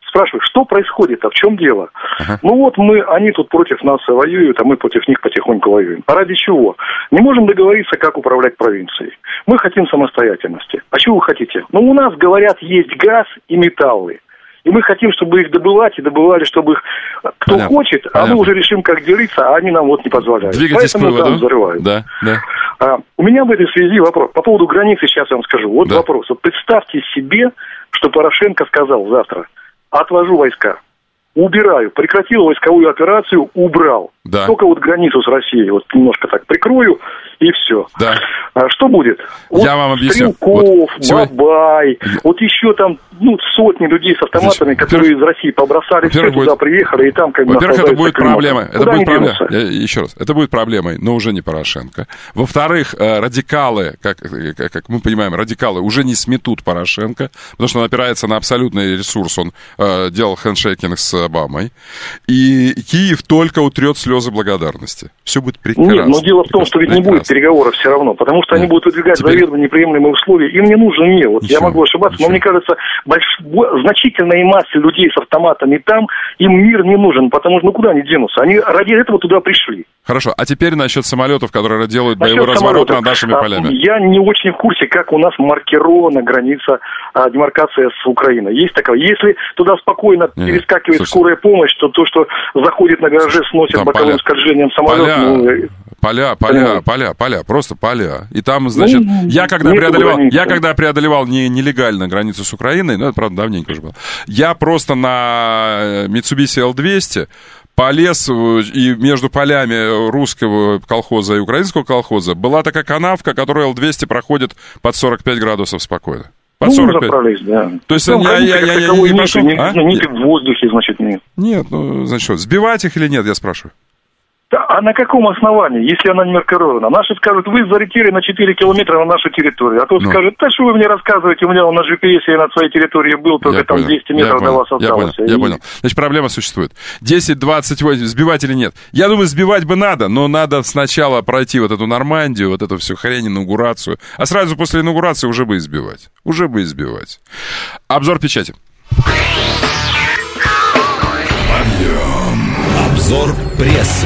Спрашиваю, что происходит, а в чем дело? Ага. Ну вот мы, они тут против нас воюют, а мы против них потихоньку воюем. А ради чего? Не можем договориться, как управлять провинцией. Мы хотим самостоятельности. А чего вы хотите? Ну у нас, говорят, есть газ и металлы. И мы хотим, чтобы их добывать, и добывали, чтобы их кто Понятно. хочет, а Понятно. мы уже решим, как делиться, а они нам вот не позволяют. Двигайтесь Поэтому к выводу. там взрывают. Да, да. А, у меня в этой связи вопрос. По поводу границы сейчас я вам скажу. Вот да. вопрос. Вот представьте себе, что Порошенко сказал завтра: отвожу войска, убираю, прекратил войсковую операцию, убрал. Да. Только вот границу с Россией вот немножко так прикрою, и все. Да. А что будет? Вот я вам объясню. Стрелков, вот Бабай, сегодня... вот еще там ну, сотни людей с автоматами, Значит, которые из России побросали, все туда будет... приехали, и там как бы... Во-первых, это будет проблема. Это Куда будет проблема. Я, еще раз, это будет проблемой, но уже не Порошенко. Во-вторых, радикалы, как, как мы понимаем, радикалы уже не сметут Порошенко, потому что он опирается на абсолютный ресурс. Он э, делал хендшейкинг с Обамой. И Киев только утрет слезы благодарности. Все будет прекрасно. Нет, но дело в том, что ведь прекрасно. не будет переговоров все равно, потому что Нет. они будут выдвигать Теперь... заведомо неприемлемые условия. Им не нужен мир. Вот я могу ошибаться, Ничего. но мне кажется, больш... значительной массе людей с автоматами там, им мир не нужен, потому что ну куда они денутся? Они ради этого туда пришли. Хорошо, а теперь насчет самолетов, которые делают боевой разворот над нашими полями. Я не очень в курсе, как у нас маркирована граница, а, демаркация с Украиной. Есть такая. Если туда спокойно не, перескакивает слушай, скорая помощь, то то, что заходит на гараже, сносит боковым поля, скольжением самолет... Поля, ну, поля, поля, поля, поля, просто поля. И там, значит, ну, я когда преодолевал, границы. я когда преодолевал не, нелегально границу с Украиной, ну, это, правда, давненько уже было, я просто на Mitsubishi эл двести полез, и между полями русского колхоза и украинского колхоза была такая канавка, которая эл двести проходит под сорок пять градусов спокойно. Под сорок пять. Ну, да. То есть ну, я, я, я, я, я не прошу... Нет, а? нет, в воздухе, значит, нет. Нет, ну, значит, что, сбивать их или нет, я спрашиваю? Да, а на каком основании, если она не маркирована? Наши скажут, вы залетели на четыре километра на нашу территорию. А тот ну. скажет, да что вы мне рассказываете, у меня на джи пи эс я на своей территории был, только я там понял. двести метров до вас осталось. Я понял, и... я понял. Значит, проблема существует. десять двадцать восемь, сбивать или нет? Я думаю, сбивать бы надо, но надо сначала пройти вот эту Нормандию, вот эту всю хрень, инаугурацию. А сразу после инаугурации уже бы избивать. Уже бы избивать. Обзор печати. Подъем. Обзор прессы.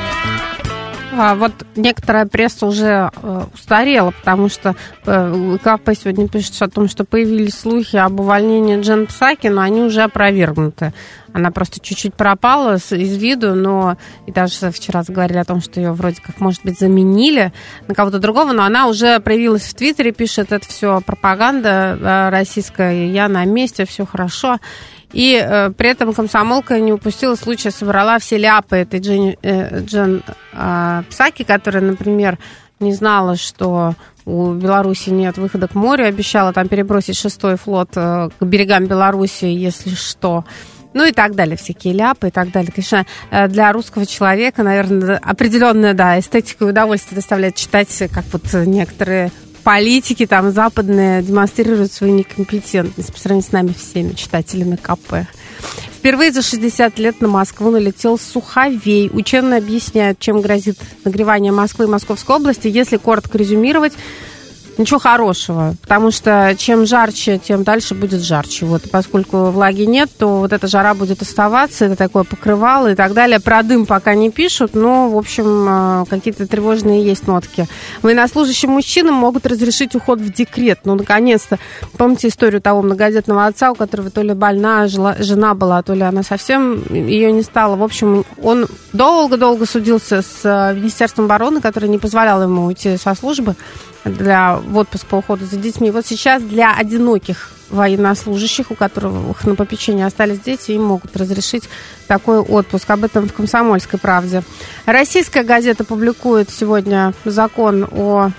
А вот некоторая пресса уже э, устарела, потому что э, КП сегодня пишет о том, что появились слухи об увольнении Джен Псаки, но они уже опровергнуты. Она просто чуть-чуть пропала с, из виду, но и даже вчера заговорили о том, что ее вроде как, может быть, заменили на кого-то другого, но она уже проявилась в Твиттере, пишет, это все пропаганда э, российская, я на месте, все хорошо. И э, при этом комсомолка не упустила случая, собрала все ляпы этой Джен, э, Джен э, Псаки, которая, например, не знала, что у Беларуси нет выхода к морю, обещала там перебросить шестой флот э, к берегам Беларуси, если что. Ну и так далее, всякие ляпы и так далее. Конечно, для русского человека, наверное, определенная, да, эстетика и удовольствие доставляет читать, как вот некоторые... политики там западные демонстрируют свою некомпетентность по сравнению с нами всеми читателями КП. Впервые за шестьдесят лет на Москву налетел суховей. Ученые объясняют, чем грозит нагревание Москвы и Московской области. Если коротко резюмировать, ничего хорошего, потому что чем жарче, тем дальше будет жарче. Вот, поскольку влаги нет, то вот эта жара будет оставаться, это такое покрывало и так далее. Про дым пока не пишут, но, в общем, какие-то тревожные есть нотки. Военнослужащим мужчинам могут разрешить уход в декрет. Ну, наконец-то. Помните историю того многодетного отца, у которого то ли больная жена была, то ли она совсем ее не стала. В общем, он долго-долго судился с Министерством обороны, которое не позволяло ему уйти со службы для в отпуск по уходу за детьми. Вот сейчас для одиноких военнослужащих, у которых на попечении остались дети, им могут разрешить такой отпуск. Об этом в «Комсомольской правде». Российская газета публикует сегодня закон о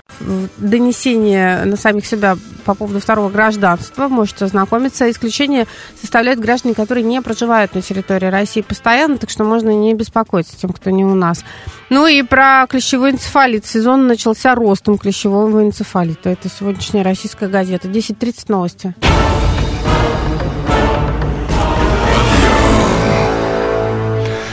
донесении на самих себя по поводу второго гражданства. Можете ознакомиться. Исключение составляют граждане, которые не проживают на территории России постоянно, так что можно не беспокоиться тем, кто не у нас. Ну и про клещевой энцефалит. Сезон начался ростом клещевого энцефалита. Это сегодняшняя российская газета. десять тридцать новости.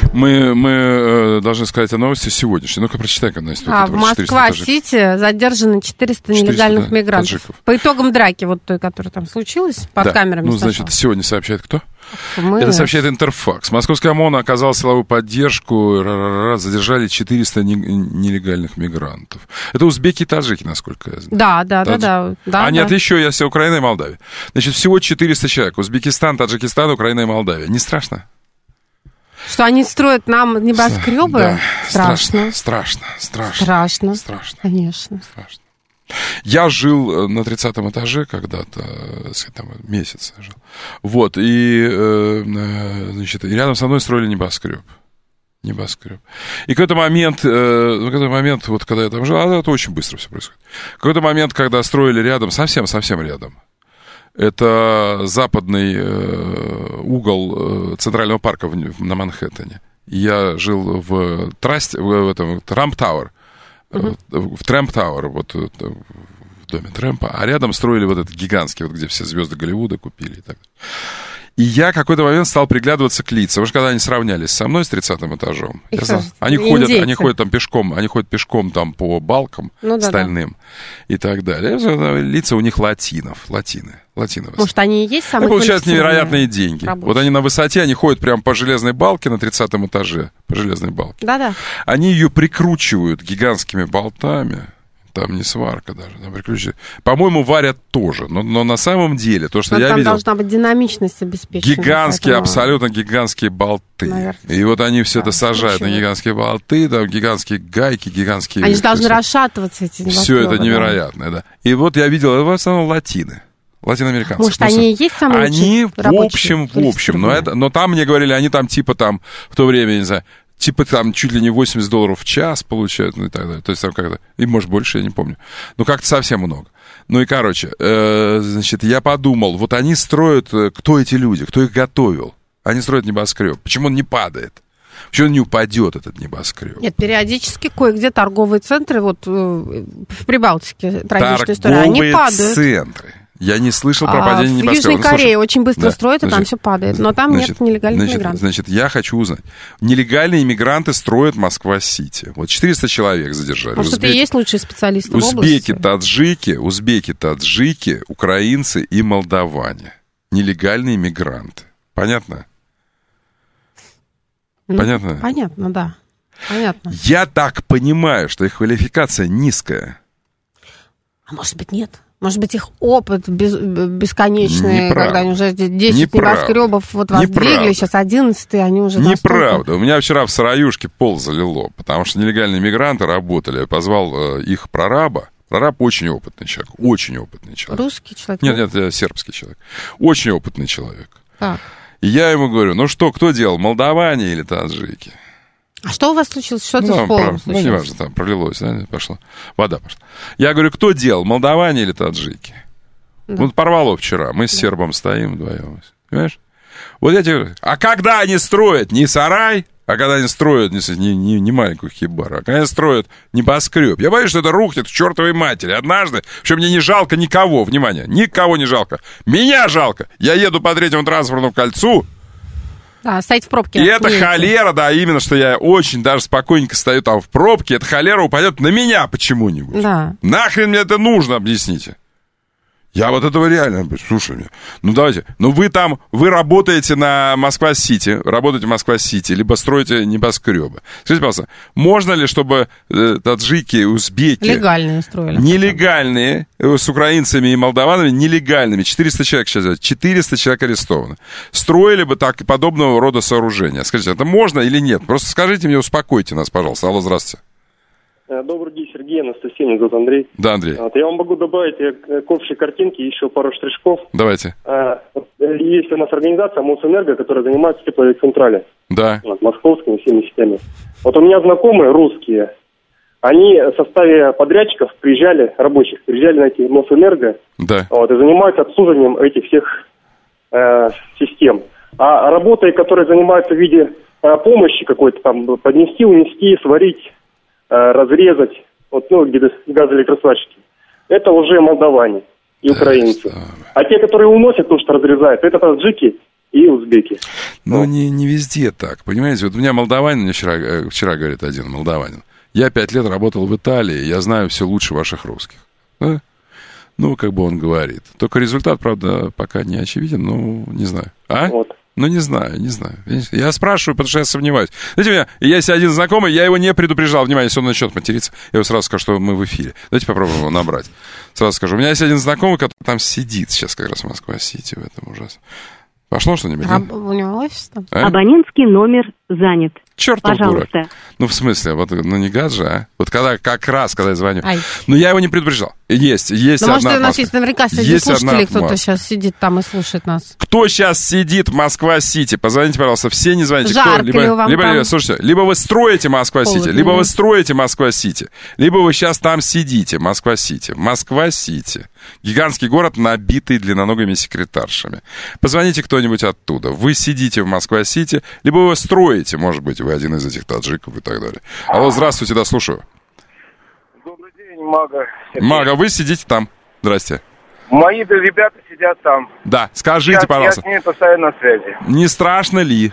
Мы, мы э, должны сказать о новости сегодняшней. Ну-ка, прочитай-ка, Настя. А, в Москва-Сити задержаны четыреста нелегальных четыреста, да, мигрантов. Таджиков. По итогам драки, вот той, которая там случилась, под да. камерами. Ну, сначала. значит, сегодня сообщает кто? Мы... Это сообщает Интерфакс. Московская ОМОН оказала силовую поддержку, задержали четыреста нелегальных мигрантов. Это узбеки и таджики, насколько я знаю. Да, да, Тадж... да, да, да. А нет, да. еще есть Украина и Молдавия. Значит, всего четыреста человек. Узбекистан, Таджикистан, Украина и Молдавия. Не страшно? Что они строят нам небоскребы? Да. Страшно. Страшно, страшно. Страшно. Страшно. Конечно. Страшно. Я жил на тридцатом этаже когда-то, там месяц жил. Вот, и, значит, и рядом со мной строили небоскреб. Небоскреб. И в какой-то момент, в какой-то момент, вот когда я там жил, а это очень быстро все происходит. В какой-то момент, когда строили рядом, совсем-совсем рядом, это западный угол Центрального парка на Манхэттене. Я жил в, Трасте, в этом Трамп Тауэр. Uh-huh. В Трэмп Тауэр, вот в доме Трэмпа, а рядом строили вот этот гигантский, вот где все звезды Голливуда купили и так далее. И я в какой-то момент стал приглядываться к лицам. Потому что когда они сравнялись со мной с тридцатым этажом, я знал, они, ходят, они ходят там пешком, они ходят пешком там по балкам ну, да, стальным да. и так далее. Лица у них латинов, латины. латиновые. Может, они и есть самые они получают невероятные деньги. Рабочие. Вот они на высоте, они ходят прямо по железной балке на тридцатом этаже, по железной балке. Да-да. Они ее прикручивают гигантскими болтами. Там не сварка даже, там прикручивают. По-моему, варят тоже. Но, но на самом деле, то, что но я там видел... должна быть динамичность обеспечена. Гигантские, поэтому... абсолютно гигантские болты. Наверное. И вот они все да, это сажают на гигантские болты, там гигантские гайки, гигантские... Они же должны расшатываться, эти небоскребы. Все это невероятное, да. да. И вот я видел, это в основном латины. Латиноамериканцы. Может, они и есть самые Они в общем, в общем. Но, это, но там мне говорили, они там типа там в то время, не знаю, типа там чуть ли не восемьдесят долларов в час получают, ну и так далее. То есть там как-то, и может больше, я не помню. Ну как-то совсем много. Ну и короче, э, значит, я подумал, вот они строят, кто эти люди, кто их готовил? Они строят небоскреб. Почему он не падает? Почему он не упадет, этот небоскреб? Нет, периодически кое-где торговые центры, вот в Прибалтике, трагичная история, они падают. Торговые центры. Я не слышал про падение а небоскреба. В Южной ну, Корее слушай, очень быстро да, строят, и значит, там все падает. Но там значит, нет нелегальных значит, мигрантов. Значит, я хочу узнать. Нелегальные иммигранты строят Москва-Сити. Вот четыреста человек задержали. Может, узбеки, это и есть лучшие специалисты в области? Узбеки, таджики, узбеки, таджики, украинцы и молдаване. Нелегальные иммигранты. Понятно? Ну, понятно? Понятно, да. Понятно. Я так понимаю, что их квалификация низкая. А может быть, нет? Может быть, их опыт без, бесконечный, Неправда. когда они уже десять небоскребов вот воздвигли, сейчас одиннадцатый, они уже Неправда. настолько... У меня вчера в Сыроюшке пол залило, потому что нелегальные мигранты работали. Я позвал э, их прораба. Прораб очень опытный человек, очень опытный человек. Русский человек? Нет, нет, нет, сербский человек. Очень опытный человек. Так. И я ему говорю, ну что, кто делал, молдаване или таджики? А что у вас случилось? Что-то ну, с полом про... случилось? Ну, неважно, там пролилось, да, пошло. Вода пошла. Я говорю, кто делал, молдаване или таджики? Да. Вот порвало вчера, мы с да. сербом стоим вдвоем. Понимаешь? Вот я тебе говорю, а когда они строят не сарай, а когда они строят не, не, не, не маленькую хибару, а когда они строят небоскреб, я боюсь, что это рухнет к чертовой матери. Однажды, что мне не жалко никого, внимание, никого не жалко. Меня жалко. Я еду по третьему транспортному кольцу. Да, стоять в пробке. И эта холера, да, именно, что я очень даже спокойненько стою там в пробке, эта холера упадет на меня почему-нибудь. Да. Нахрен мне это нужно, объясните. Я вот этого реально, слушай меня, ну давайте, ну вы там, вы работаете на Москва-Сити, работаете в Москва-Сити, либо строите небоскребы. Скажите, пожалуйста, можно ли, чтобы э, таджики, узбеки... Легальные строили. Нелегальные, э, с украинцами и молдаванами, нелегальными, четыреста человек сейчас, четыреста человек арестованы, строили бы так подобного рода сооружения? Скажите, это можно или нет? Просто скажите мне, успокойте нас, пожалуйста. Алло, здравствуйте. Добрый день, Сергей, Анастасия, меня зовут Андрей. Да, Андрей. Вот, я вам могу добавить к общей картинке еще пару штришков. Давайте. А, есть у нас организация Мосэнерго, которая занимается теплоэлектроцентрали. Да. Вот, московскими всеми сетями. Вот у меня знакомые русские, они в составе подрядчиков приезжали, рабочих, приезжали на эти Мосэнерго. Да. Вот, и занимаются обслуживанием этих всех э, систем. А работой, которые занимаются в виде э, помощи какой-то, там, поднести, унести, сварить, разрезать, вот, ну, где-то газоэлектросварщики, это уже молдаване и украинцы. А те, которые уносят то, что разрезают, это таджики и узбеки. Ну, не, не везде так, понимаете? Вот у меня молдаванин, мне вчера, вчера говорит один молдаванин, я пять лет работал в Италии, я знаю все лучше ваших русских. Да? Ну, как бы он говорит. Только результат, правда, пока не очевиден, ну, не знаю. А? Вот. Ну, не знаю, не знаю. Я спрашиваю, потому что я сомневаюсь. Знаете, у меня есть один знакомый, я его не предупреждал. Внимание, если он начнет материться, я его сразу скажу, что мы в эфире. Давайте попробуем его набрать. Сразу скажу. У меня есть один знакомый, который там сидит сейчас как раз в Москва-Сити, в этом ужасно. Пошло что-нибудь? А, у него офис там? А? Абонентский номер занят. Чертов дурак. Ну, в смысле, вот, ну, не гад же, а? Вот когда, как раз, когда я звоню. Ай. Ну, я его не предупреждал. Есть, есть ну, одна может, у нас есть наверняка среди есть слушателей кто-то сейчас сидит там и слушает нас. Кто сейчас сидит в Москва-Сити? Позвоните, пожалуйста, все не звоните. Жарко Кто? Либо, ли вам либо, там? либо, слушайте, либо вы строите Москва-Сити, либо вы строите Москва-Сити, либо вы сейчас там сидите, Москва-Сити. Москва-Сити. Гигантский город, набитый длинноногими секретаршами. Позвоните кто-нибудь оттуда. Вы сидите в Москва-Сити, либо вы строите, может быть, вы один из этих таджиков и так далее. Алло, здравствуйте, да, слушаю. Добрый день, Мага. Мага, вы сидите там. Здрасте. Мои ребята сидят там. Да, скажите, я, пожалуйста. Я с ними постоянно на связи. Не страшно ли?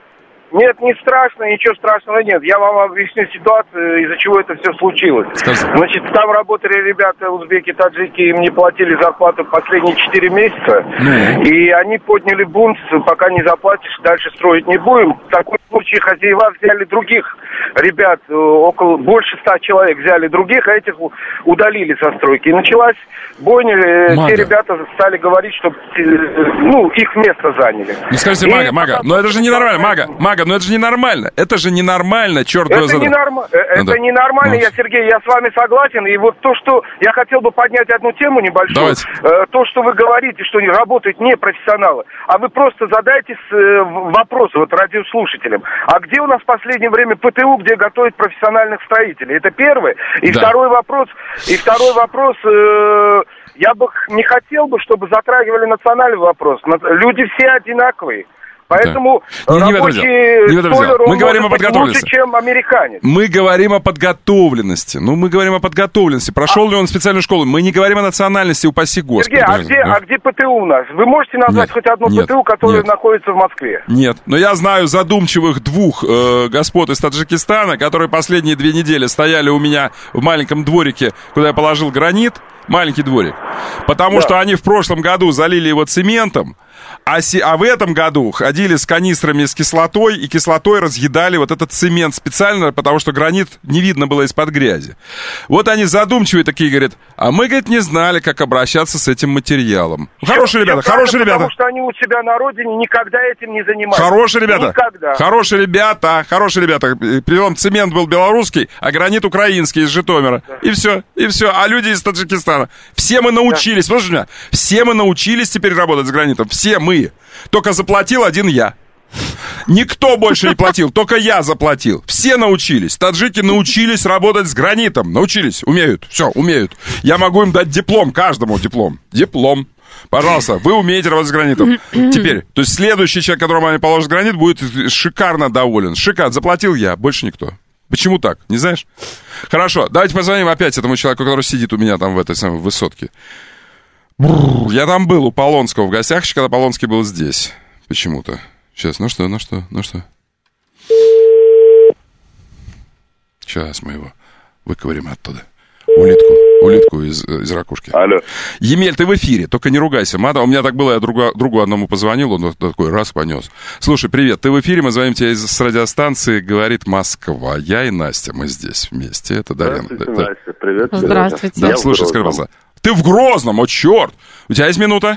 Нет, не страшно, ничего страшного нет. Я вам объясню ситуацию, из-за чего это все случилось. Скажите. Значит, там работали ребята, узбеки, таджики, им не платили зарплату последние четыре месяца. Ну. И они подняли бунт, пока не заплатишь, дальше строить не будем. В таком случае хозяева взяли других ребят, около больше ста человек взяли других, а этих удалили со стройки. И началась бойня, Мага. Те ребята стали говорить, что ну, их место заняли. Ну скажите, и Мага, Мага, но это же ненормально, Мага, Мага, но это же ненормально, это же ненормально, черт его задал. Ненорм... Это ну, да. ненормально, ну. я, Сергей, я с вами согласен, и вот то, что я хотел бы поднять одну тему небольшую, э, то, что вы говорите, что работают не профессионалы, а вы просто задайте э, вопрос вот радиослушателям, а где у нас в последнее время ПТУ, где готовят профессиональных строителей? Это первое. И да. второй вопрос, и второй вопрос, э, я бы не хотел бы, чтобы затрагивали национальный вопрос. Люди все одинаковые. Поэтому да. не, рабочие не столер, мы говорим о подготовленности. Лучше, чем американец. Мы говорим о подготовленности. Ну, мы говорим о подготовленности. Прошел а... ли он специальную школу? Мы не говорим о национальности, упаси Господи. Сергей, а где, да? а где ПТУ у нас? Вы можете назвать нет, хоть одну нет, ПТУ, которая нет. находится в Москве? Нет, но я знаю задумчивых двух э, господ из Таджикистана, которые последние две недели стояли у меня в маленьком дворике, куда я положил гранит. Маленький дворик. Потому да. что они в прошлом году залили его цементом, а, си, а в этом году ходили с канистрами с кислотой, и кислотой разъедали вот этот цемент специально, потому что гранит не видно было из-под грязи. Вот они задумчивые такие, говорят, а мы, говорит, не знали, как обращаться с этим материалом. Хорошие ребята, хорошие ребята. Потому что они у себя на родине никогда этим не занимались. Хорошие ребята. Никогда. Хорошие ребята, хорошие ребята. Притом цемент был белорусский, а гранит украинский из Житомира. Да. И все, и все. А люди из Таджикистана. Все мы научились, да. слушай меня, все мы научились теперь работать с гранитом. Все мы. Только заплатил один я. Никто больше не платил, только я заплатил. Все научились. Таджики научились работать с гранитом. Научились, умеют, все, умеют. Я могу им дать диплом, каждому диплом. Диплом. Пожалуйста, вы умеете работать с гранитом. Теперь, то есть следующий человек, которому они положат гранит, будет шикарно доволен. Шикарно, заплатил я, больше никто. Почему так? Не знаешь? Хорошо, давайте позвоним опять этому человеку, который сидит у меня там в этой самой высотке. Бррр, я там был у Полонского в гостях, когда Полонский был здесь. Почему-то. Сейчас, ну что, ну что, ну что. Сейчас мы его выковырим оттуда. Улитку, улитку из, из ракушки. Алло. Емель, ты в эфире, только не ругайся. Мада, у меня так было, я другу, другу одному позвонил, он такой раз понес. Слушай, привет, ты в эфире, мы звоним тебя из с радиостанции «Говорит Москва». Я и Настя, мы здесь вместе. Это Дарьяна. Здравствуйте, да, Настя, привет. Здравствуйте. Да, я слушай, скажи, пожалуйста. Ты в Грозном, о, черт! У тебя есть минута?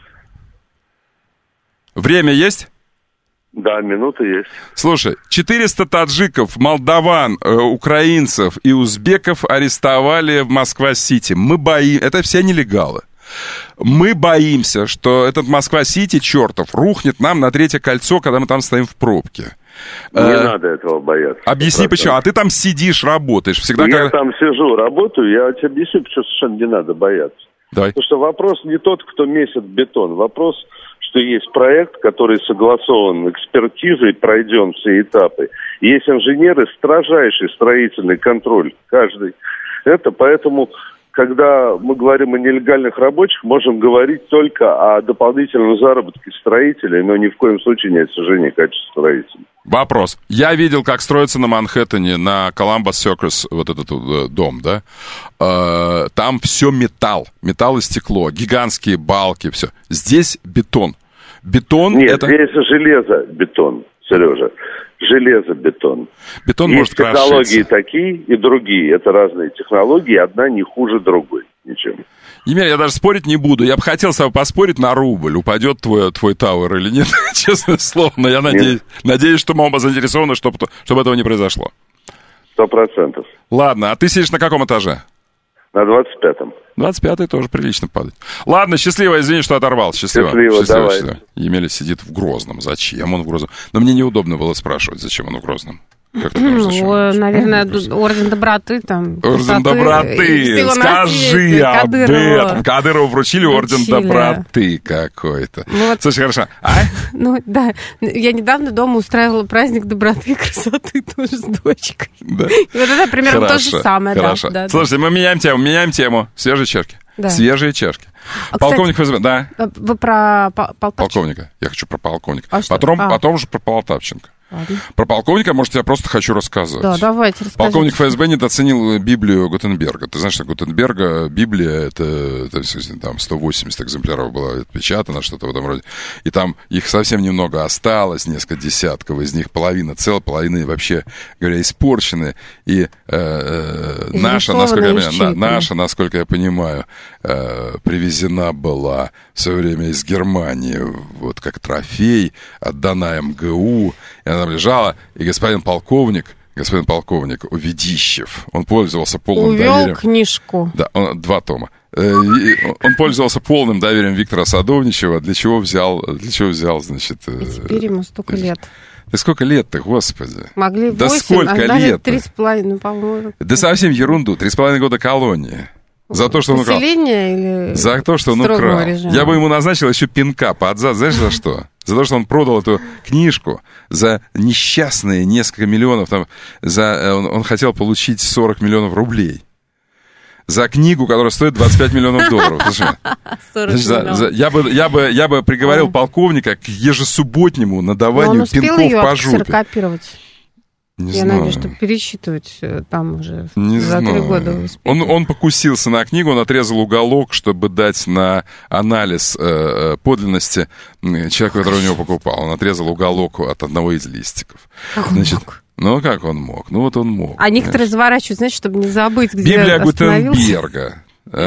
Время есть? Да, минута есть. Слушай, четыреста таджиков, молдаван, э, украинцев и узбеков арестовали в Москва-Сити. Мы боимся, это все нелегалы. Мы боимся, что этот Москва-Сити, чертов, рухнет нам на третье кольцо, когда мы там стоим в пробке. Не э, надо этого бояться. Объясни, почему. А ты там сидишь, работаешь. Всегда я как... там сижу, работаю, я тебе объясню, почему совершенно не надо бояться. Давай. Потому что вопрос не тот, кто месит бетон. Вопрос, что есть проект, который согласован экспертизой, пройден все этапы. Есть инженеры, строжайший строительный контроль каждый. Это поэтому, когда мы говорим о нелегальных рабочих, можем говорить только о дополнительном заработке строителей, но ни в коем случае не о снижении качества строителей. Вопрос. Я видел, как строится на Манхэттене, на Columbus Circus, вот этот э, дом, да? Э, там все металл, металл и стекло, гигантские балки, все. Здесь бетон. Бетон Нет, это... здесь железобетон, Сережа. Железобетон. Бетон Есть может технологии крошиться. такие и другие. Это разные технологии, одна не хуже другой. Ничем. Емеля, я даже спорить не буду. Я бы хотел с тобой поспорить на рубль. Упадет твой, твой тауэр или нет, честное слово. Но я надеюсь, надеюсь, что мы оба заинтересованы, чтобы, чтобы этого не произошло. Сто процентов. Ладно, а ты сидишь на каком этаже? На двадцать пятом. двадцать пятый тоже прилично падает. Ладно, счастливо, извини, что оторвал. Счастливо. Счастливо, счастливо, давай. счастливо. Емеля сидит в Грозном. Зачем он в Грозном? Но мне неудобно было спрашивать, зачем он в Грозном. Как ты думаешь, зачем? О, наверное, орден доброты там. Орден доброты. Скажи об этом. Кадырову вручили орден доброты какой-то. Ну, вот. Слушай, хорошо. А? Ну, да. Я недавно дома устраивала праздник доброты и красоты тоже с дочкой. Да. И вот это примерно хорошо, то же самое. Хорошо. Да, да, слушайте, да. мы меняем тему, меняем тему. Свежие чашки. Да. Свежие чашки. А, полковник кстати, ФСБ, да. Вы про Полтавченко? Полковника. Я хочу про полковника. А потом, а. потом же про Полтавченко. Ладно. Про полковника, может, я просто хочу рассказать. Да, давайте, расскажите. Полковник ФСБ недооценил Библию Гутенберга. Ты знаешь, что Гутенберга, Библия, это, это там сто восемьдесят экземпляров было отпечатано, что-то в этом роде. И там их совсем немного осталось, несколько десятков. Из них половина целая, половина вообще, говоря, испорчены. И, э, э, наша, насколько я понимаю, на, наша, насколько я понимаю, э, привезена была в свое время из Германии, вот как трофей, отдана МГУ. И она там лежала, и господин полковник, господин полковник Уведищев, он пользовался полным Увел доверием. книжку. Да, он, два тома. Он пользовался полным доверием Виктора Садовничева, для чего взял, для чего взял, значит... И теперь ему столько лет. Да сколько лет-то, господи? Могли да восемь, сколько а лет? Три с половиной, по-моему. Да совсем ерунду, три с половиной года колонии. За то, что он украл. Или за то, что он украл. Режима? Я бы ему назначил еще пинка под зад. Знаешь, за что? За то, что он продал эту книжку за несчастные несколько миллионов. Там, за, он, он хотел получить сорок миллионов рублей. За книгу, которая стоит двадцать пять миллионов долларов. Значит, за, за, я, бы, я, бы, я бы приговорил полковника к ежесубботнему надаванию пинков по жопе. Копировать. Не Я знаю. надеюсь, что пересчитывать там уже не за знаю. три года. Он, он покусился на книгу, он отрезал уголок, чтобы дать на анализ э, подлинности человека, который у него покупал. Он отрезал уголок от одного из листиков. Как Значит, он мог? Ну, как он мог? Ну, вот он мог. А некоторые заворачивают, знаешь, чтобы не забыть, где Библия остановился. Гутенберга.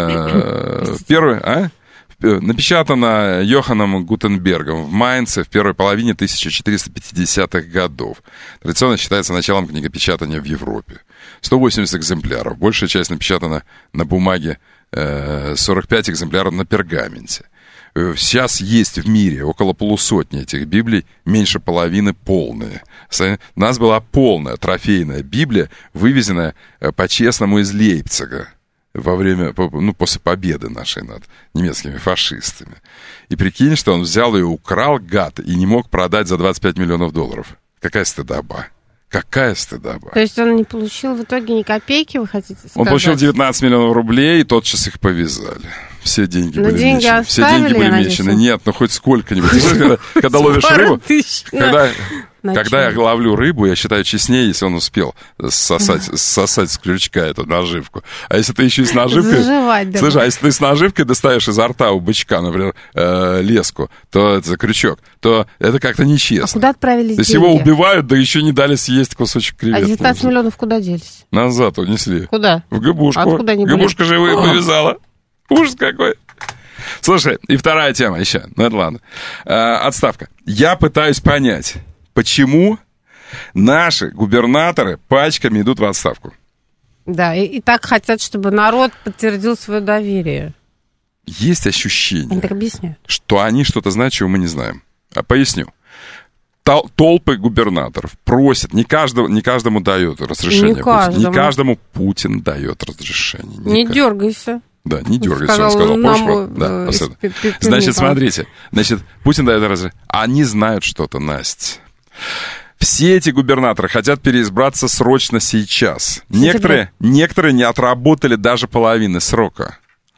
Первый, а? Напечатано Йоханом Гутенбергом в Майнце в первой половине тысяча четыреста пятидесятых годов. Традиционно считается началом книгопечатания в Европе. сто восемьдесят экземпляров. Большая часть напечатана на бумаге, сорок пять экземпляров на пергаменте. Сейчас есть в мире около полусотни этих Библий, меньше половины полные. У нас была полная трофейная Библия, вывезенная по-честному из Лейпцига. Во время, ну, после победы нашей над немецкими фашистами. И прикинь, что он взял ее, украл, гад, и не мог продать за двадцать пять миллионов долларов. Какая стыдоба. Какая стыдоба. То есть он не получил в итоге ни копейки, вы хотите сказать? Он получил девятнадцать миллионов рублей, и тотчас их повязали. Все деньги Но были деньги мечены. Все деньги были мечены. Нет, ну хоть сколько-нибудь. Когда, когда ловишь рыбу, когда, когда я ловлю рыбу, я считаю честнее, если он успел сосать, сосать с крючка эту наживку. А если ты еще и с наживкой... Заживать, да. Слушай, а если ты с наживкой достаешь изо рта у бычка, например, э, леску, то это крючок, то это как-то нечестно. А куда отправились То есть деньги? его убивают, да еще не дали съесть кусочек креветки. А девятнадцать миллионов куда делись? Назад унесли. Куда? В Гыбушку. Откуда они были? Гыбушка живые повязала. Ужас какой. Слушай, и вторая тема еще. Ну, это ладно. А, отставка. Я пытаюсь понять, почему наши губернаторы пачками идут в отставку. Да, и, и так хотят, чтобы народ подтвердил свое доверие. Есть ощущение, они так объясняют, что они что-то знают, чего мы не знаем. А поясню. Толпы губернаторов просят, не каждому, не каждому дает разрешение. Не каждому. Не каждому Путин дает разрешение. Не, не дергайся. Да, не дергайся, сказал, он сказал. Нам, да, э, значит, смотрите. Значит, Путин дает разрешение. Они знают что-то, Настя. Все эти губернаторы хотят переизбраться срочно сейчас. Некоторые, некоторые не отработали даже половины срока.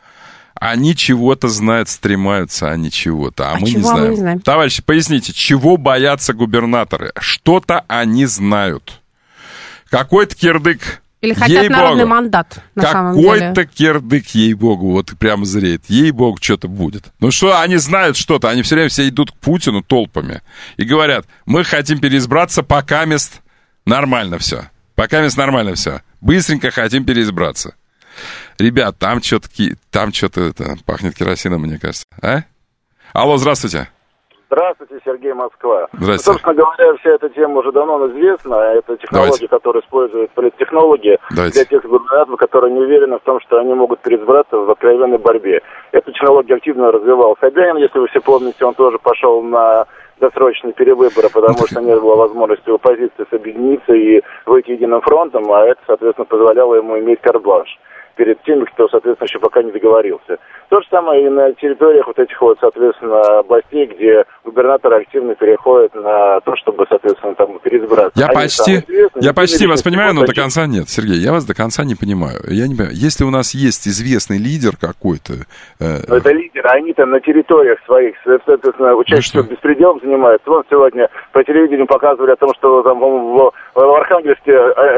Они чего-то знают, стремаются, они чего-то, а, а мы, не знаем. мы не знаем. Товарищи, поясните, чего боятся губернаторы? Что-то они знают. Какой-то кирдык. Или хотят народный мандат, на самом деле. Какой-то кирдык, ей-богу, вот прямо зреет. Ей-богу, что-то будет. Ну что, они знают что-то, они все время все идут к Путину толпами и говорят, мы хотим переизбраться, пока мест нормально все. Пока мест нормально все. Быстренько хотим переизбраться. Ребят, там что-то, там что-то это, пахнет керосином, мне кажется. А? Алло, здравствуйте. Здравствуйте, Сергей, Москва. Здравствуйте. Собственно говоря, вся эта тема уже давно известна. Это технологии, Давайте. которые используют политтехнологи Давайте. для тех губернаторов, которые не уверены в том, что они могут переизбраться в откровенной борьбе. Эту технологию активно развивал Собянин, если вы все помните, он тоже пошел на досрочные перевыборы, потому что не было возможности у оппозиции объединиться и выйти единым фронтом, а это, соответственно, позволяло ему иметь карт-бланш перед теми, кто, соответственно, еще пока не договорился. То же самое и на территориях вот этих вот, соответственно, областей, где губернаторы активно переходят на то, чтобы, соответственно, там переизбраться. Я Они почти, я почти вас понимаю, но до конца нет. Сергей, я вас до конца не понимаю. Я не понимаю. Если у нас есть известный лидер какой-то... Э... Но это лидеры, они там на территориях своих, соответственно, участников ну, беспределом занимаются. Вон сегодня по телевидению показывали о том, что там в, в Архангельске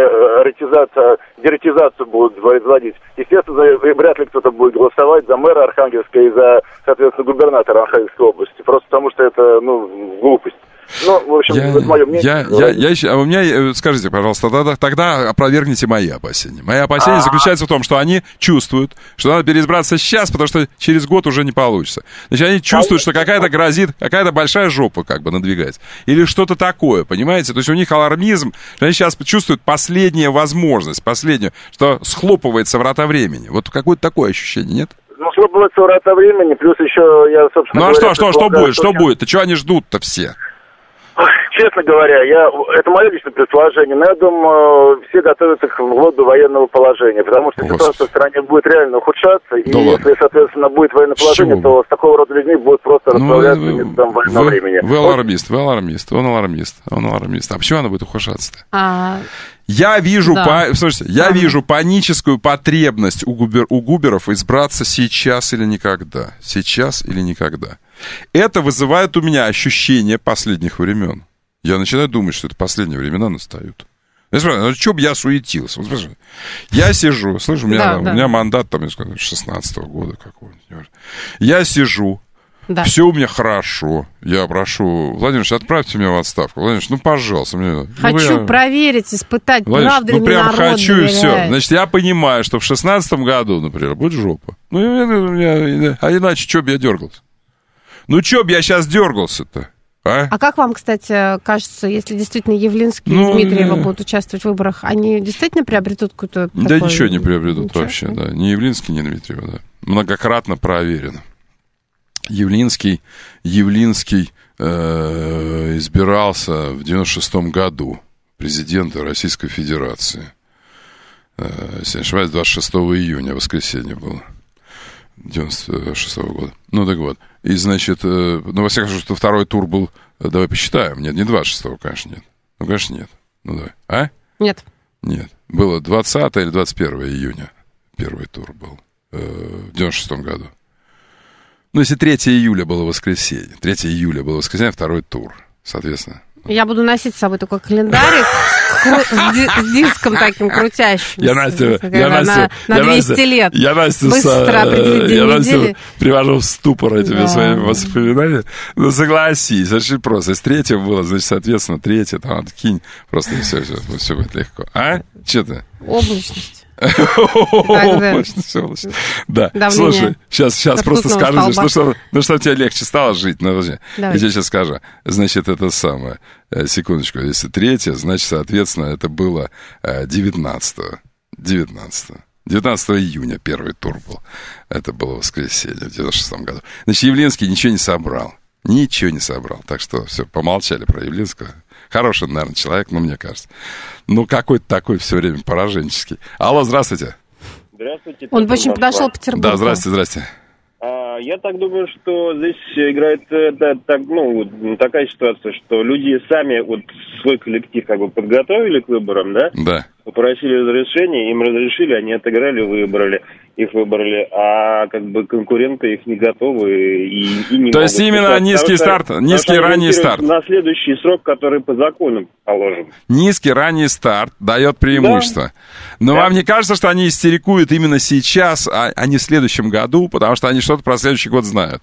ретизация, деретизацию будут производить. Естественно, вряд ли кто-то будет голосовать за мэра Архангельска и за, соответственно, губернатора Архангельской области. Просто потому что это, ну, глупость. Ну, в общем, я, это мое мнение. Я, я, я, я, а у меня, скажите, пожалуйста, тогда, тогда опровергните мои опасения. Мои опасения А-а-а. заключаются в том, что они чувствуют, что надо переизбраться сейчас, потому что через год уже не получится. Значит, они чувствуют, что какая-то грозит, какая-то большая жопа как бы надвигается. Или что-то такое, понимаете? То есть у них алармизм, что они сейчас чувствуют последнюю возможность, последнюю, что схлопывается врата времени. Вот какое-то такое ощущение, нет? Ну, схлопывается врата времени, плюс еще я, собственно... Ну, а что, что, что будет, что будет? Ты что они ждут-то все? Честно говоря, я, это мое личное предположение, но я думаю, все готовятся к вводу военного положения, потому что Господи. ситуация в стране будет реально ухудшаться, да и ладно. Если, соответственно, будет военное положение, то с такого рода людьми будут просто ну, расправляться методом военного вы, времени. Вы алармист, вы алармист, он алармист, он алармист. А почему она будет ухудшаться-то? А... Я вижу, да. по, слушайте, я ага. вижу паническую потребность у, губер, у губеров избраться сейчас или никогда. Сейчас или никогда. Это вызывает у меня ощущение последних времен. Я начинаю думать, что это последние времена настают. Ну, что бы я суетился? Вот, я сижу, слышишь, у меня, да, да. у меня мандат там, шестнадцатого года какого-нибудь. Я сижу, да. все у меня хорошо. Я прошу, Владимир, отправьте меня в отставку. Владимир, ну, пожалуйста. Мне, хочу ну, я... проверить, испытать, Владимир, правда ну, ли прям народ хочу доверяет. И все. Значит, я понимаю, что в шестнадцатом году, например, будет жопа. Ну, я, я, а иначе, что бы я дергался? Ну, что бы я сейчас дергался-то? А? а как вам, кстати, кажется, если действительно Явлинский ну, и Дмитриева будут участвовать в выборах, они действительно приобретут какую-то... Да такой... ничего не приобретут ничего? вообще, да. да. Ни Явлинский, ни Дмитриева, да. Многократно проверено. Явлинский, Явлинский э, избирался в девяносто шестом году президента Российской Федерации. Э, если не ошибаюсь, двадцать шестого июня, воскресенье было. девяносто шестого года. Ну, так вот. И, значит, э, ну, во всяком случае, второй тур был, э, давай посчитаем. Нет, не двадцать шестого, конечно, нет. Ну, конечно, нет. Ну, давай. А? Нет. Нет. Было двадцатого или двадцать первого июня. Первый тур был. Э, в девяносто шестом году. Ну, если третьего июля было воскресенье. третьего июля было воскресенье, второй тур. Соответственно. Я буду носить с собой такой календарик с диском таким крутящим. Я Настю, я Настю, на двести лет. Я Настю, я Настю привожу в ступор этими своими воспоминаниями. Ну, согласись, очень просто. Если третье было, значит, соответственно, третье, там, откинь, просто все, все, все будет легко. А? Че ты? Облачность. Да, слушай, сейчас, сейчас просто скажу, ну что, ну что тебе легче стало жить, ну, я тебе сейчас скажу, значит, это самое, секундочку, если третье, значит, соответственно, это было девятнадцатого, девятнадцатого, девятнадцатого июня первый тур был, это было воскресенье в девяносто шестом году, значит, Явлинский ничего не собрал, ничего не собрал, так что все, помолчали про Явлинского. Хороший, наверное, человек, но мне кажется. Ну, какой-то такой все время пораженческий. Алло, здравствуйте. Здравствуйте. Он очень подошел к Петербургу. Да, здрасте, здрасте. А, Я так думаю, что здесь играет это, так, ну, такая ситуация, что люди сами вот свой коллектив как бы подготовили к выборам, да? Да. Попросили разрешения, им разрешили, они отыграли, выбрали, их выбрали, а как бы конкуренты их не готовы и, и не То могут. есть именно Потому низкий что, старт, низкий ранний старт. На следующий срок, который по закону положен. Низкий ранний старт дает преимущество. Да. Но да. вам не кажется, что они истерикуют именно сейчас, а, а не в следующем году, потому что они что-то про следующий год знают?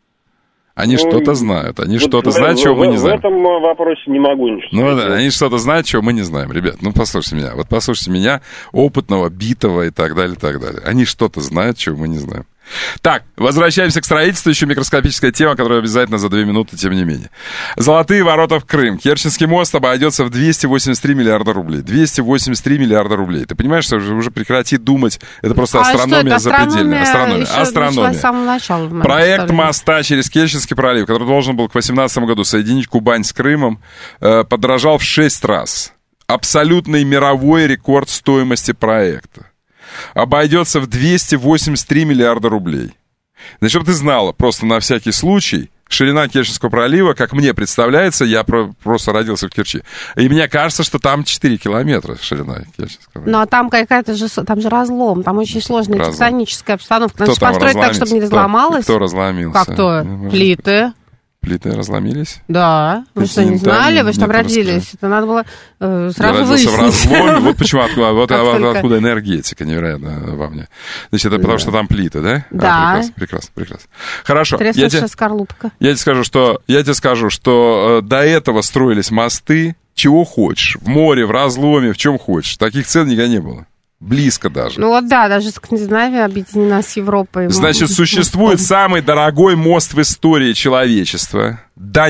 Они ну, что-то знают, они вот что-то в, знают, в, чего в, мы не знаем. В этом вопросе не могу ничего Ну да, они что-то знают, чего мы не знаем, ребят. Ну, послушайте меня, вот послушайте меня, опытного, битого и так далее, и так далее. Они что-то знают, чего мы не знаем. Так, возвращаемся к строительству. Еще микроскопическая тема, которая обязательно за две минуты, тем не менее. Золотые ворота в Крым. Керченский мост обойдется в двести восемьдесят три миллиарда рублей. двести восемьдесят три миллиарда рублей. Ты понимаешь, что уже, уже прекрати думать. Это просто а астрономия что, это запредельная. Астрономия. Астрономия. С самого начала, проект моста через Керченский пролив, который должен был к две тысячи восемнадцатому году соединить Кубань с Крымом, э, подорожал в шесть раз. Абсолютный мировой рекорд стоимости проекта. Обойдется в двести восемьдесят три миллиарда рублей. Значит, чтобы ты знала, просто на всякий случай, ширина Керченского пролива, как мне представляется, я про, просто родился в Керчи, и мне кажется, что там четыре километра ширина Керченского пролива. Ну, а там какая-то же, там же разлом, там очень сложная разлом. Тектоническая обстановка. Надо кто построить так, чтобы не разломалось. Кто, кто разломился? Как кто? Плиты. Плиты разломились? Да. Вы что, не знали? Вы же там родились. Это надо было э, сразу выяснить. Я родился в разломе. Вот почему, откуда, вот, откуда энергетика невероятно во мне. Значит, это потому, что там плиты, да? Да. А, прекрасно, прекрасно, прекрасно. Хорошо. Треснувшая скорлупка. Я тебе скажу, что, я тебе скажу, что э, до этого строились мосты, чего хочешь. В море, в разломе, в чем хочешь. Таких цен никогда не было. Близко даже. Ну вот да, даже Скандинавия объединена с Европой. Значит, существует самый дорогой мост в истории человечества.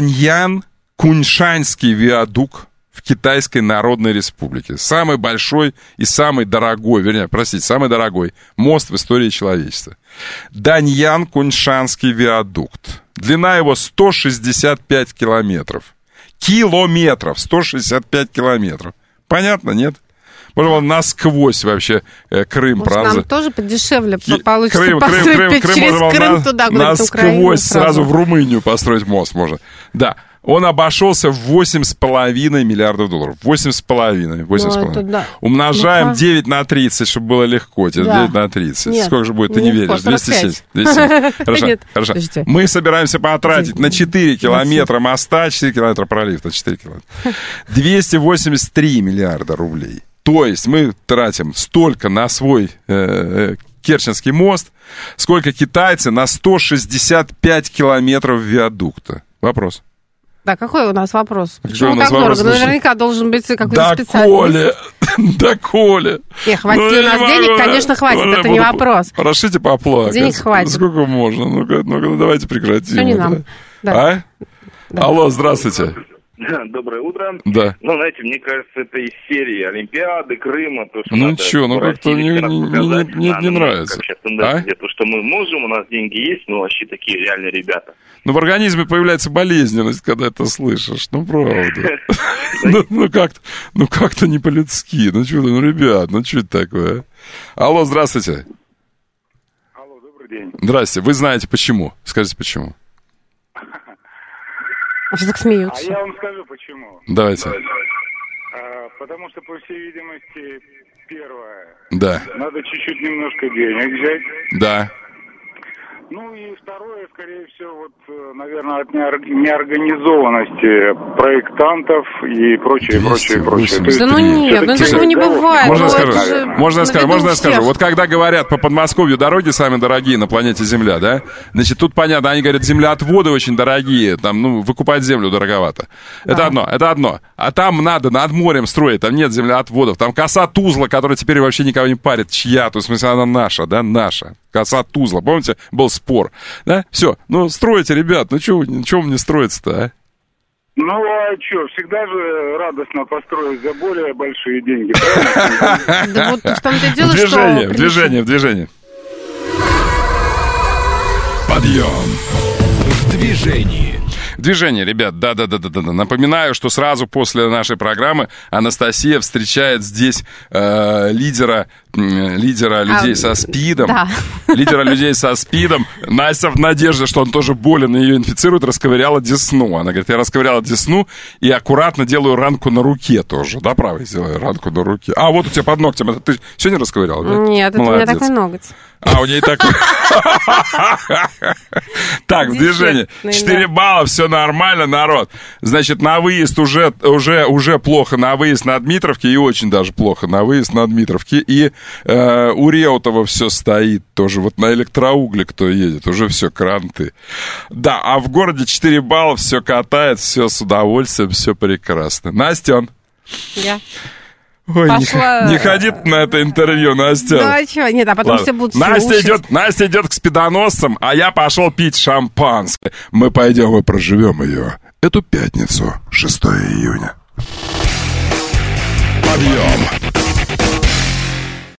Даньян-Куньшанский виадук в Китайской Народной Республике. Самый большой и самый дорогой, вернее, простите, самый дорогой мост в истории человечества. Даньян-Куньшанский виадукт. Длина его сто шестьдесят пять километров. Километров, сто шестьдесят пять километров. Понятно, нет? Может, он насквозь вообще э, Крым пронзает. Нам тоже подешевле Ки- получится Крым, построить Крым, Крым, Крым, через Крым, Крым на, туда, насквозь сразу. сразу в Румынию построить мост можно. Да, он обошелся в восемь с половиной миллиардов долларов. восемь с половиной. восемь с половиной. Да. Умножаем ну, девять на тридцать, чтобы было легко. Тебе да. девять на тридцать. Нет, Сколько же будет, ты не веришь? двести семьдесят. двести семьдесят. Хорошо, Нет, хорошо. Мы собираемся потратить на четыре километра моста, четыре километра пролива, на четыре километра. двести восемьдесят три миллиарда рублей. То есть мы тратим столько на свой э, э, Керченский мост, сколько китайцы на сто шестьдесят пять километров виадукта. Вопрос. Да, какой у нас вопрос? Какой Почему так вопрос? дорого? Наверняка должен быть какой-то да специальный. Коля, да, Коля. Не, хватит ну, у нас денег, могу, конечно, хватит, это буду, не вопрос. Расшите поплакать. Денег хватит. Сколько можно? Ну-ка, ну-ка, давайте прекратим. Все не нам. Да. А? Да. Алло, здравствуйте. Доброе утро. Да. Ну, знаете, мне кажется, это из серии Олимпиады, Крыма. То, что ну, что, ну, как-то не, не, не, не, не нравится. Как а? То, что мы можем, у нас деньги есть, но вообще такие реальные ребята. Ну, в организме появляется болезненность, когда это слышишь. Ну, правда. Ну, как-то ну как-то не по-людски. Ну, что, ну, ребят, ну, что это такое? Алло, здравствуйте. Алло, добрый день. Здрасте. Вы знаете, почему? Скажите, почему? А что так смеются? А я вам скажу, почему. Давайте. А, потому что, по всей видимости, первое. Да. Надо чуть-чуть немножко денег взять. Да. Ну и второе, скорее всего, вот, наверное, от неорганизованности проектантов и прочее, прочее, прочее. Да ну нет, ну этого не бывает. Можно скажу, можно скажу, можно скажу. Вот когда говорят по Подмосковью дороги самые дорогие на планете Земля, да, значит, тут понятно, они говорят, землеотводы очень дорогие, там, ну, выкупать землю дороговато. Это одно, это одно. А там надо над морем строить, там нет землеотводов, там коса Тузла, которая теперь вообще никого не парит, чья, то есть, в смысле, она наша, да, наша. Коса Тузла, помните, был спор, да? Все, ну, стройте, ребят, ну, чего мне строится-то, а? Ну, а что, всегда же радостно построить за более большие деньги, да вот в том-то и дело, что... В движение, в движение, в движение. Подъем в движении. Движение, ребят, да-да-да-да-да. Напоминаю, что сразу после нашей программы Анастасия встречает здесь э, лидера лидера людей а, со СПИДом. Да. Лидера людей со СПИДом. Настя в надежде, что он тоже болен и ее инфицирует, расковыряла десну. Она говорит, я расковыряла десну и аккуратно делаю ранку на руке тоже. Да, правой сделаю ранку на руке. А, вот у тебя под ногтем. Это ты сегодня расковыряла? Да? Нет, это Молодец. у меня такой ноготь. А, у нее такой... Так, в движении. четыре балла, все нормально, народ. Значит, на выезд уже, уже, уже плохо на выезд на Дмитровке, и очень даже плохо на выезд на Дмитровке. И э, у Реутова все стоит тоже. Вот на электроугле кто едет, уже все кранты. Да, а в городе четыре балла, все катает, все с удовольствием, все прекрасно. Настен. Я. Ой, Пошла... не, не ходи на это интервью, Настя. Ну, а что? Нет, а потом Ладно. все будут Настя слушать. идет, Настя идет к спидоносцам, а я пошел пить шампанское. Мы пойдем и проживем ее. Эту пятницу, шестого июня. Подъем!